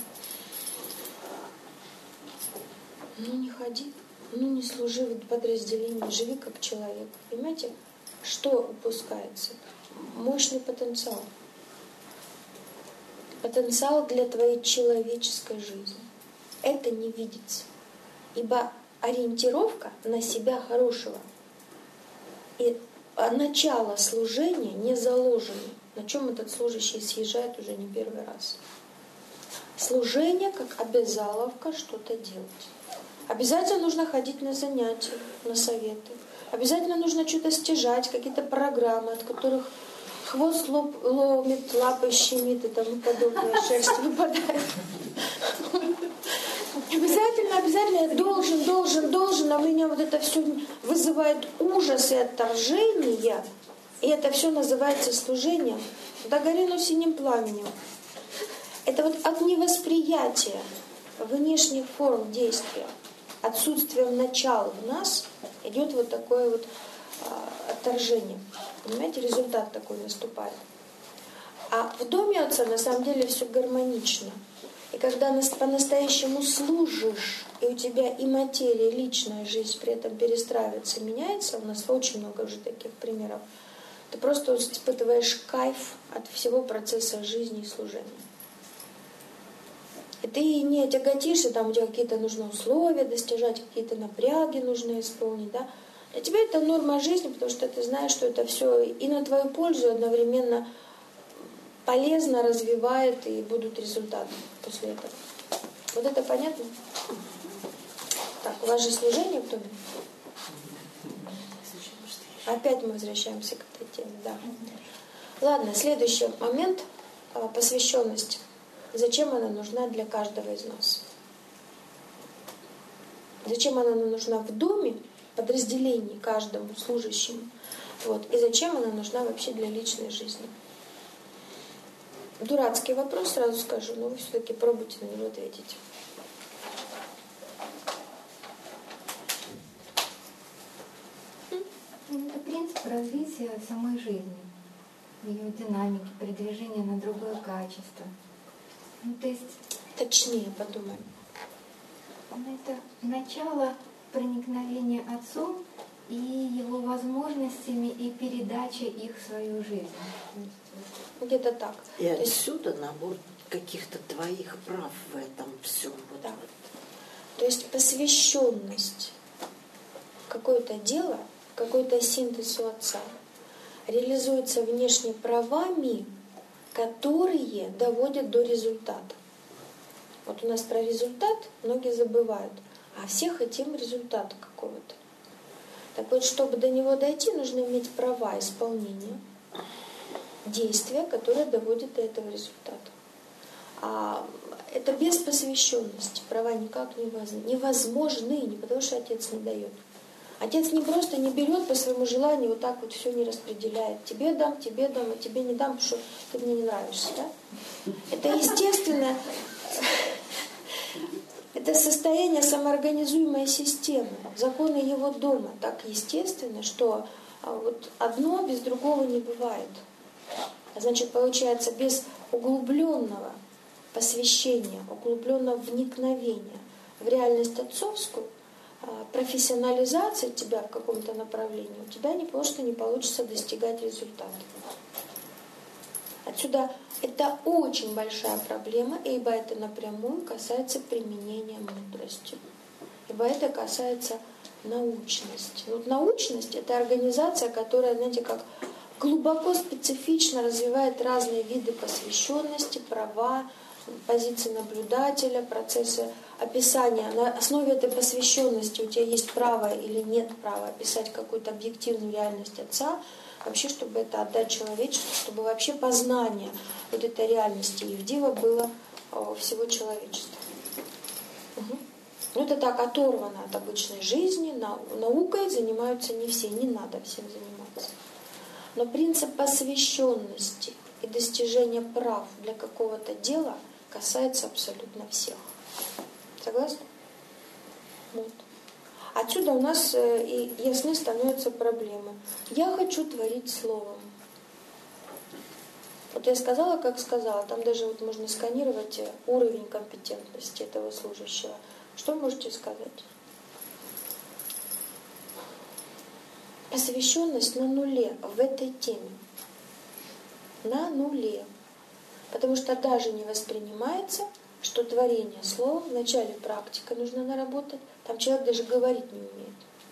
Ну не ходи, ну не служи в подразделении, живи как человек. Понимаете, что упускается? Мощный потенциал. Потенциал для твоей человеческой жизни. Это не видится. Ибо ориентировка на себя хорошего и начало служения не заложено. На чем этот служащий съезжает уже не первый раз. Служение как обязаловка что-то делать. Обязательно нужно ходить на занятия, на советы. Обязательно нужно что-то стяжать, какие-то программы, от которых хвост лоб, ломит, лапы щемит и тому подобное, шерсть выпадает. Обязательно, обязательно я должен, должен, должен, а у меня вот это все вызывает ужас и отторжение, и это все называется служением. Да горено синим пламенем. Это вот от невосприятия внешних форм действия, отсутствием начала в нас идет вот такое вот а, отторжение. Понимаете, результат такой наступает. А в доме Отца на самом деле все гармонично. И когда по-настоящему служишь, и у тебя и материя, и личная жизнь при этом перестраивается, меняется, у нас очень много уже таких примеров, ты просто испытываешь кайф от всего процесса жизни и служения. И ты не тяготишься, там у тебя какие-то нужны условия достижать, какие-то напряги нужно исполнить, да? Для тебя это норма жизни, потому что ты знаешь, что это все и на твою пользу одновременно полезно развивает, и будут результаты после этого. Вот это понятно? Так, у вас же служение в доме? Опять мы возвращаемся к этой теме, да. Ладно, следующий момент — посвященность. Зачем она нужна для каждого из нас? Зачем она нужна в доме, подразделении каждому служащему? Вот. И зачем она нужна вообще для личной жизни? Дурацкий вопрос, сразу скажу, но вы все-таки пробуйте на него ответить. Это принцип развития самой жизни, ее динамики, передвижения на другое качество. Ну, то есть, точнее подумаем. Это начало проникновения Отцом и его возможностями и передача их в свою жизнь. Где-то так. И То отсюда есть набор каких-то твоих прав в этом всем. Вот да. вот. То есть посвященность в какое-то дело, какой-то синтез у Отца реализуется внешне правами, которые доводят до результата. Вот у нас про результат многие забывают, а все хотим результата какого-то. Так вот, чтобы до него дойти, нужно иметь права исполнения, действия, которые доводят до этого результата. А это без посвященности. Права никак невозможны, не потому что отец не дает. Отец не просто не берет по своему желанию, вот так вот все не распределяет. Тебе дам, тебе дам, а тебе не дам, потому что ты мне не нравишься. Да? Это естественно. Это состояние самоорганизуемой системы. Законы его дома так естественно, что вот одно без другого не бывает. А значит, получается, без углубленного посвящения, углубленного вникновения в реальность отцовскую, профессионализация тебя в каком-то направлении, у тебя не просто не получится достигать результата. Отсюда это очень большая проблема, ибо это напрямую касается применения мудрости. Ибо это касается научности. Вот научность — это организация, которая, знаете, как глубоко специфично развивает разные виды посвященности, права, позиции наблюдателя, процессы описания. На основе этой посвященности у тебя есть право или нет права описать какую-то объективную реальность Отца, вообще, чтобы это отдать человечеству, чтобы вообще познание вот этой реальности Евдива было всего человечества. Угу. Ну, это так оторвано от обычной жизни, наукой занимаются не все, не надо всем заниматься. Но принцип посвященности и достижения прав для какого-то дела касается абсолютно всех. Согласны? Вот. Отсюда у нас и ясны становятся проблемы. Я хочу творить словом. Вот я сказала, как сказала, там даже вот можно сканировать уровень компетентности этого служащего. Что вы можете сказать? Посвященность на нуле в этой теме. На нуле. Потому что даже не воспринимается, что творение слова, вначале практика нужно наработать, там человек даже говорить не умеет.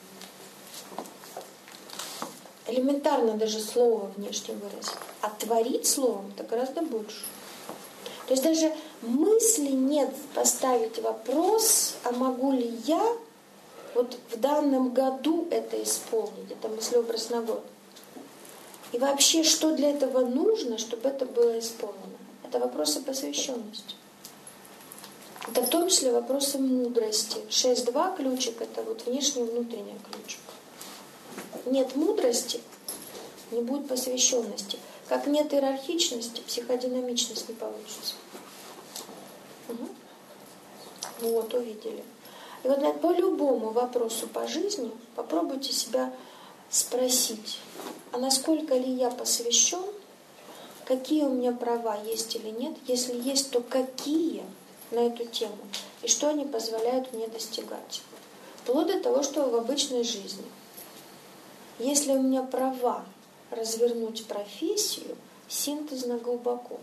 Элементарно даже слово внешне выразить. А творить словом это гораздо больше. То есть даже мысли нет поставить вопрос, а могу ли я вот в данном году это исполнить, это мыслеобразный год. И вообще, что для этого нужно, чтобы это было исполнено? Это вопросы посвященности. Это в том числе вопросы мудрости. шесть два ключик — это вот внешний и внутренний ключик. Нет мудрости, не будет посвященности. Как нет иерархичности, психодинамичность не получится. Угу. Вот, увидели. И вот по любому вопросу по жизни попробуйте себя спросить, а насколько ли я посвящен, какие у меня права есть или нет, если есть, то какие на эту тему, и что они позволяют мне достигать. Вплоть до того, что в обычной жизни. Если у меня права развернуть профессию синтезно глубоко,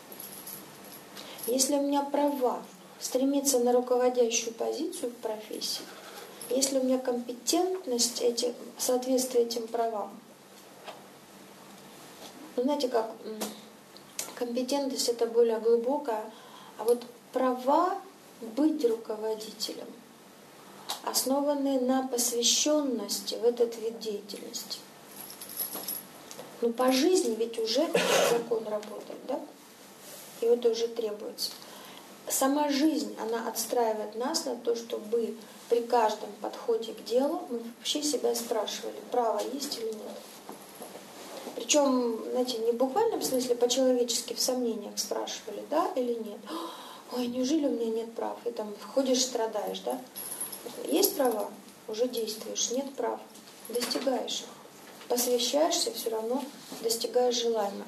если у меня права стремиться на руководящую позицию в профессии, если у меня компетентность, эти, соответствие этим правам, ну, знаете, как компетентность — это более глубокая, а вот права быть руководителем, основанные на посвященности в этот вид деятельности. Ну, по жизни ведь уже закон работает, да? И это уже требуется. Сама жизнь, она отстраивает нас на то, чтобы при каждом подходе к делу мы вообще себя спрашивали, право есть или нет. Причем, знаете, не в буквальном смысле, по-человечески в сомнениях спрашивали, да или нет. Ой, неужели у меня нет прав? И там ходишь, страдаешь, да? Есть права? Уже действуешь. Нет прав. Достигаешь их. Посвящаешься, все равно достигаешь желаемого.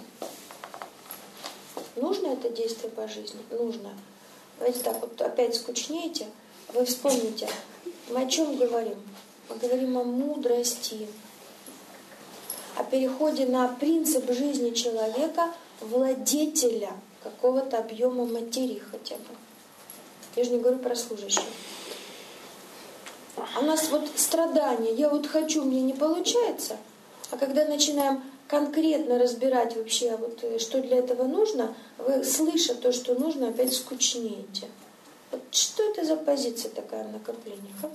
Нужно это действие по жизни? Нужно. Давайте так, вот опять скучнеете. Вы вспомните, мы о чем говорим? Мы говорим о мудрости, о переходе на принцип жизни человека, владетеля какого-то объема материи хотя бы. Я же не говорю про служащего. А у нас вот страдания, я вот хочу, мне не получается, а когда начинаем конкретно разбирать вообще, вот, что для этого нужно, вы, слыша то, что нужно, опять скучнеете. Вот что это за позиция такая в накоплениях? А?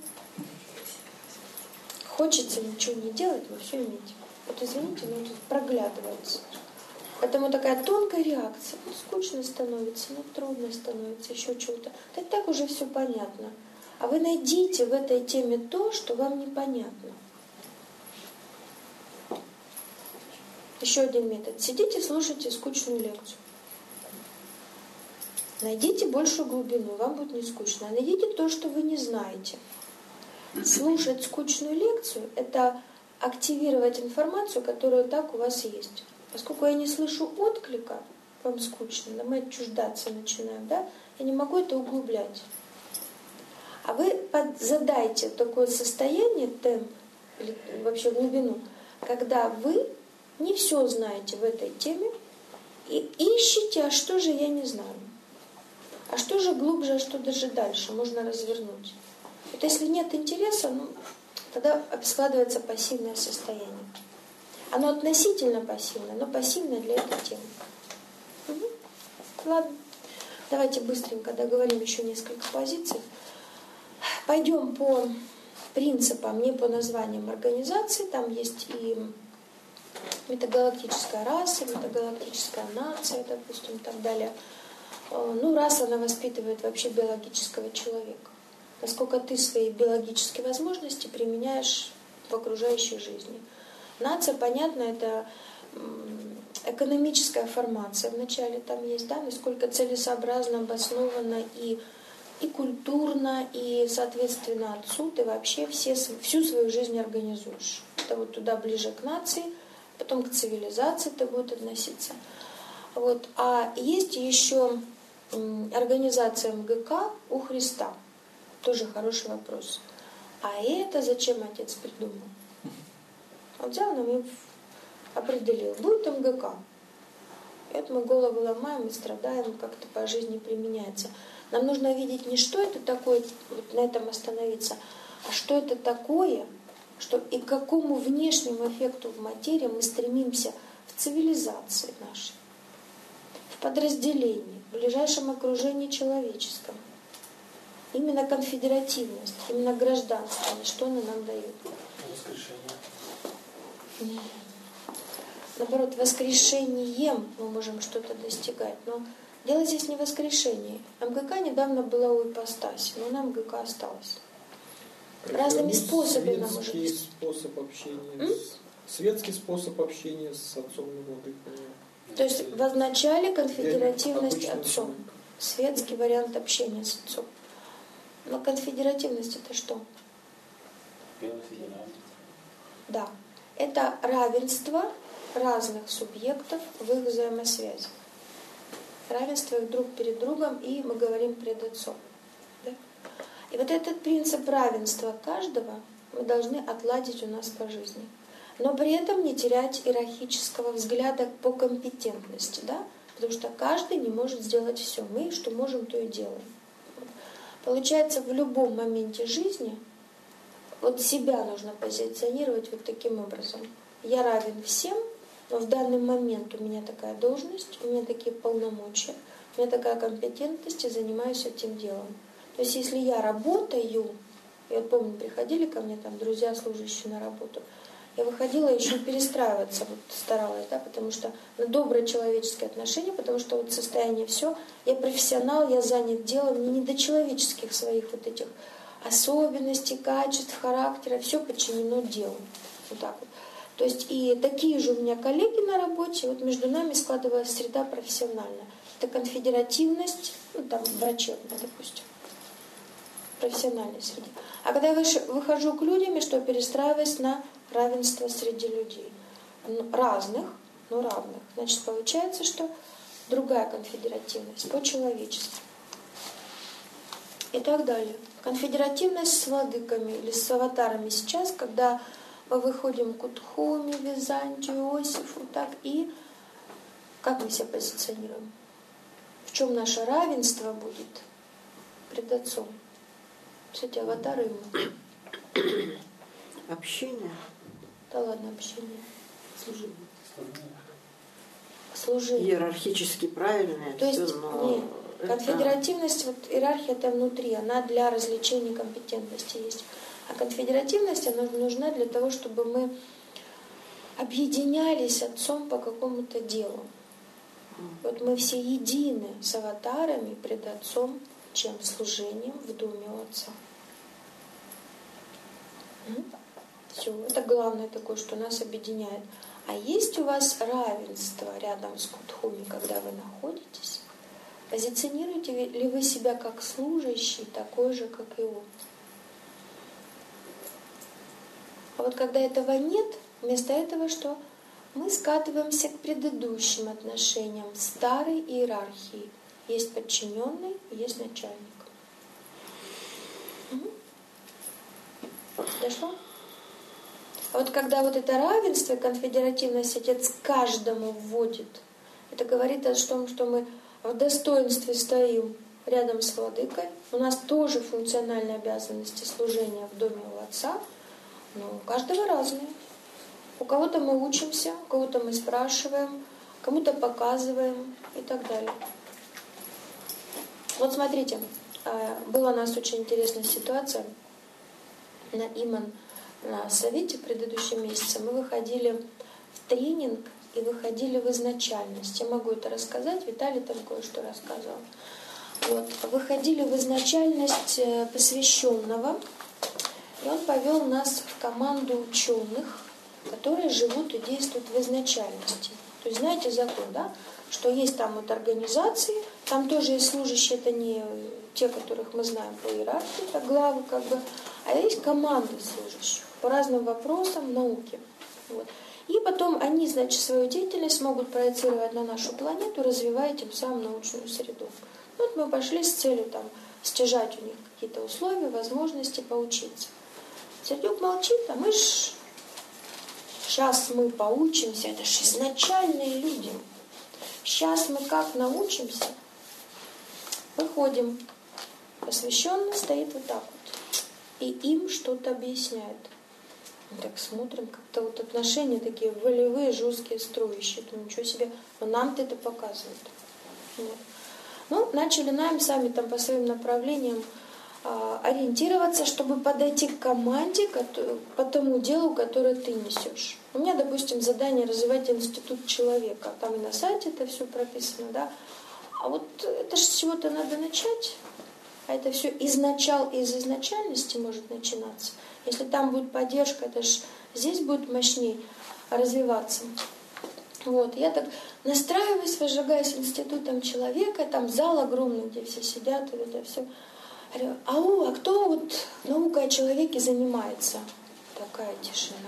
Хочется ничего не делать, но все иметь. Вот извините, но тут проглядывается. Потому такая тонкая реакция. Ну, скучно становится, ну, трудно становится, еще чего-то. Да так уже все понятно. А вы найдите в этой теме то, что вам непонятно. Еще один метод. Сидите, слушайте скучную лекцию. Найдите большую глубину, вам будет не скучно. Найдите то, что вы не знаете. Слушать скучную лекцию – это активировать информацию, которая так у вас есть. Поскольку я не слышу отклика, вам скучно, мы отчуждаться начинаем, да? Я не могу это углублять. А вы задайте такое состояние, темп, или вообще глубину, когда вы не все знаете в этой теме и ищете, а что же я не знаю. А что же глубже, а что даже дальше можно развернуть. Вот если нет интереса, ну, тогда складывается пассивное состояние. Оно относительно пассивное, но пассивное для этой темы. Угу. Ладно, давайте быстренько договорим еще несколько позиций. Пойдем по принципам, не по названиям организации. Там есть и метагалактическая раса, метагалактическая нация, допустим, и так далее. Ну, раса, она воспитывает вообще биологического человека. Насколько ты свои биологические возможности применяешь в окружающей жизни. Нация, понятно, это экономическая формация. Вначале там есть, да, насколько целесообразно, обоснованно и, и культурно, и, соответственно, отцу ты вообще все, всю свою жизнь организуешь. Это вот туда ближе к нации, потом к цивилизации это будет относиться. Вот. А есть еще организация МГК у Христа. Тоже хороший вопрос. А это зачем отец придумал? Он взял нам и определил. Будет МГК. Это мы голову ломаем и страдаем, как-то по жизни применяется. Нам нужно видеть не что это такое, вот на этом остановиться, а что это такое, что и к какому внешнему эффекту в материи мы стремимся в цивилизации нашей, в подразделении, в ближайшем окружении человеческом. Именно конфедеративность, именно гражданство, что она нам дает. Воскрешение. Наоборот, воскрешением мы можем что-то достигать. Но дело здесь не в воскрешении. МГК недавно была у ипостаси, но на МГК осталась. Разными способами нам может быть. Способ общения с... Светский способ общения с отцом и владыкой. То есть в начале конфедеративность отцом. Светский вариант общения с отцом. Но конфедеративность это что? Да. Это равенство разных субъектов в их взаимосвязи. Равенство их друг перед другом, и мы говорим пред отцом. Да? И вот этот принцип равенства каждого мы должны отладить у нас по жизни. Но при этом не терять иерархического взгляда по компетентности. Да? Потому что каждый не может сделать все. Мы что можем, то и делаем. Получается, в любом моменте жизни вот себя нужно позиционировать вот таким образом. Я равен всем, но в данный момент у меня такая должность, у меня такие полномочия, у меня такая компетентность, и занимаюсь этим делом. То есть если я работаю, я помню, приходили ко мне там друзья, служащие на работу, я выходила еще перестраиваться, вот старалась, да, потому что на добрые человеческие отношения, потому что вот состояние все, я профессионал, я занят делом, мне не до человеческих своих вот этих особенностей, качеств, характера, все подчинено делу. Вот так вот. То есть и такие же у меня коллеги на работе, вот между нами складывалась среда профессиональная. Это конфедеративность, ну там врачебная, допустим, профессиональной среде. А когда я выхожу к людям, что перестраиваюсь на равенство среди людей. Разных, но равных. Значит, получается, что другая конфедеративность, по-человечески. И так далее. Конфедеративность с владыками или с аватарами сейчас, когда мы выходим к Утхуме, Византию, Иосифу, так и как мы себя позиционируем? В чем наше равенство будет пред Отцом? Кстати, аватары ему. Общение. Да ладно, общение. Служение. Служение. Иерархически правильное. То есть, все, но нет, это... конфедеративность, вот иерархия это внутри, она для развлечения компетентности есть. А конфедеративность, она нужна для того, чтобы мы объединялись отцом по какому-то делу. Вот мы все едины с аватарами пред Отцом, чем служением в доме у Отца. Все, это главное такое, что нас объединяет. А есть у вас равенство рядом с Кутхуми, когда вы находитесь? Позиционируете ли вы себя как служащий, такой же, как и он? А вот когда этого нет, вместо этого что? Мы скатываемся к предыдущим отношениям, старой иерархии. Есть подчиненный, есть начальник. Угу. Дошло? А вот когда вот это равенство и конфедеративность Отец каждому вводит, это говорит о том, что мы в достоинстве стоим рядом с Владыкой. У нас тоже функциональные обязанности служения в доме у Отца, но у каждого разные. У кого-то мы учимся, у кого-то мы спрашиваем, кому-то показываем и так далее. Вот смотрите, была у нас очень интересная ситуация на Иман, на совете в предыдущем месяце. Мы выходили в тренинг и выходили в изначальность. Я могу это рассказать, Виталий там кое-что рассказывал. Вот. Выходили в изначальность посвященного, и он повел нас в команду ученых, которые живут и действуют в изначальности. То есть знаете закон, да? Что есть там вот организации, там тоже есть служащие, это не те, которых мы знаем по иерархии, это главы как бы, а есть команды служащих по разным вопросам науки. Вот. И потом они, значит, свою деятельность могут проецировать на нашу планету, развивая тем самым научную среду. Вот мы пошли с целью там стяжать у них какие-то условия, возможности поучиться. Сердюк молчит, а мы ж сейчас мы поучимся, это же изначальные люди. Сейчас мы как научимся? Выходим. Посвященный стоит вот так вот. И им что-то объясняет. Мы так смотрим, как-то вот отношения такие волевые, жесткие, строящие. Думаю, ничего себе, но нам-то это показывает. Вот. Ну, начали нам сами там по своим направлениям а, ориентироваться, чтобы подойти к команде, который, по тому делу, которое ты несешь. У меня, допустим, задание развивать институт человека. Там и на сайте это все прописано, да. А вот это же с чего-то надо начать. А это все из начал, из изначальности может начинаться. Если там будет поддержка, это же здесь будет мощнее развиваться. Вот. Я так настраиваюсь, возжигаюсь институтом человека, там зал огромный, где все сидят, и это все. Я говорю, ау, а кто вот наукой о человеке занимается? Такая тишина.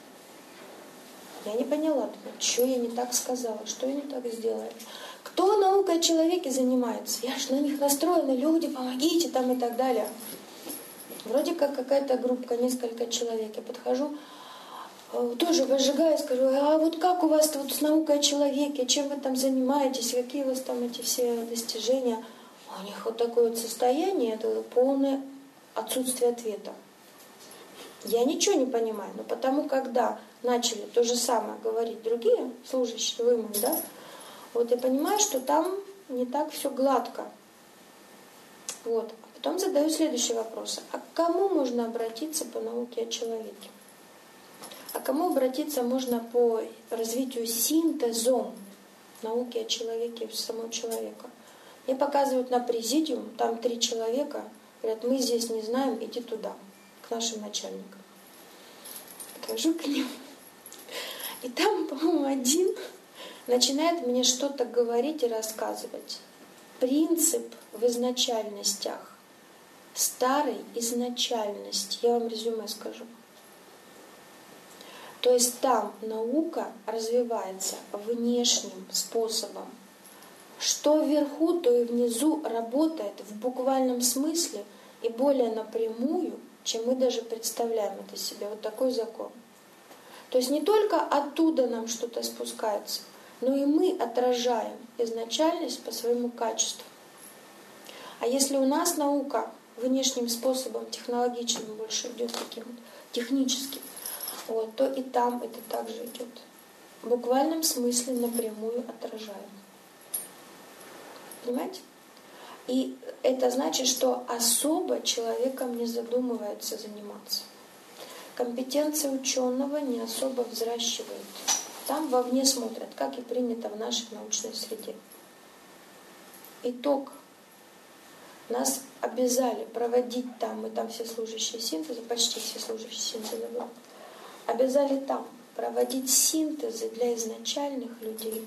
Я не поняла, что я не так сказала, что я не так сделала. Кто наукой о человеке занимается? Я же на них настроена, люди, помогите там и так далее. Вроде как какая-то группа, несколько человек. Я подхожу, тоже возжигаю, скажу, а вот как у вас вот с наукой о человеке, чем вы там занимаетесь, какие у вас там эти все достижения? У них вот такое вот состояние, это полное отсутствие ответа. Я ничего не понимаю, но потому когда начали то же самое говорить другие служащие, вы, да, вот я понимаю, что там не так все гладко. Вот. А потом задаю следующий вопрос. А к кому можно обратиться по науке о человеке? А к кому обратиться можно по развитию синтезом науки о человеке, самого человека? Мне показывают на президиум, там три человека, говорят, мы здесь не знаем, иди туда, к нашим начальникам. Подхожу к ним. И там, по-моему, один начинает мне что-то говорить и рассказывать. Принцип в изначальностях. Старой изначальности. Я вам резюме скажу. То есть там наука развивается внешним способом. Что вверху, то и внизу работает в буквальном смысле и более напрямую, чем мы даже представляем это себе. Вот такой закон. То есть не только оттуда нам что-то спускается, но и мы отражаем изначальность по своему качеству. А если у нас наука внешним способом, технологичным больше идет, таким техническим, вот, то и там это также идет. В буквальном смысле напрямую отражаем. Понимаете? И это значит, что особо человеком не задумывается заниматься. Компетенция ученого не особо взращивает Там вовне смотрят, как и принято в нашей научной среде. Итог. Нас обязали проводить там, мы там все служащие синтеза, почти все служащие синтеза были, обязали там проводить синтезы для изначальных людей.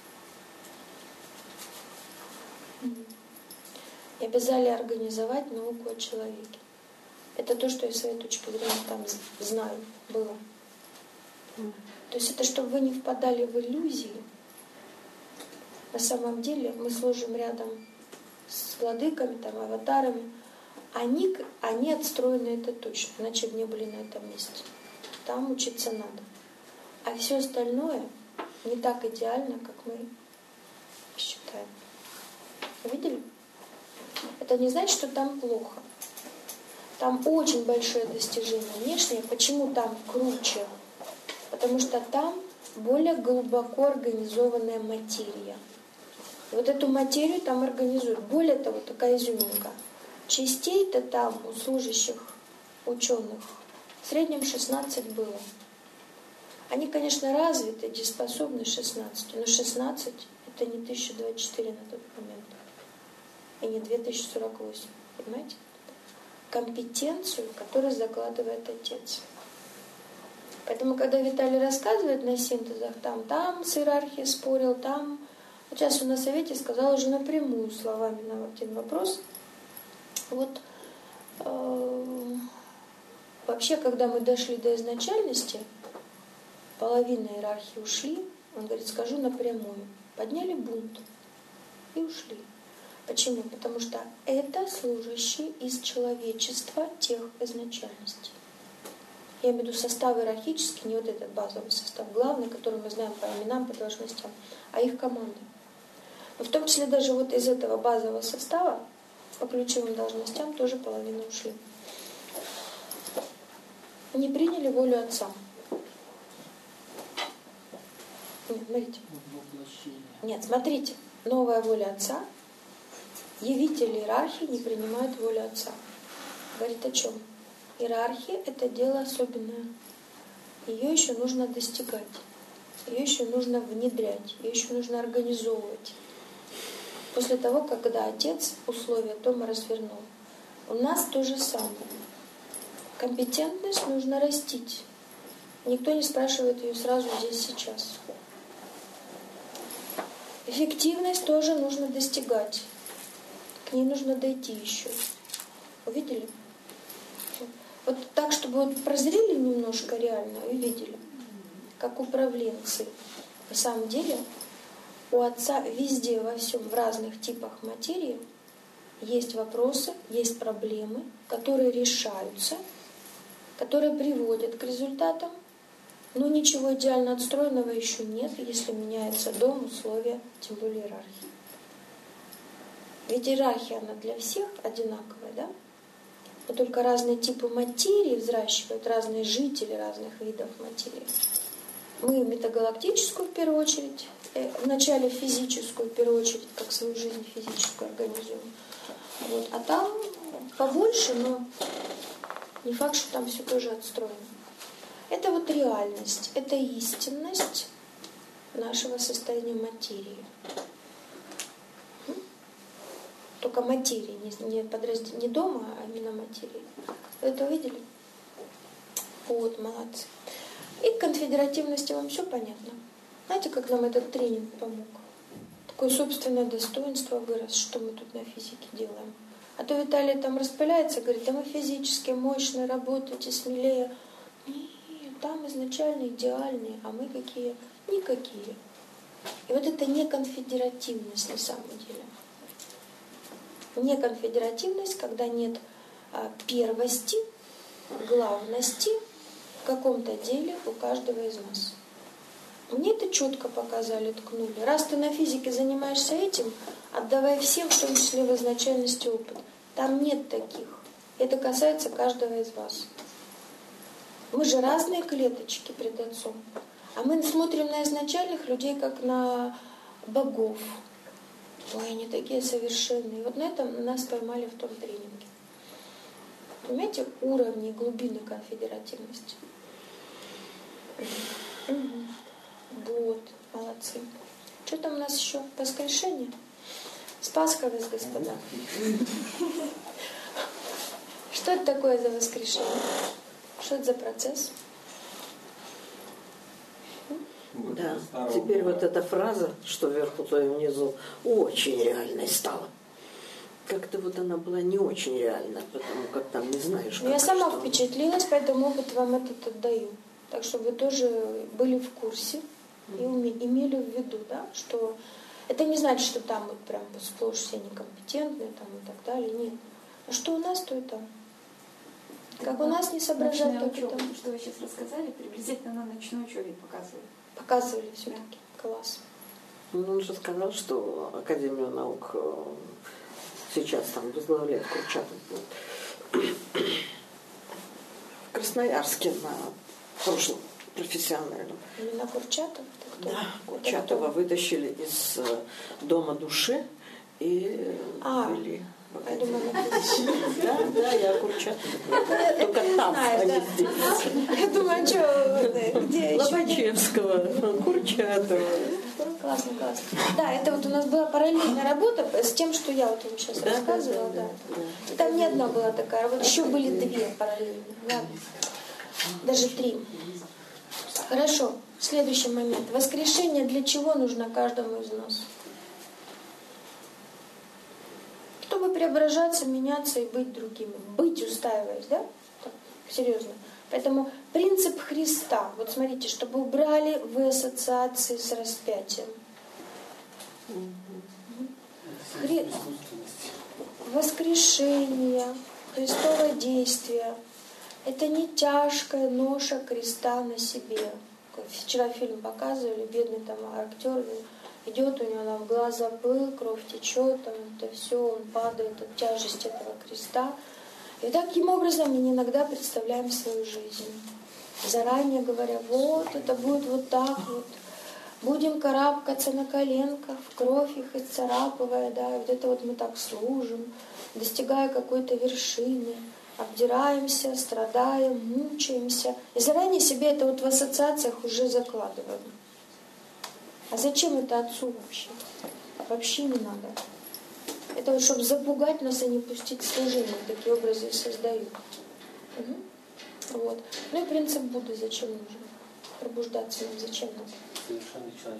И обязали организовать науку о человеке. Это то, что я с своей точки зрения там знаю, было. То есть это чтобы вы не впадали в иллюзии. На самом деле мы служим рядом с владыками, там, аватарами. Они, они отстроены это точно, иначе бы не были на этом месте. Там учиться надо. А все остальное не так идеально, как мы считаем. Видели? Это не значит, что там плохо. Там очень большое достижение внешнее. Почему там круче? Потому что там более глубоко организованная материя. И вот эту материю там организуют. Более того, такая изюминка. Частей-то там у служащих ученых в среднем шестнадцать было. Они, конечно, развиты, дееспособны шестнадцать, но шестнадцать это не тысяча двадцать четыре на тот момент. И не две тысячи сорок восемь. Понимаете? Компетенцию, которую закладывает Отец. Поэтому, когда Виталий рассказывает на синтезах, там, там с иерархией спорил, там... Вот сейчас он на совете сказал уже напрямую словами на один вопрос. Вот э, вообще, когда мы дошли до изначальности, половина иерархии ушли, он говорит, скажу напрямую, подняли бунт и ушли. Почему? Потому что это служащие из человечества тех изначальностей. Я имею в виду состав иерархический, не вот этот базовый состав, главный, который мы знаем по именам, по должностям, а их команды. Но в том числе даже вот из этого базового состава по ключевым должностям тоже половина ушли. Не приняли волю Отца. Нет, смотрите. Нет, смотрите. Новая воля Отца. Явители иерархии не принимают волю Отца. Говорит о чем? Иерархия – это дело особенное. Ее еще нужно достигать. Ее еще нужно внедрять. Ее еще нужно организовывать. После того, когда Отец условия дома развернул. У нас то же самое. Компетентность нужно растить. Никто не спрашивает ее сразу здесь, сейчас. Эффективность тоже нужно достигать. К ней нужно дойти еще. Увидели? Вот так, чтобы вот прозрели немножко реально, увидели, как управленцы. На самом деле у Отца везде, во всем, в разных типах материи есть вопросы, есть проблемы, которые решаются, которые приводят к результатам, но ничего идеально отстроенного еще нет, если меняется дом, условия, тем более иерархия. Ведь иерархия, она для всех одинаковая, да? Но только разные типы материи взращивают, разные жители разных видов материи. Мы метагалактическую в первую очередь, вначале физическую в первую очередь, как свою жизнь физическую организуем. Вот. А там побольше, но не факт, что там все тоже отстроено. Это вот реальность, это истинность нашего состояния материи. Только материи, не, не, подраз... не дома, а именно материи. Вы это увидели? Вот, молодцы. И к конфедеративности вам все понятно. Знаете, как нам этот тренинг помог? Такое собственное достоинство вырос, что мы тут на физике делаем. А то Виталий там распыляется, говорит, да мы физически мощные, работаете смелее. Нет, там изначально идеальные, а мы какие? Никакие. И вот это не конфедеративность на самом деле. Не конфедеративность, когда нет а, первости, главности в каком-то деле у каждого из нас. Мне это четко показали, ткнули. Раз ты на физике занимаешься этим, отдавай всем, в том числе в изначальности опыт. Там нет таких. Это касается каждого из вас. Мы же разные клеточки пред Отцом. А мы смотрим на изначальных людей, как на богов. Ой, они такие совершенные. Вот на этом нас поймали в том тренинге. Понимаете, уровни глубины конфедеративности. Угу. Вот, молодцы. Что там у нас еще? Воскрешение? С Пасхой вас, господа. Что это такое за воскрешение? Что это за процесс? Да, теперь вот эта фраза, что вверху, то и внизу, очень реальной стала. Как-то вот она была не очень реальна, потому как там не знаешь. Я сама впечатлилась, поэтому опыт вам этот отдаю. Так что вы тоже были в курсе и имели в виду, да, что это не значит, что там вот прям сплошь все некомпетентные там, и так далее. Нет. А что у нас, то и там. Как у нас не соображать, так и там. Что вы сейчас рассказали, приблизительно на ночной учебе показывали. Показывали все-таки. Класс. Ну, он же сказал, что Академию наук сейчас там возглавляет Курчатов. В Красноярске на прошлом профессиональном. Именно Курчатов? Да, Курчатова вытащили из Дома души и а, ввели. Я думаю, да, да, я Курчатова. Только там они здесь. Я думаю, а что, где еще? Лобачевского, Курчатова. Классно, классно. Да, это вот у нас была параллельная работа с тем, что я вот вам сейчас да, рассказывала. Да, да, да. Да. Там не одна была такая работа, еще были две параллельные. Да. Даже три. Хорошо. Следующий момент. Воскрешение для чего нужно каждому из нас? Чтобы преображаться, меняться и быть другими. Быть, устаиваясь, да? Так, серьезно. Поэтому принцип Христа, вот смотрите, чтобы убрали вы ассоциации с распятием. Хри... Воскрешение, Христово действие. Это не тяжкая ноша креста на себе. Вчера фильм показывали, бедный там актер, идет, у него там в глаз заплыл, кровь течет, там это все, он падает от тяжести этого креста. И таким образом мы иногда представляем свою жизнь. Заранее говоря, вот это будет вот так вот. Будем карабкаться на коленках, в кровь их исцарапывая, да, и вот это вот мы так служим, достигая какой-то вершины, обдираемся, страдаем, мучаемся. И заранее себе это вот в ассоциациях уже закладываем. А зачем это отцу вообще? Вообще не надо. Это вот чтобы запугать нас и не пустить в служение. Такие образы и создают. Угу. Вот. Ну и принцип Будды зачем нужен? Пробуждаться нам зачем надо? Совершенный человек.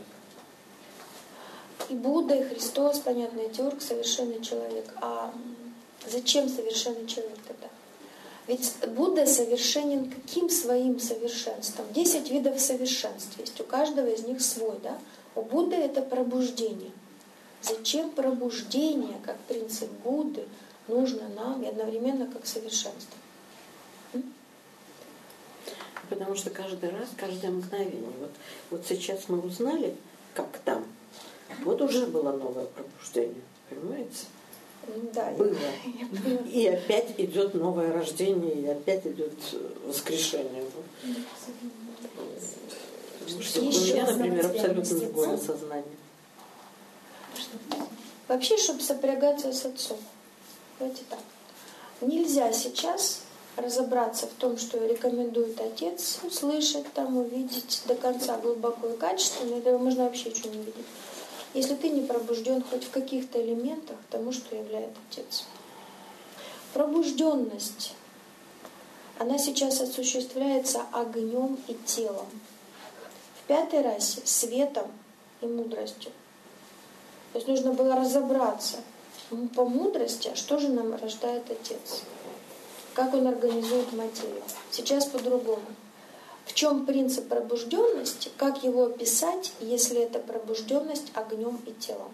И Будда, и Христос, понятно, и Теург совершенный человек. А зачем совершенный человек тогда? Ведь Будда совершенен каким своим совершенством? Десять видов совершенств есть. У каждого из них свой, да? У Будды это пробуждение. Зачем пробуждение, как принцип Будды, нужно нам и одновременно как совершенство? М? Потому что каждый раз, каждое мгновение. Вот, вот сейчас мы узнали, как там. Вот уже было новое пробуждение. Понимаете? Да, было. Я, я и опять идет новое рождение, и опять идет воскрешение. Потому что у меня, например, абсолютно другое сознание. Вообще, чтобы сопрягаться с отцом. Давайте так. Нельзя сейчас разобраться в том, что рекомендует отец, услышать, там, увидеть до конца глубоко и качественно. Этого можно вообще ничего не видеть. Если ты не пробужден хоть в каких-то элементах тому, что является Отец. Пробужденность, она сейчас осуществляется огнем и телом. В пятой расе светом и мудростью. То есть нужно было разобраться по мудрости, что же нам рождает Отец. Как он организует материю. Сейчас по-другому. В чем принцип пробужденности, как его описать, если это пробужденность огнем и телом?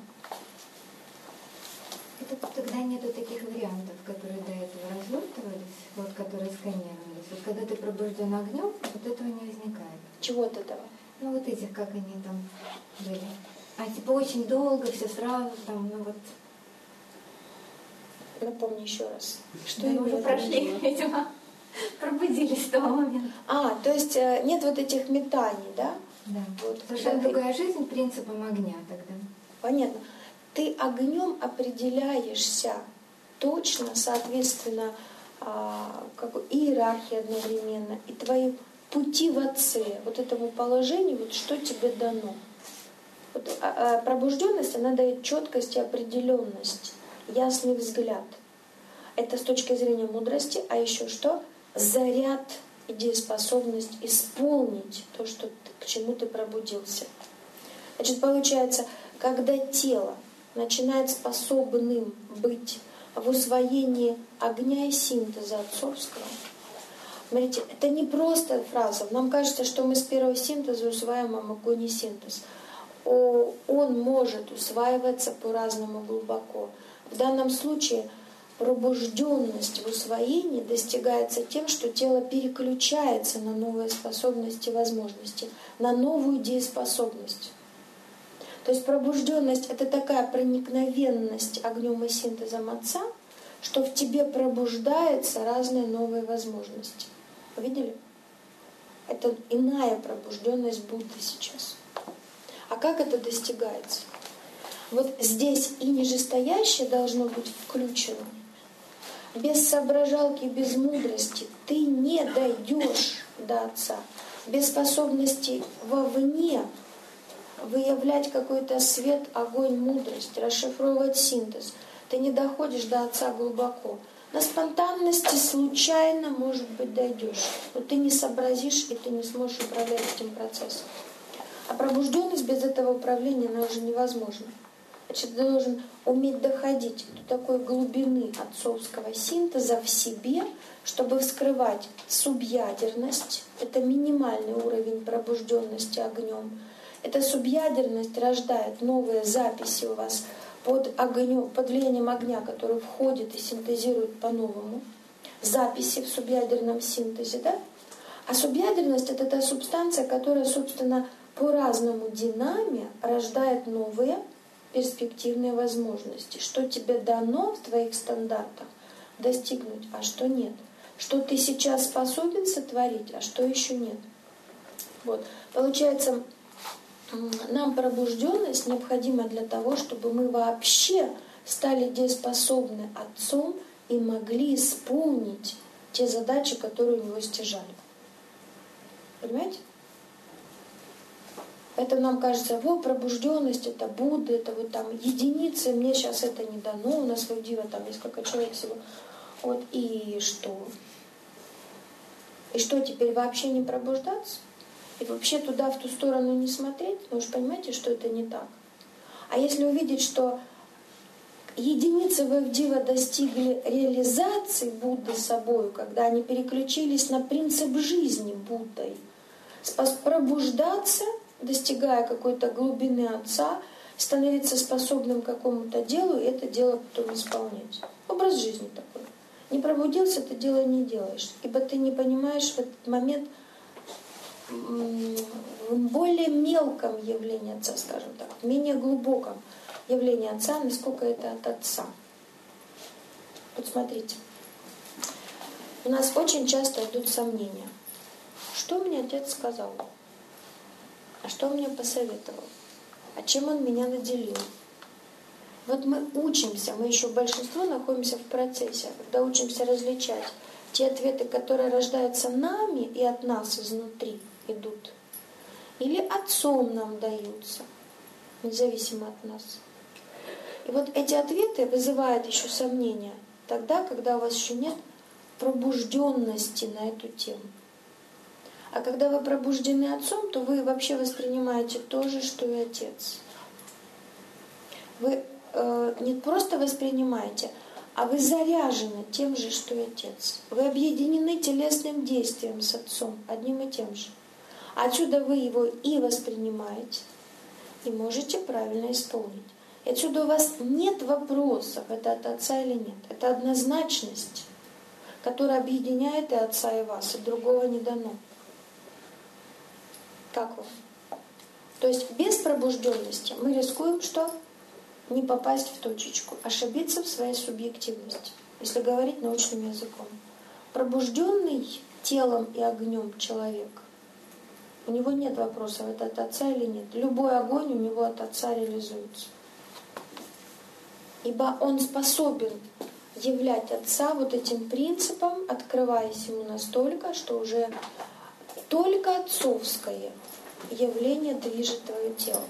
Это тогда нету таких вариантов, которые до этого развертывались, вот которые сканировались. Вот когда ты пробужден огнем, вот этого не возникает. Чего от этого? Ну вот этих, как они там были. А типа очень долго, все сразу там, ну вот. Напомни еще раз. Что мы уже прошли, видимо. Пробудились с того момента. А, то есть нет вот этих метаний, да? Да. Вот, совершенно ты... другая жизнь принципом огня тогда. Понятно. Ты огнем определяешься точно, соответственно, как иерархия одновременно, и твоим пути в Отце, вот этому положению, вот что тебе дано. Вот, а, а пробужденность, она дает четкость и определенность, ясный взгляд. Это с точки зрения мудрости, а еще что? Заряд и дееспособность исполнить то, что ты, к чему ты пробудился. Значит, получается, когда тело начинает способным быть в усвоении огня и синтеза отцовского, смотрите, это не просто фраза. Нам кажется, что мы с первого синтеза усваиваем огонь и синтез. Он может усваиваться по-разному глубоко. В данном случае пробужденность в усвоении достигается тем, что тело переключается на новые способности и возможности, на новую дееспособность. То есть пробужденность — это такая проникновенность огнем и синтезом Отца, что в тебе пробуждаются разные новые возможности. Вы видели? Это иная пробужденность Будды сейчас. А как это достигается? Вот здесь и нижестоящее должно быть включено. Без соображалки, без мудрости ты не дойдешь до Отца. Без способности вовне выявлять какой-то свет, огонь, мудрость, расшифровывать синтез. Ты не доходишь до Отца глубоко. На спонтанности случайно, может быть, дойдешь. Но ты не сообразишь, и ты не сможешь управлять этим процессом. А пробужденность без этого управления, она уже невозможна. Значит, ты должен уметь доходить до такой глубины отцовского синтеза в себе, чтобы вскрывать субъядерность. Это минимальный уровень пробужденности огнем. Эта субъядерность рождает новые записи у вас под, огнем, под влиянием огня, который входит и синтезирует по-новому. Записи в субъядерном синтезе, да? А субъядерность — это та субстанция, которая, собственно, по-разному динаме рождает новые перспективные возможности. Что тебе дано в твоих стандартах достигнуть, а что нет. Что ты сейчас способен сотворить, а что еще нет. Вот. Получается, нам пробужденность необходима для того, чтобы мы вообще стали дееспособны Отцом и могли исполнить те задачи, которые у него стяжали. Понимаете? Это нам кажется, вот пробужденность, это Будда, это вот там единицы, мне сейчас это не дано, у нас в Дива там несколько человек всего. Вот, и что? И что, теперь вообще не пробуждаться? И вообще туда, в ту сторону не смотреть? Вы же понимаете, что это не так. А если увидеть, что единицы в Дива достигли реализации Будды собой, когда они переключились на принцип жизни Буддой, пробуждаться, достигая какой-то глубины Отца, становиться способным к какому-то делу, и это дело потом исполнять. Образ жизни такой. Не пробудился, ты дело не делаешь. Ибо ты не понимаешь в этот момент в более мелком явлении Отца, скажем так, в менее глубоком явлении Отца, насколько это от Отца. Вот смотрите. У нас очень часто идут сомнения. Что мне Отец сказал? А что он мне посоветовал? А чем он меня наделил? Вот мы учимся, мы еще большинство находимся в процессе, когда учимся различать те ответы, которые рождаются нами и от нас изнутри идут, или Отцом нам даются, независимо от нас. И вот эти ответы вызывают еще сомнения тогда, когда у вас еще нет пробужденности на эту тему. А когда вы пробуждены Отцом, то вы вообще воспринимаете то же, что и Отец. Вы э, не просто воспринимаете, а вы заряжены тем же, что и Отец. Вы объединены телесным действием с Отцом, одним и тем же. Отсюда вы его и воспринимаете, и можете правильно исполнить. И отсюда у вас нет вопросов, это от Отца или нет. Это однозначность, которая объединяет и Отца, и вас, и другого не дано. Как вам? То есть без пробужденности мы рискуем что? Не попасть в точечку, ошибиться в своей субъективности, если говорить научным языком. Пробужденный телом и огнем человек, у него нет вопросов, это от Отца или нет. Любой огонь у него от Отца реализуется. Ибо он способен являть Отца вот этим принципом, открываясь ему настолько, что уже только отцовское явление движет твое тело.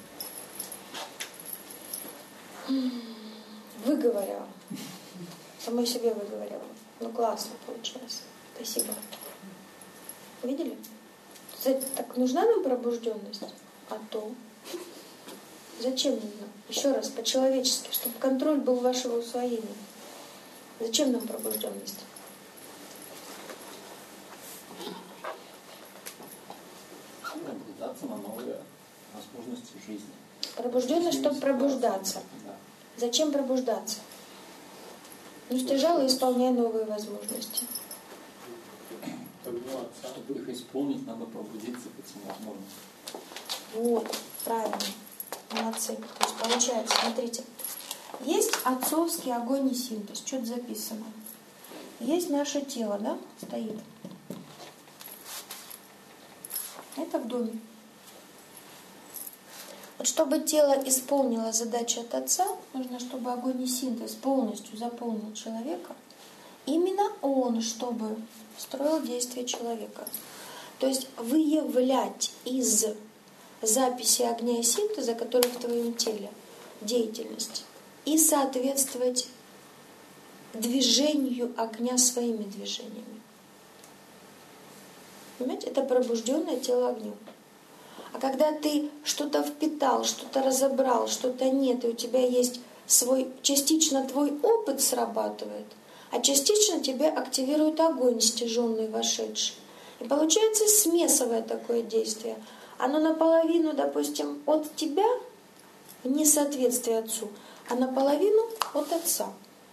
Выговорила. Самой себе выговорила. Ну классно получилось. Спасибо. Видели? Так нужна нам пробужденность? А то. Зачем нужна? Еще раз, по-человечески, чтобы контроль был вашего усвоения. Зачем нам пробужденность? Пробуждаться на новые возможности жизни. Пробужденность, чтобы пробуждаться. Да. Зачем пробуждаться? Ну, стяжала и исполняй новые возможности. Чтобы их исполнить, надо пробудиться к этим возможностям. Вот, правильно. Молодцы. То есть получается, смотрите, есть отцовский огонь и синтез, что-то записано. Есть наше тело, да, стоит. Это в доме. Вот чтобы тело исполнило задачи от Отца, нужно, чтобы огонь и синтез полностью заполнил человека. Именно он, чтобы строил действие человека. То есть выявлять из записи огня и синтеза, которые в твоем теле, деятельность, и соответствовать движению огня своими движениями. Понимаете? Это пробужденное тело огнем. А когда ты что-то впитал, что-то разобрал, что-то нет, и у тебя есть свой, частично твой опыт срабатывает, а частично тебе активирует огонь стяженный, вошедший. И получается смесовое такое действие. Оно наполовину, допустим, от тебя, в несоответствии Отцу, а наполовину от Отца.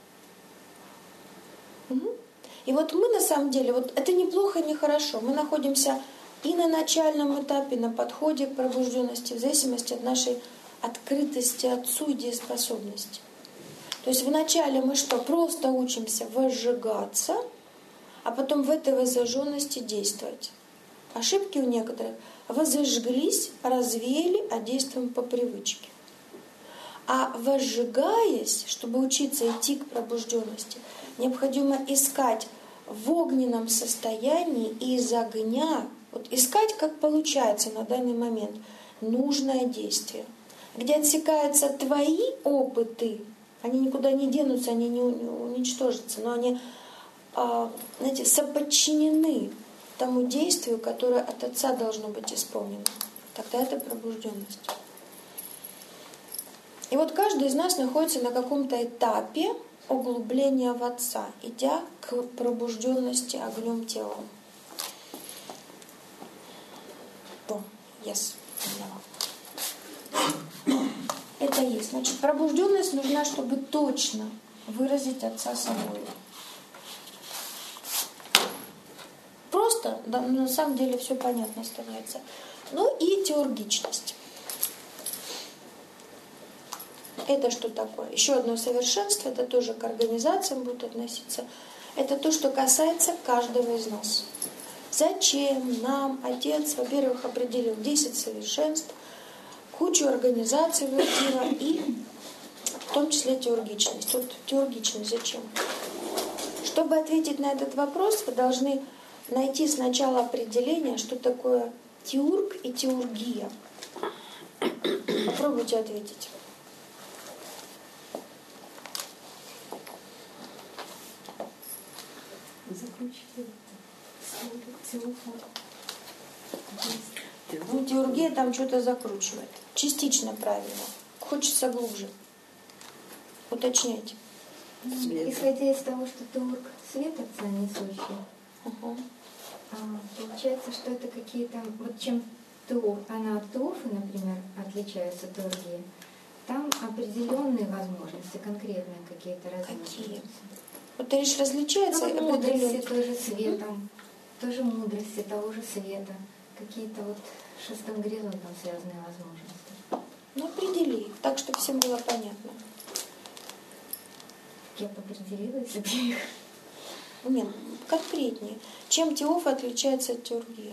Угу. И вот мы на самом деле, вот это неплохо, не хорошо. Мы находимся и на начальном этапе, на подходе к пробужденности, в зависимости от нашей открытости Отцу и дееспособности. То есть вначале мы что? Просто учимся возжигаться, а потом в этой возжженности действовать. Ошибки у некоторых. Возожглись, развеяли, а действуем по привычке. А возжигаясь, чтобы учиться идти к пробужденности, необходимо искать в огненном состоянии и из огня, вот искать, как получается на данный момент, нужное действие. Где отсекаются твои опыты, они никуда не денутся, они не уничтожатся, но они, знаете, соподчинены тому действию, которое от Отца должно быть исполнено. Тогда это пробужденность. И вот каждый из нас находится на каком-то этапе углубления в Отца, идя к пробужденности огнем телом. О, yes. Это есть. Значит, пробужденность нужна, чтобы точно выразить Отца собой. Просто, да, на самом деле все понятно становится. Ну и теургичность. Это что такое? Еще одно совершенство, это тоже к организациям будет относиться. Это то, что касается каждого из нас. Зачем нам Отец, во-первых, определил десять совершенств, кучу организаций вводила и в том числе теургичность. Вот теургичность зачем? Чтобы ответить на этот вопрос, вы должны найти сначала определение, что такое теург и теургия. Попробуйте ответить. Ну, теургия там что-то закручивает. Частично правильно. Хочется глубже. Уточняйте. Свет. Исходя из того, что теург свет Отца несущий, угу. а, получается, что это какие-то... Вот чем теур, она от теофы, например, отличается теургия, там определенные возможности, конкретные какие-то возможности. Какие? Вот ты лишь различается ну, мудрости тоже светом, mm-hmm. тоже мудрости того же света, какие-то вот с шестым горизонтом связанные возможности. Ну определи, так, чтобы всем было понятно. Я бы определила, если бы их... Нет, конкретнее. Чем теофа отличается от теургии?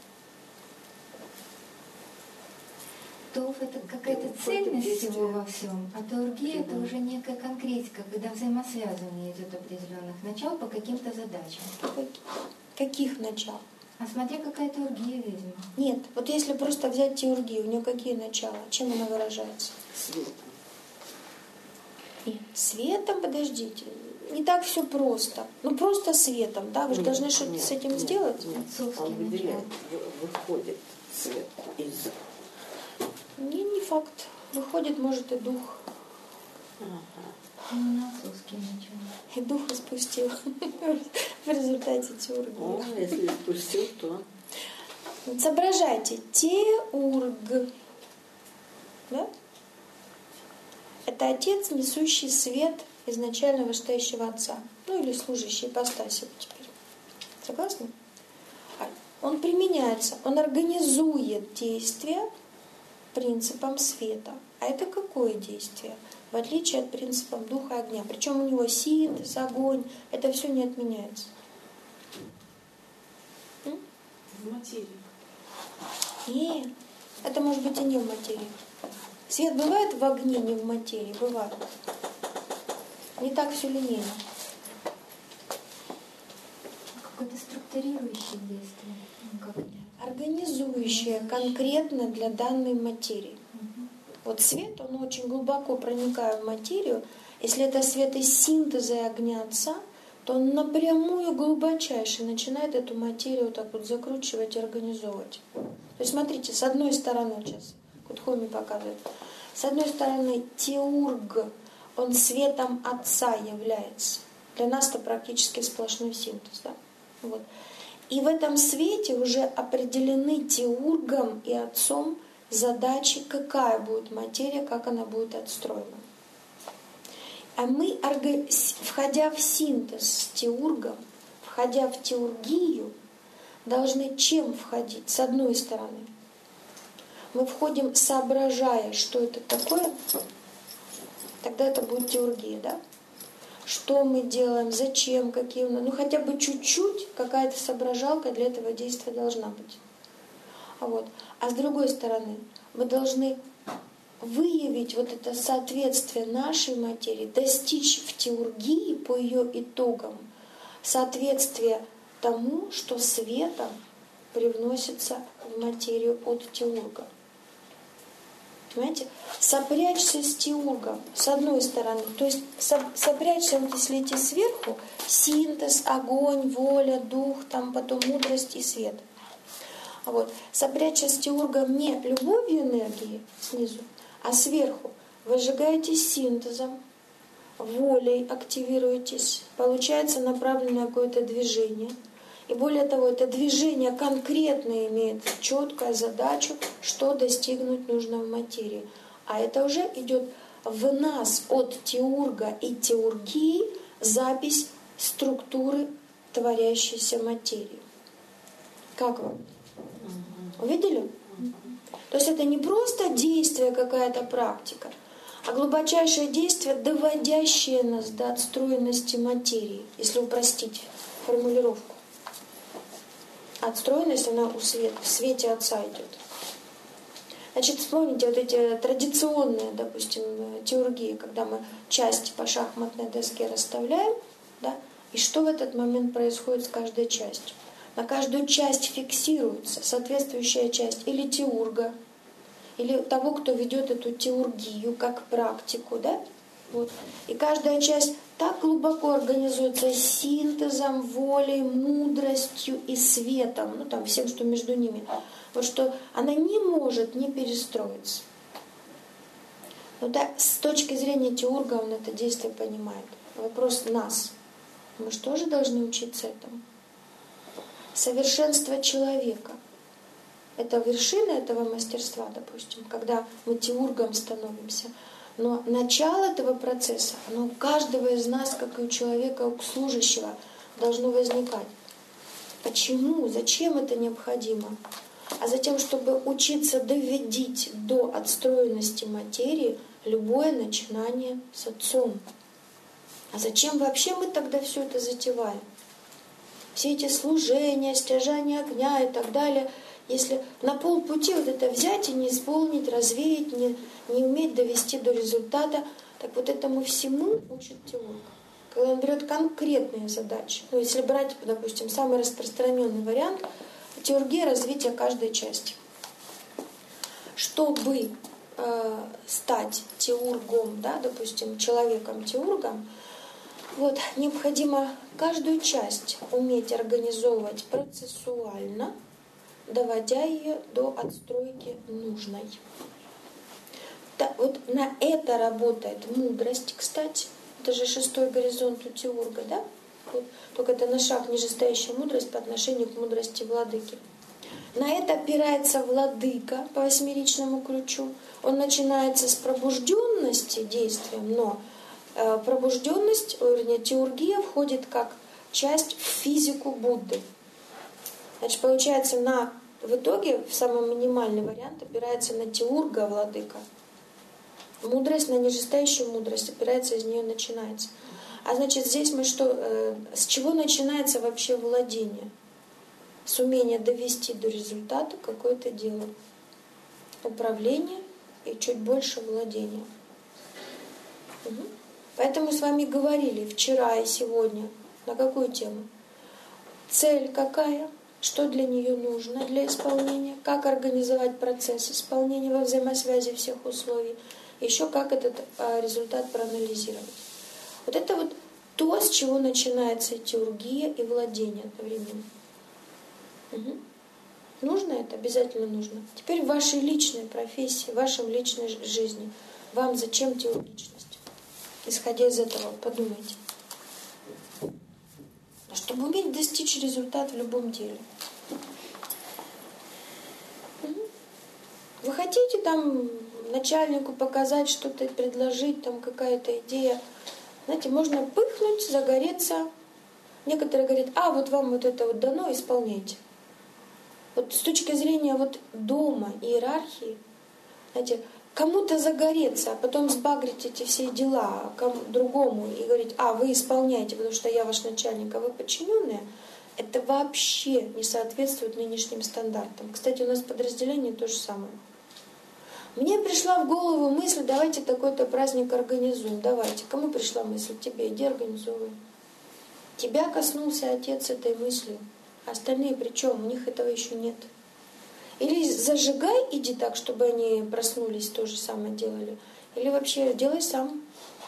Теоф — это какая-то цельность всего во всем, а теургия — это уже некая конкретика, когда взаимосвязывание идет определенных начал по каким-то задачам. Каких начал? А смотри, какая теургия ведьма. Нет, вот если просто взять теургию, у нее какие начала? Чем она выражается? Светом. Нет, светом, подождите. Не так все просто. Ну просто светом, да? Вы же Нет, должны что-то нет, с этим нет, сделать. Нет, Отцовский он выделяет, начал. вы- выходит свет из... Не, не факт. Выходит, может, и дух. Ну, на отцовский начал. И дух испустил в результате теургии. О, если спустил, то... Вот соображайте, теург, да? Это отец, несущий свет изначально вышестоящего отца. Ну или служащий ипостаси теперь. Согласны? Он применяется, он организует действие принципом света. А это какое действие? В отличие от принципа духа огня. Причем у него синтез, огонь, это все не отменяется. М? В материи. Нет, это может быть и не в материи. Свет бывает в огне, не в материи? Бывает. Не так все линейно. Какое-то структурирующее действие. Ну, как это? Организующее конкретно для данной материи. Мгм. Вот свет, он очень глубоко проникая в материю. Если это свет из синтеза и огня Отца, то он напрямую глубочайше начинает эту материю вот так вот закручивать и организовывать. То есть смотрите, с одной стороны, сейчас Кутхоми показывает, с одной стороны теург, он светом Отца является. Для нас это практически сплошной синтез. Да? Вот. И в этом свете уже определены теургом и Отцом задачи, какая будет материя, как она будет отстроена. А мы, входя в синтез с теургом, входя в теургию, должны чем входить? С одной стороны, мы входим, соображая, что это такое, тогда это будет теургия, да? Что мы делаем, зачем, какие у нас, ну хотя бы чуть-чуть какая-то соображалка для этого действия должна быть. А, вот. А с другой стороны, мы должны выявить вот это соответствие нашей материи, достичь в теургии по ее итогам соответствие тому, что светом привносится в материю от теурга. Понимаете? Сопрячься с теургом, с одной стороны. То есть сопрячься, вот если идти сверху, синтез, огонь, воля, дух, там потом мудрость и свет. А вот сопрячься с теургом не любовью энергии снизу, а сверху. Вы сжигаетесь синтезом, волей активируетесь, получается направленное какое-то движение. И более того, это движение конкретно имеет четкую задачу, что достигнуть нужно в материи. А это уже идет в нас от теурга и теургии запись структуры творящейся материи. Как вам? Увидели? То есть это не просто действие, какая-то практика, а глубочайшее действие, доводящее нас до отстроенности материи, если упростить формулировку. Отстроенность, она у света, в свете Отца идет. Значит, вспомните вот эти традиционные, допустим, теургии, когда мы часть по шахматной доске расставляем, да, и что в этот момент происходит с каждой частью. На каждую часть фиксируется соответствующая часть или теурга, или того, кто ведет эту теургию как практику, да? Вот. И каждая часть так глубоко организуется синтезом, волей, мудростью и светом, ну там всем, что между ними, вот что она не может не перестроиться. Но да, с точки зрения теурга он это действие понимает. Вопрос нас. Мы же тоже должны учиться этому. Совершенство человека. Это вершина этого мастерства, допустим, когда мы теургом становимся. Но начало этого процесса, оно у каждого из нас, как и у человека, у служащего, должно возникать. Почему? Зачем это необходимо? А затем, чтобы учиться доводить до отстроенности материи любое начинание с Отцом. А зачем вообще мы тогда все это затеваем? Все эти служения, стяжание огня и так далее, если на полпути вот это взять и не исполнить, развеять, не, не уметь довести до результата, так вот этому всему учит теург. Когда он берет конкретные задачи. Ну, если брать, допустим, самый распространенный вариант, теургия развития каждой части. Чтобы э, стать теургом, да, допустим, человеком-теургом, вот, необходимо каждую часть уметь организовывать процессуально, доводя ее до отстройки нужной. Да, вот на это работает мудрость, кстати. Это же шестой горизонт у теурга, да? Вот, только это на шаг ниже стоящая мудрость по отношению к мудрости владыки. На это опирается владыка по восьмеричному ключу. Он начинается с пробужденности действием, но э, пробужденность, вернее, теургия входит как часть в физику Будды. Значит, получается, на, в итоге, в самый минимальный вариант опирается на теурга владыка. Мудрость на нижестоящую мудрость опирается, из нее начинается. А значит, здесь мы что, э, с чего начинается вообще владение? С умения довести до результата какое-то дело. Управление и чуть больше владения. Угу. Поэтому с вами говорили вчера и сегодня. На какую тему? Цель какая? Что для нее нужно для исполнения? Как организовать процесс исполнения во взаимосвязи всех условий? Еще как этот а, результат проанализировать. Вот это вот то, с чего начинается теургия и владение одновременно. Угу. Нужно это? Обязательно нужно. Теперь в вашей личной профессии, в вашей личной жизни. Вам зачем теургичность? Исходя из этого, подумайте. Чтобы уметь достичь результата в любом деле. Угу. Вы хотите там начальнику показать, что-то предложить, там какая-то идея. Знаете, можно пыхнуть, загореться. Некоторые говорят, а вот вам вот это вот дано, исполняйте. Вот с точки зрения вот дома, иерархии, знаете, кому-то загореться, а потом сбагрить эти все дела кому другому и говорить, а вы исполняете, потому что я ваш начальник, а вы подчиненные, это вообще не соответствует нынешним стандартам. Кстати, у нас в подразделении то же самое. Мне пришла в голову мысль, давайте такой-то праздник организуем. Давайте. Кому пришла мысль? Тебе. Иди организуй. Тебя коснулся отец этой мыслью. Остальные при чем? У них этого еще нет. Или зажигай, иди так, чтобы они проснулись, то же самое делали. Или вообще делай сам.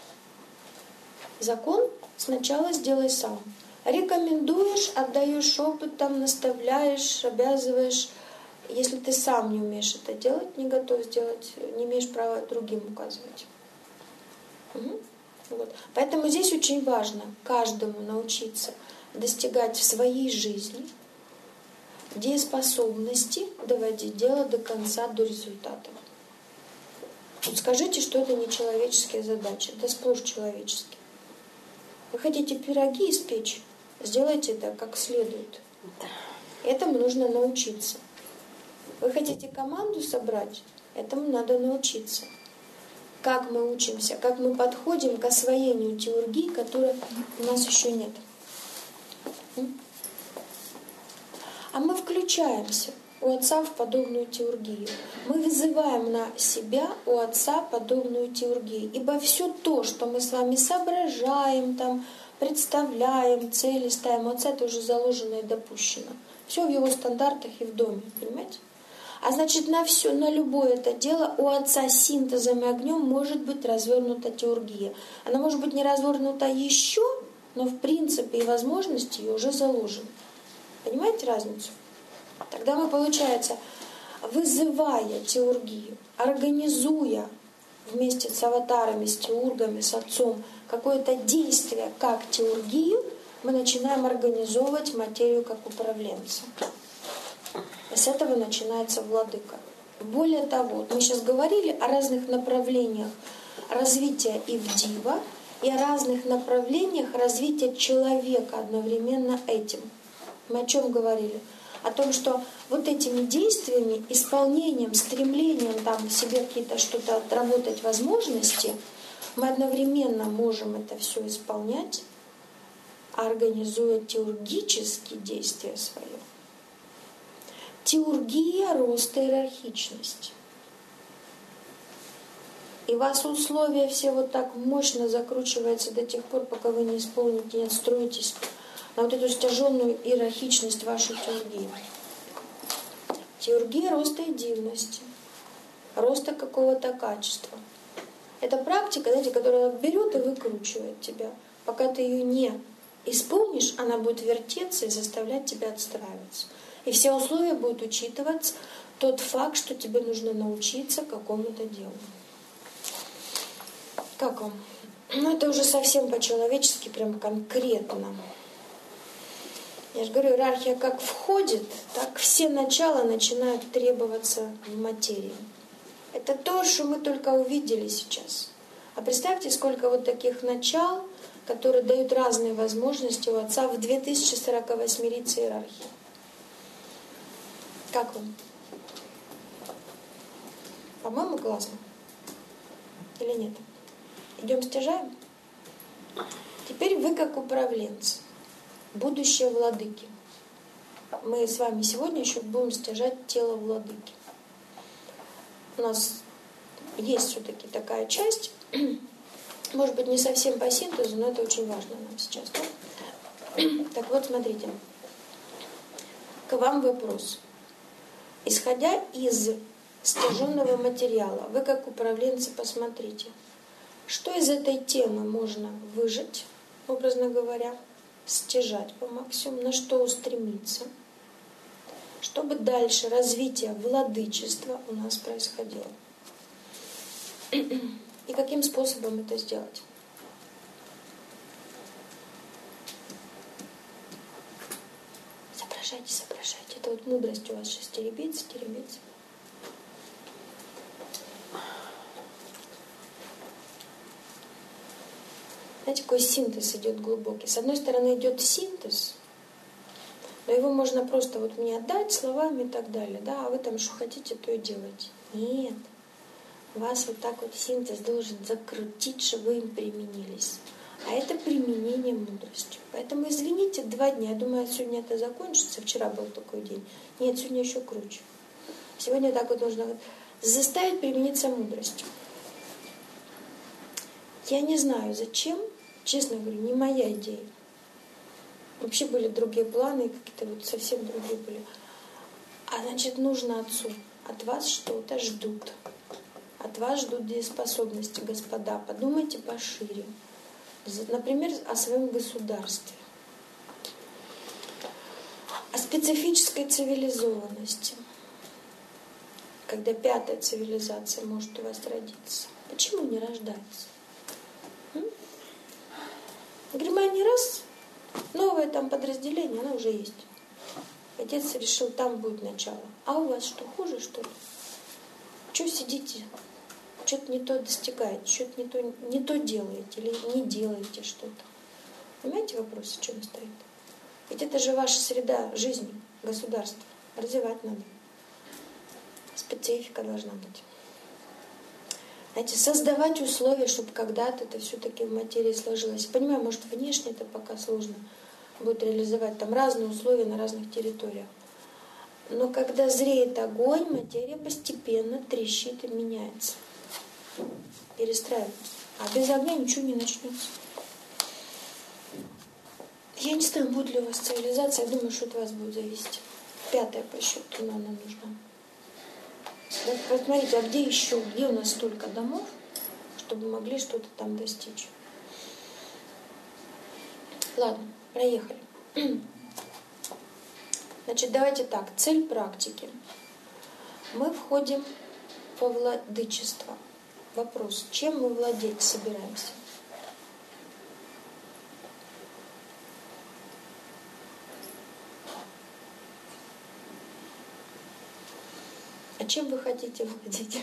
Закон сначала сделай сам. Рекомендуешь, отдаешь опыт, там, наставляешь, обязываешь. Если ты сам не умеешь это делать, не готов сделать, не имеешь права другим указывать. Угу. Вот. Поэтому здесь очень важно каждому научиться достигать в своей жизни дееспособности, доводить дело до конца, до результата. Вот скажите, что это не человеческие задачи, это сплошь человеческие. Вы хотите пироги испечь, сделайте это как следует. Этому нужно научиться. Вы хотите команду собрать? Этому надо научиться. Как мы учимся, как мы подходим к освоению теургии, которой у нас еще нет. А мы включаемся у Отца в подобную теургию. Мы вызываем на себя у Отца подобную теургию. Ибо все то, что мы с вами соображаем, там, представляем, цели ставим, у Отца это уже заложено и допущено. Все в Его стандартах и в доме, понимаете? А значит, на все, на любое это дело у Отца синтезом и огнем может быть развернута теургия. Она может быть не развернута еще, но в принципе и возможности ее уже заложены. Понимаете разницу? Тогда мы, получается, вызывая теургию, организуя вместе с аватарами, с теургами, с Отцом какое-то действие как теургию, мы начинаем организовывать материю как управленца. И с этого начинается владыка. Более того, мы сейчас говорили о разных направлениях развития Ивдива и о разных направлениях развития человека одновременно этим. Мы о чем говорили? О том, что вот этими действиями, исполнением, стремлением там в себе какие-то что-то отработать возможности, мы одновременно можем это все исполнять, организуя теургические действия свои. Теургия роста иерархичности. И вас условия все вот так мощно закручиваются до тех пор, пока вы не исполните, не отстроитесь на вот эту стяженную иерархичность вашей теургии. Теургия роста и дивности, роста какого-то качества. Это практика, знаете, которая берет и выкручивает тебя. Пока ты ее не исполнишь, она будет вертеться и заставлять тебя отстраиваться. И все условия будут учитывать тот факт, что тебе нужно научиться какому-то делу. Как вам? Ну, это уже совсем по-человечески, прям конкретно. Я же говорю, иерархия как входит, так все начала начинают требоваться в материи. Это то, что мы только увидели сейчас. А представьте, сколько вот таких начал, которые дают разные возможности у Отца в две тысячи сорокавосьмериться иерархии. Как вам? По-моему, классно. Или нет? Идем стяжаем? Теперь вы как управленцы, будущие владыки. Мы с вами сегодня еще будем стяжать тело владыки. У нас есть все-таки такая часть, может быть, не совсем по синтезу, но это очень важно нам сейчас. Да? Так вот, смотрите. К вам вопрос. Исходя из стяженного материала, вы как управленцы посмотрите, что из этой темы можно выжать, образно говоря, стяжать по максимуму, на что устремиться, чтобы дальше развитие владычества у нас происходило. И каким способом это сделать? Соображайте, соображайте. Это вот мудрость у вас сейчас теребится, теребится. Знаете, какой синтез идет глубокий? С одной стороны идет синтез, но его можно просто вот мне отдать словами и так далее, да, а вы там что хотите, то и делайте. Нет. Вас вот так вот синтез должен закрутить, чтобы вы им применились. А это применение мудрости. Поэтому извините, два дня. Я думаю, сегодня это закончится. Вчера был такой день. Нет, сегодня еще круче. Сегодня так вот нужно вот заставить примениться мудростью. Я не знаю, зачем. Честно говорю, не моя идея. Вообще были другие планы, какие-то вот совсем другие были. А значит, нужно Отцу. От вас что-то ждут. От вас ждут дееспособности, господа. Подумайте пошире. Например, о своем государстве. О специфической цивилизованности. Когда пятая цивилизация может у вас родиться. Почему не рождается? М? Германия раз, новое там подразделение, оно уже есть. Отец решил, там будет начало. А у вас что, хуже, что ли? Чего сидите? Что-то не то достигаете, что-то не то, не то делаете или не делаете что-то. Понимаете вопрос, в чем стоит? Ведь это же ваша среда жизни, государства. Развивать надо. Специфика должна быть. Знаете, создавать условия, чтобы когда-то это все-таки в материи сложилось. Понимаю, может, внешне это пока сложно будет реализовать. Там разные условия на разных территориях. Но когда зреет огонь, материя постепенно трещит и меняется. Перестраивается. А без огня ничего не начнется. Я не знаю, будет ли у вас цивилизация. Я думаю, что от вас будет зависеть. Пятая по счету, но она нужна. Вот посмотрите, а где еще, где у нас столько домов, чтобы могли что-то там достичь? Ладно, проехали. Значит, давайте так. Цель практики. Мы входим во владычество. Вопрос, чем мы владеть собираемся? А чем вы хотите владеть?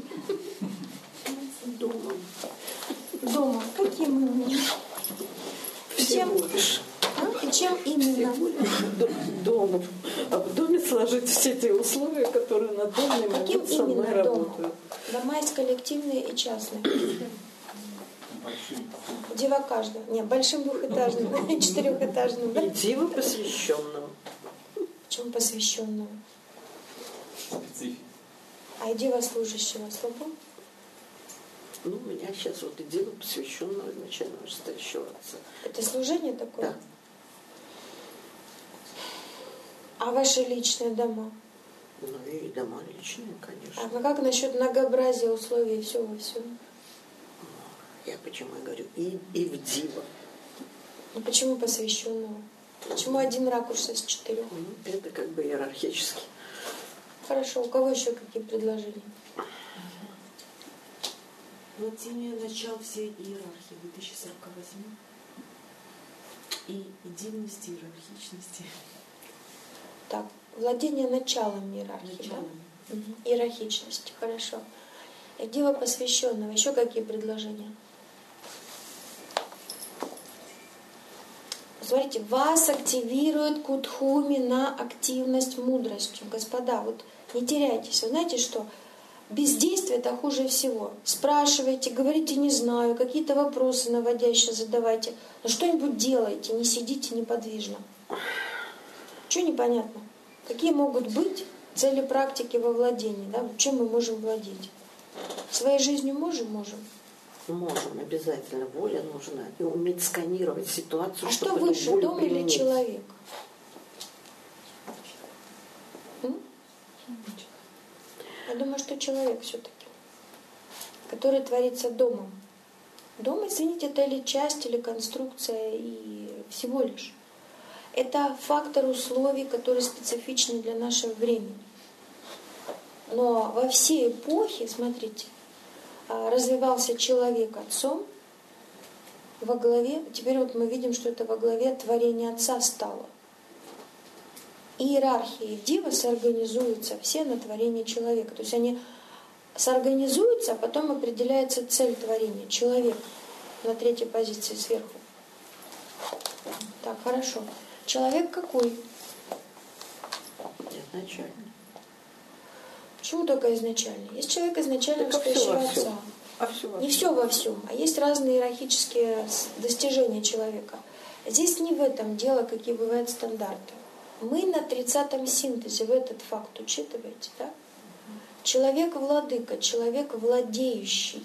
Домом. Домом. Каким именно? Чем? А? И чем именно? Домом. А в доме сложить все те условия, которые на данный Каким момент со мной именно домом? работают. Дома есть коллективные и частные. Большие. Дива каждого. Нет, большим двухэтажным, четырехэтажным. Да? И диву посвященного. Почему посвященного? Специфика. А и дива служащего слабо? Ну, у меня сейчас вот и дело посвященного изначально настоящего отца. Это служение такое? Да. А ваши личные дома? Ну и дома личные, конечно. А как насчет многообразия условий и все во всем? Я почему я говорю, и, и в диво. Ну почему посвященного? Почему один ракурс из четырех? Ну, это как бы иерархически. Хорошо, у кого еще какие предложения? Владение начал всей иерархии две тысячи сорок восемь и единости, иерархичности. Так, владение началом иерархии, Началом. да? Угу. Иерархичности, хорошо. И Дива посвященного, еще какие предложения? Смотрите, вас активирует Кудхуми на активность мудростью. Господа, вот не теряйтесь. Вы знаете, что бездействие — это хуже всего. Спрашивайте, говорите «не знаю», какие-то вопросы наводящие задавайте. Но что-нибудь делайте, не сидите неподвижно. Чего непонятно? Какие могут быть цели практики во владении? Да? Чем мы можем владеть? Своей жизнью можем? Можем. Можем, обязательно. Воля нужна. И уметь сканировать ситуацию, А что чтобы выше, эту волю дом или применить. человек? М? Я думаю, что человек все-таки, который творится домом. Дом, извините, это или часть, или конструкция, и всего лишь. Это фактор условий, которые специфичны для нашего времени. Но во все эпохи, смотрите, развивался человек отцом во главе. Теперь вот мы видим, что это во главе творения отца стало. Иерархии и дивы сорганизуются все на творение человека. То есть они сорганизуются, а потом определяется цель творения. Человек на третьей позиции сверху. Так, хорошо. Человек какой? Изначально. Почему только изначально? Есть человек изначально, Так, а всё стоящего во всем. отца. А все во Не всем. все во всем, а есть разные иерархические достижения человека. Здесь не в этом дело, какие бывают стандарты. Мы на тридцатом синтезе, вы этот факт учитываете, да? Человек-владыка, человек владеющий.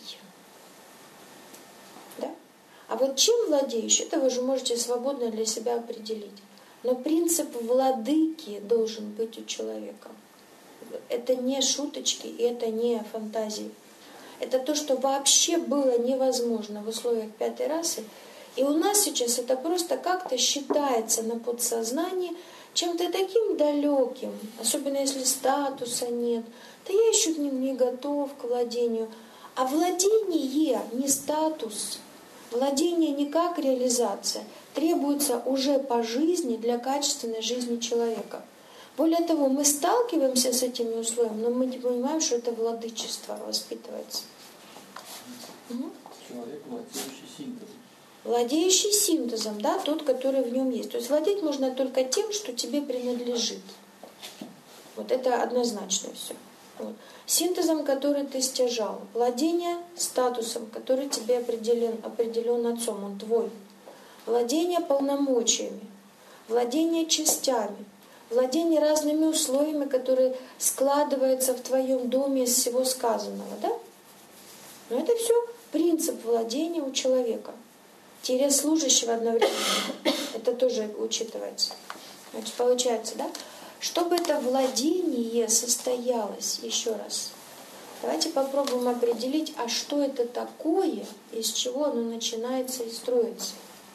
Да? А вот чем владеющий, это вы же можете свободно для себя определить. Но принцип владыки должен быть у человека. Это не шуточки, и это не фантазии. Это то, что вообще было невозможно в условиях пятой расы. И у нас сейчас это просто как-то считается на подсознании чем-то таким далеким, особенно если статуса нет. Да я еще к ним не готов к владению. А владение не статус, владение не как реализация, требуется уже по жизни для качественной жизни человека. Более того, мы сталкиваемся с этими условиями, но мы не понимаем, что это владычество воспитывается. Угу. Человек, владеющий синтезом. Владеющий синтезом, да, тот, который в нем есть. То есть владеть можно только тем, что тебе принадлежит. Вот это однозначно все. Вот. Синтезом, который ты стяжал. Владение статусом, который тебе определен, определен отцом, он твой. Владение полномочиями. Владение частями. Владение разными условиями, которые складываются в твоем доме из всего сказанного. Да? Но это все принцип владения у человека. Тире служащего одновременно. Это тоже учитывается. Значит, получается, да? Чтобы это владение состоялось, еще раз, давайте попробуем определить, а что это такое, из чего оно начинается и строится.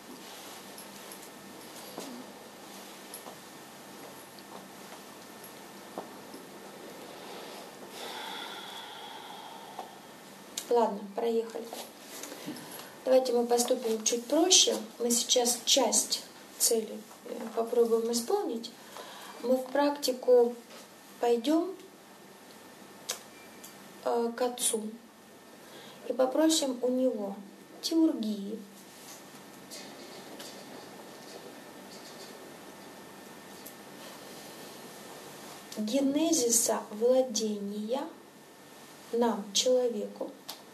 Ладно, проехали. Давайте мы поступим чуть проще. Мы сейчас часть цели попробуем исполнить. Мы в практику пойдем э, к отцу и попросим у него теургии, генезиса владения нам, человеку,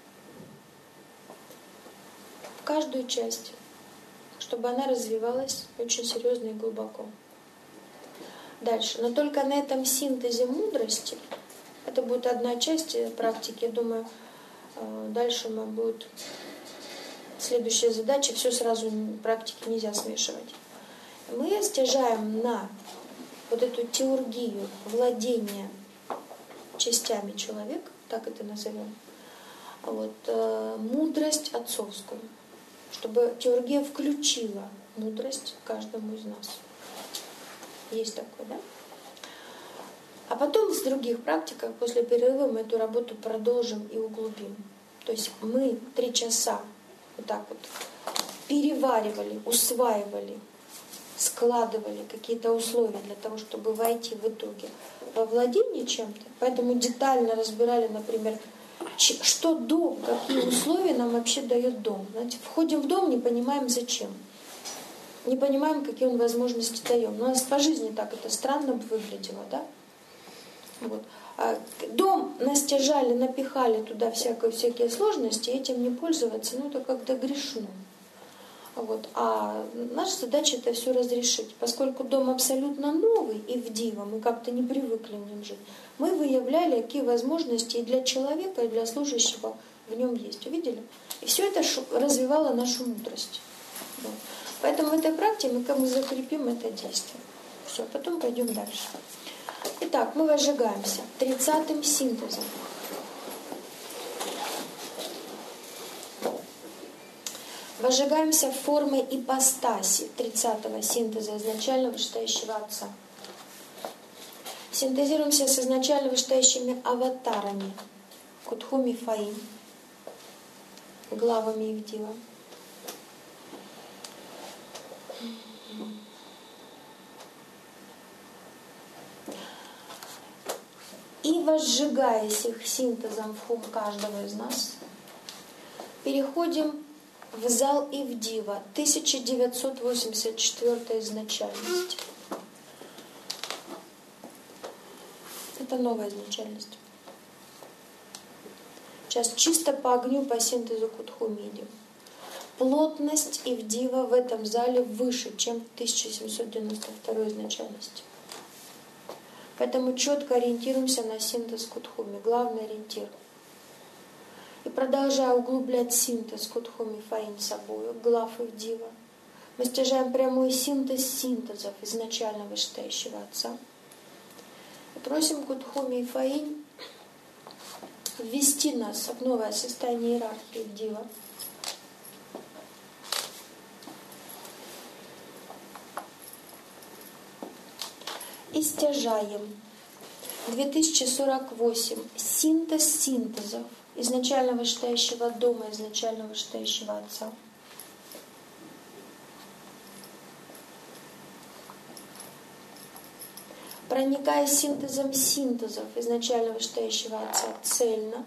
в каждую часть, чтобы она развивалась очень серьезно и глубоко. Дальше. Но только на этом синтезе мудрости, это будет одна часть практики, я думаю, дальше мы будет следующая задача, все сразу практики нельзя смешивать. Мы стяжаем на вот эту теургию владения частями человека, так это назовем, вот, э, мудрость отцовскую, чтобы теургия включила мудрость каждому из нас. Есть такое, да? А потом с других практик, после перерыва мы эту работу продолжим и углубим. То есть мы три часа вот так вот переваривали, усваивали, складывали какие-то условия для того, чтобы войти в итоге во владение чем-то. Поэтому детально разбирали, например, что дом, какие условия нам вообще дает дом. Знаете, входим в дом, не понимаем зачем. Не понимаем, какие он возможности даем. Но у нас по жизни так это странно выглядело, да? Вот. А дом настяжали, напихали туда всякие, всякие сложности, этим не пользоваться, ну это как-то грешно. Вот. А наша задача это все разрешить. Поскольку дом абсолютно новый и в диво, мы как-то не привыкли в нем жить, мы выявляли, какие возможности и для человека, и для служащего в нем есть. Увидели? И все это развивало нашу мудрость. Вот. Поэтому в этой практике мы, мы закрепим это действие. Все, потом пойдем дальше. Итак, мы возжигаемся тридцатым синтезом. Возжигаемся формой ипостаси тридцатого синтеза изначально вышестоящего Отца. Синтезируемся с изначально вышестоящими аватарами Кутхуми Фаим, главами Ивдива. И возжигаясь их синтезом в хум каждого из нас, переходим в зал Ивдива, тысяча девятьсот восемьдесят четвёртая изначальность. Это новая изначальность. Сейчас чисто по огню, по синтезу Кутхуми идем. Плотность Ивдива в этом зале выше, чем в тысяча семьсот девяносто второй изначальности. Поэтому четко ориентируемся на синтез Кутхуми. Главный ориентир. И продолжая углублять синтез Кутхуми Фаин собою, глав Ивдива, мы стяжаем прямой синтез синтезов изначально вышестоящего Отца. И просим Кутхуми Фаин ввести нас в новое состояние иерархии Ивдива. И стяжаем две тысячи сорок восемь синтез синтезов изначально вышестоящего дома, изначально вышестоящего Отца. Проникая синтезом синтезов изначально вышестоящего Отца цельно,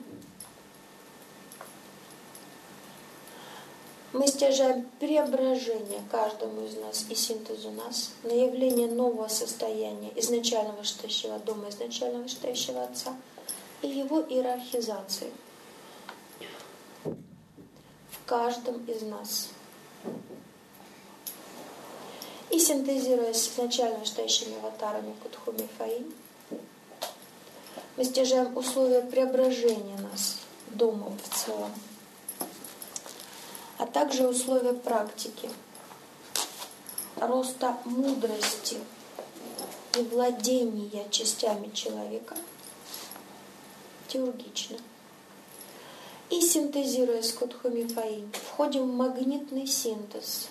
мы стяжаем преображение каждому из нас и синтезу нас на явление нового состояния изначально вышестоящего дома, изначально вышестоящего Отца и его иерархизации в каждом из нас. И синтезируясь с изначально вышестоящими аватарами Кутхуми Фаин, мы стяжаем условия преображения нас домом в целом, а также условия практики, роста мудрости и владения частями человека теургично. И синтезируя с Кутхуми Фаин, входим в магнитный синтез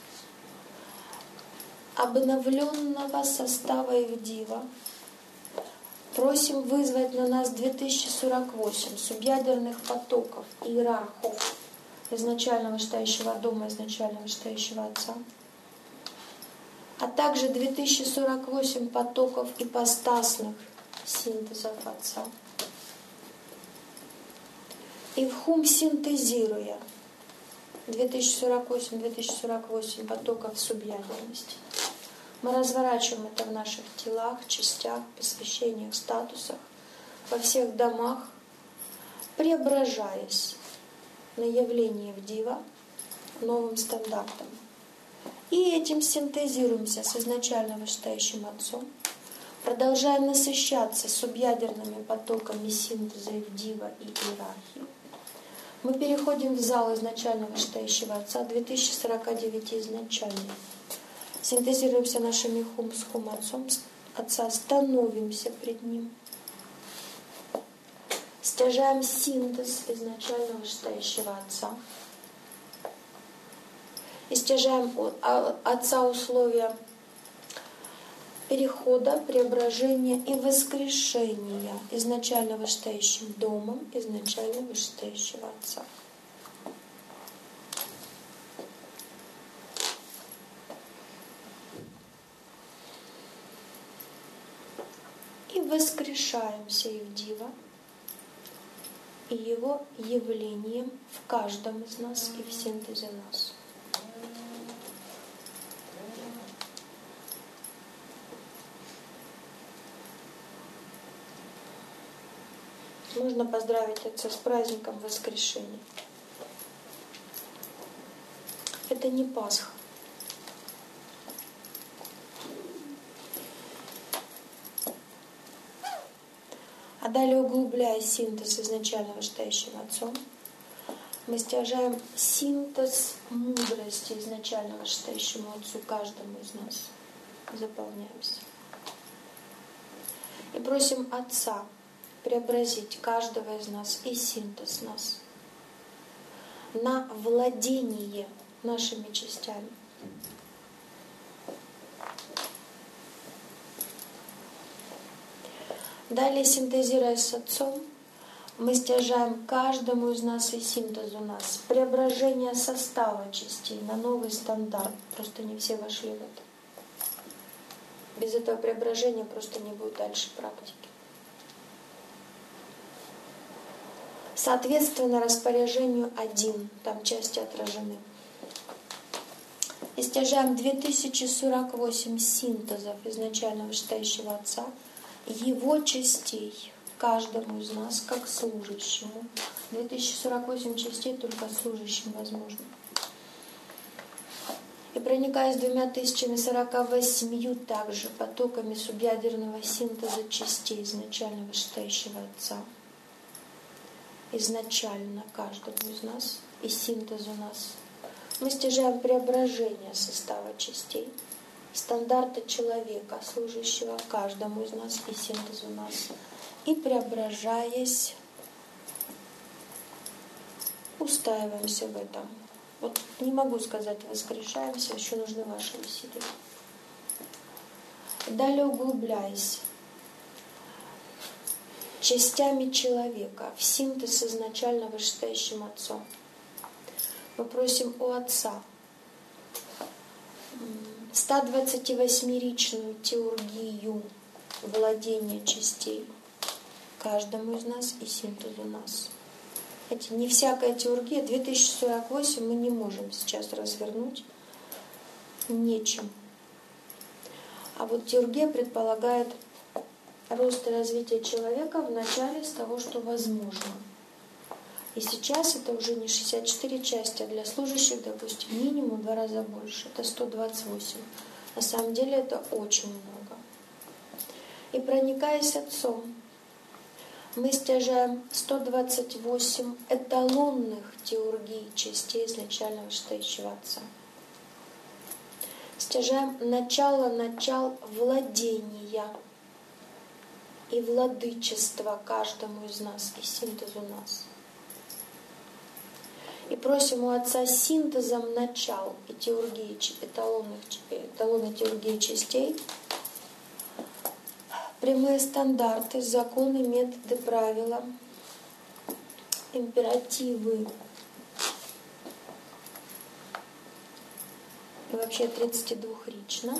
обновленного состава Ивдива. Просим вызвать на нас две тысячи сорок восемь субъядерных потоков иерархов изначально вышестоящего дома, изначально вышестоящего Отца, а также две тысячи сорок восемь потоков ипостасных синтезов Отца. И в хум синтезируя две тысячи сорок восемь две тысячи сорок восемь потоков субъядерности, мы разворачиваем это в наших телах, частях, посвящениях, статусах, во всех домах, преображаясь на явление Ивдива новым стандартом. И этим синтезируемся с изначально вышестоящим Отцом, продолжая насыщаться субъядерными потоками синтеза Ивдива и иерархии. Мы переходим в зал изначально вышестоящего Отца, две тысячи сорок девять изначально. Синтезируемся нашими хум с хум Отцом, Отца, становимся пред Ним. Стяжаем синтез изначально вышестоящего Отца. И стяжаем от Отца условия перехода, преображения и воскрешения изначально вышестоящим домом, изначально вышестоящего Отца. И воскрешаем Сеевдива и его явлением в каждом из нас и в синтезе нас. Можно поздравить Отца с праздником воскрешения. Это не Пасха. А далее, углубляя синтез изначально вышестоящим Отцом, мы стяжаем синтез мудрости изначально вышестоящему Отцу каждому из нас. Заполняемся. И просим Отца преобразить каждого из нас и синтез нас на владение нашими частями. Далее, синтезируя с Отцом, мы стяжаем каждому из нас и синтезу нас преображение состава частей на новый стандарт. Просто не все вошли в это. Без этого преображения просто не будет дальше практики. Соответственно распоряжению один, там части отражены. И стяжаем две тысячи сорок восемь синтезов изначально вышестоящего Отца, его частей каждому из нас, как служащему. две тысячи сорок восемь частей только служащим возможно. И проникая с двумя тысячами сорока восемью также потоками субъядерного синтеза частей изначально вышестоящего Отца, изначально каждому из нас и синтезу нас, мы стяжаем преображение состава частей, стандарта человека, служащего каждому из нас и синтезу нас. И преображаясь, устаиваемся в этом. Вот не могу сказать воскрешаемся, еще нужны ваши усилия. Далее, углубляясь частями человека в синтез изначально вышестоящим Отцом, мы просим у Отца сто двадцативосьмеричную теургию владения частей каждому из нас и синтезу нас. Знаете, не всякая теургия, две тысячи сорок восемь мы не можем сейчас развернуть, нечем. А вот теургия предполагает рост и развитие человека в начале с того, что возможно. И сейчас это уже не шестьдесят четыре части, а для служащих, допустим, минимум в два раза больше. Это сто двадцать восемь. На самом деле это очень много. И проникаясь Отцом, мы стяжаем сто двадцать восемь эталонных теургий частей изначально вышестоящего Отца. Стяжаем начало-начал владения и владычества каждому из нас и синтезу нас. И просим у Отца синтезом начал и теургии, эталонных, эталонной теургии частей, прямые стандарты, законы, методы, правила, императивы и вообще тридцатидвухрично,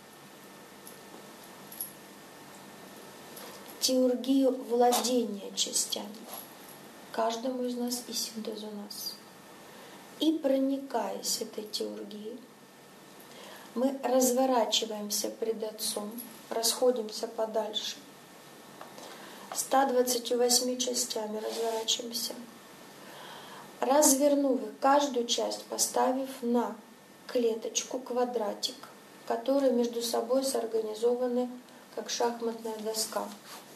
теургию владения частями каждому из нас и синтезу нас. И проникаясь этой теургией, мы разворачиваемся пред Отцом, расходимся подальше, ста двадцатью восьми частями разворачиваемся, развернув их, каждую часть поставив на клеточку, квадратик, которые между собой сорганизованы как шахматная доска.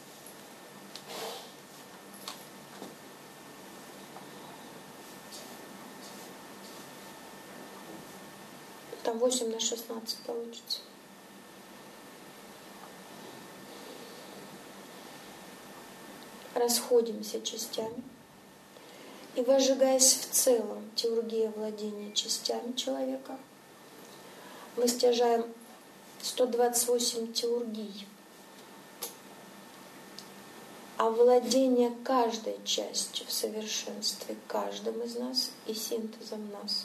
Там восемь на шестнадцать получится. расходимся частями. И возжигаясь в целом теургия владения частями человека, мы стяжаем сто двадцать восемь теургий. А владение каждой частью в совершенстве каждым из нас и синтезом нас.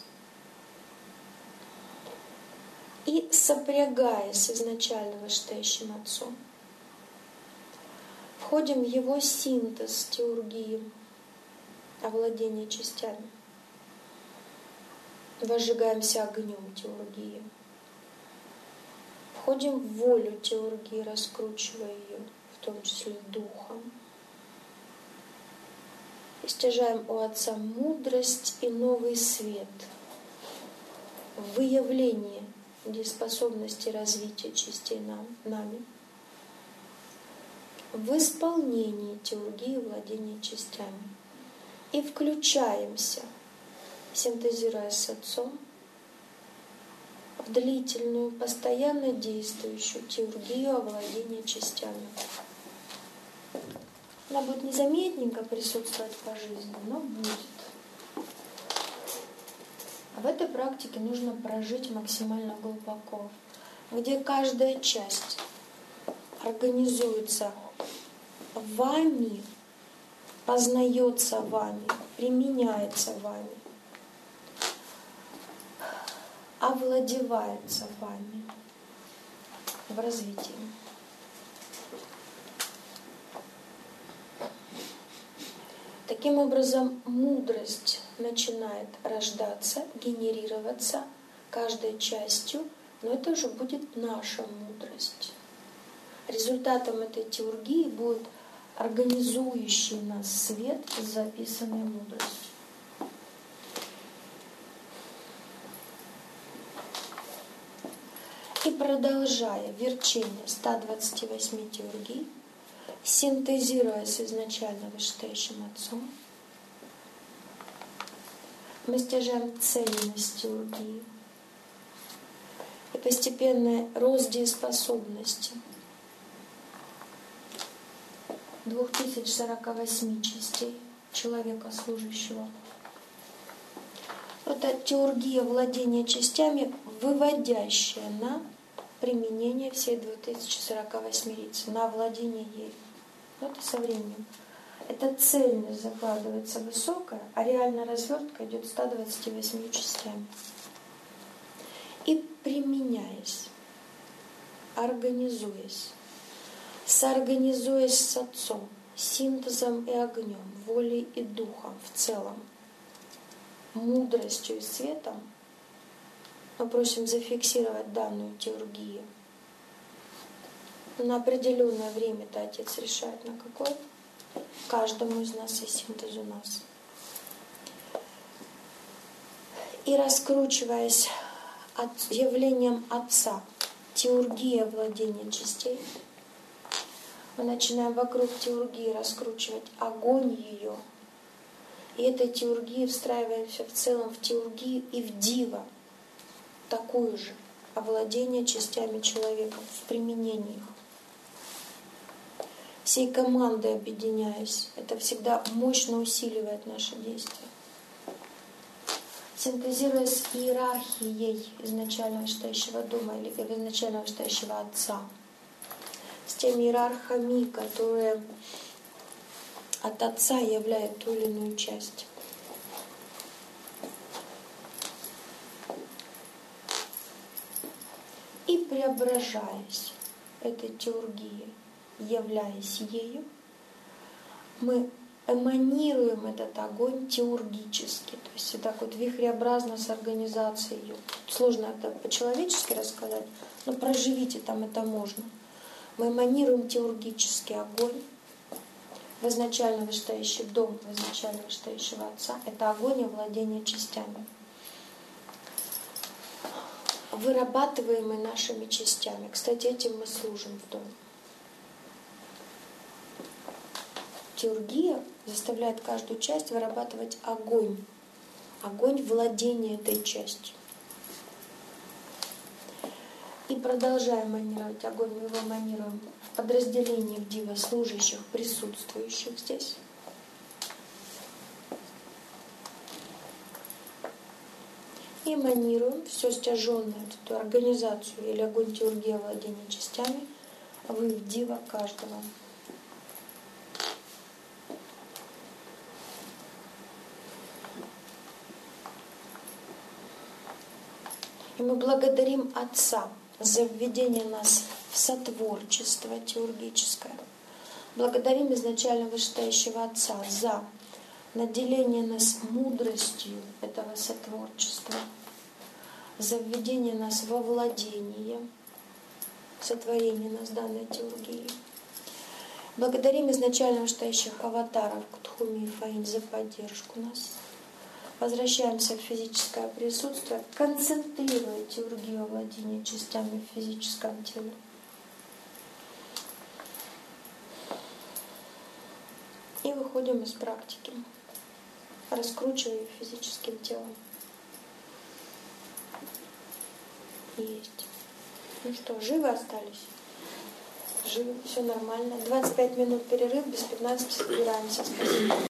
И сопрягая с изначально вышестоящим Отцом, входим в его синтез теургии, овладение частями. Возжигаемся огнем теургии. Входим в волю теургии, раскручивая ее, в том числе духом. И стяжаем у Отца мудрость и новый свет, выявление способности развития частей нам, нами, в исполнении теургии владения частями. И включаемся, синтезируя с Отцом, в длительную, постоянно действующую теургию овладения частями. Она будет незаметненько присутствовать по жизни, но будет. А в этой практике нужно прожить максимально глубоко, где каждая часть организуется вами, познается вами, применяется вами, овладевается вами в развитии. Таким образом, мудрость начинает рождаться, генерироваться каждой частью, но это уже будет наша мудрость. Результатом этой теургии будет организующий нас свет с записанной мудростью. И продолжая верчение ста двадцати восьми теургий, синтезируя с изначально вышестоящим Отцом, мы стяжаем цельность теургии и постепенный рост дееспособности двух тысяч сорока восьми частей человека служащего. Это теургия владения частями, выводящая на применение всей двух тысяч сорока восьми лиц, на владение ею. Вот и со временем. Эта цельность закладывается высокая, а реальная развертка идет ста двадцатью восьмью частями. И применяясь, организуясь, соорганизуясь с Отцом, синтезом и огнем, волей и духом в целом, мудростью и светом, мы просим зафиксировать данную теургию. На определенное время это Отец решает, на какое. Каждому из нас и синтезу нас. И раскручиваясь от явлением Отца, теургия владения частей, мы начинаем вокруг теургии раскручивать огонь ее. И этой теургии встраиваемся в целом в теургию и в дива, такую же, овладение частями человека в применении их. Всей командой объединяясь, это всегда мощно усиливает наше действие. Синтезируясь с иерархией изначально вышестоящего дома или изначально вышестоящего Отца, с теми иерархами, которые от Отца являют ту или иную часть. И преображаясь этой теургией, являясь ею, мы эманируем этот огонь теургически, то есть вот так вот вихреобразно с организацией ее. Сложно это по-человечески рассказать, но проживите, там это можно. Мы эманируем теургический огонь в изначально вышестоящий дом, в изначально вышестоящего Отца. Это огонь овладения частями, вырабатываемый нашими частями. Кстати, этим мы служим в доме. Теургия заставляет каждую часть вырабатывать огонь. Огонь владения этой частью. И продолжаем манировать огонь. Мы его манируем в подразделениях дива служащих, присутствующих здесь. И манируем все стяженное, эту организацию или огонь теургия владения частями в дива каждого. И мы благодарим Отца за введение нас в сотворчество теургическое. Благодарим изначально вышестоящего Отца за наделение нас мудростью этого сотворчества, за введение нас во владение, сотворение нас данной теургии. Благодарим изначально вышестоящих аватаров Ктхуми и Фаин за поддержку нас. Возвращаемся в физическое присутствие, концентрируя теургию владения частями в физическом теле. И выходим из практики, раскручивая физическим телом. Есть. Ну что, живы остались? Живы, все нормально. двадцать пять минут перерыв, без пятнадцати собираемся. Спасибо.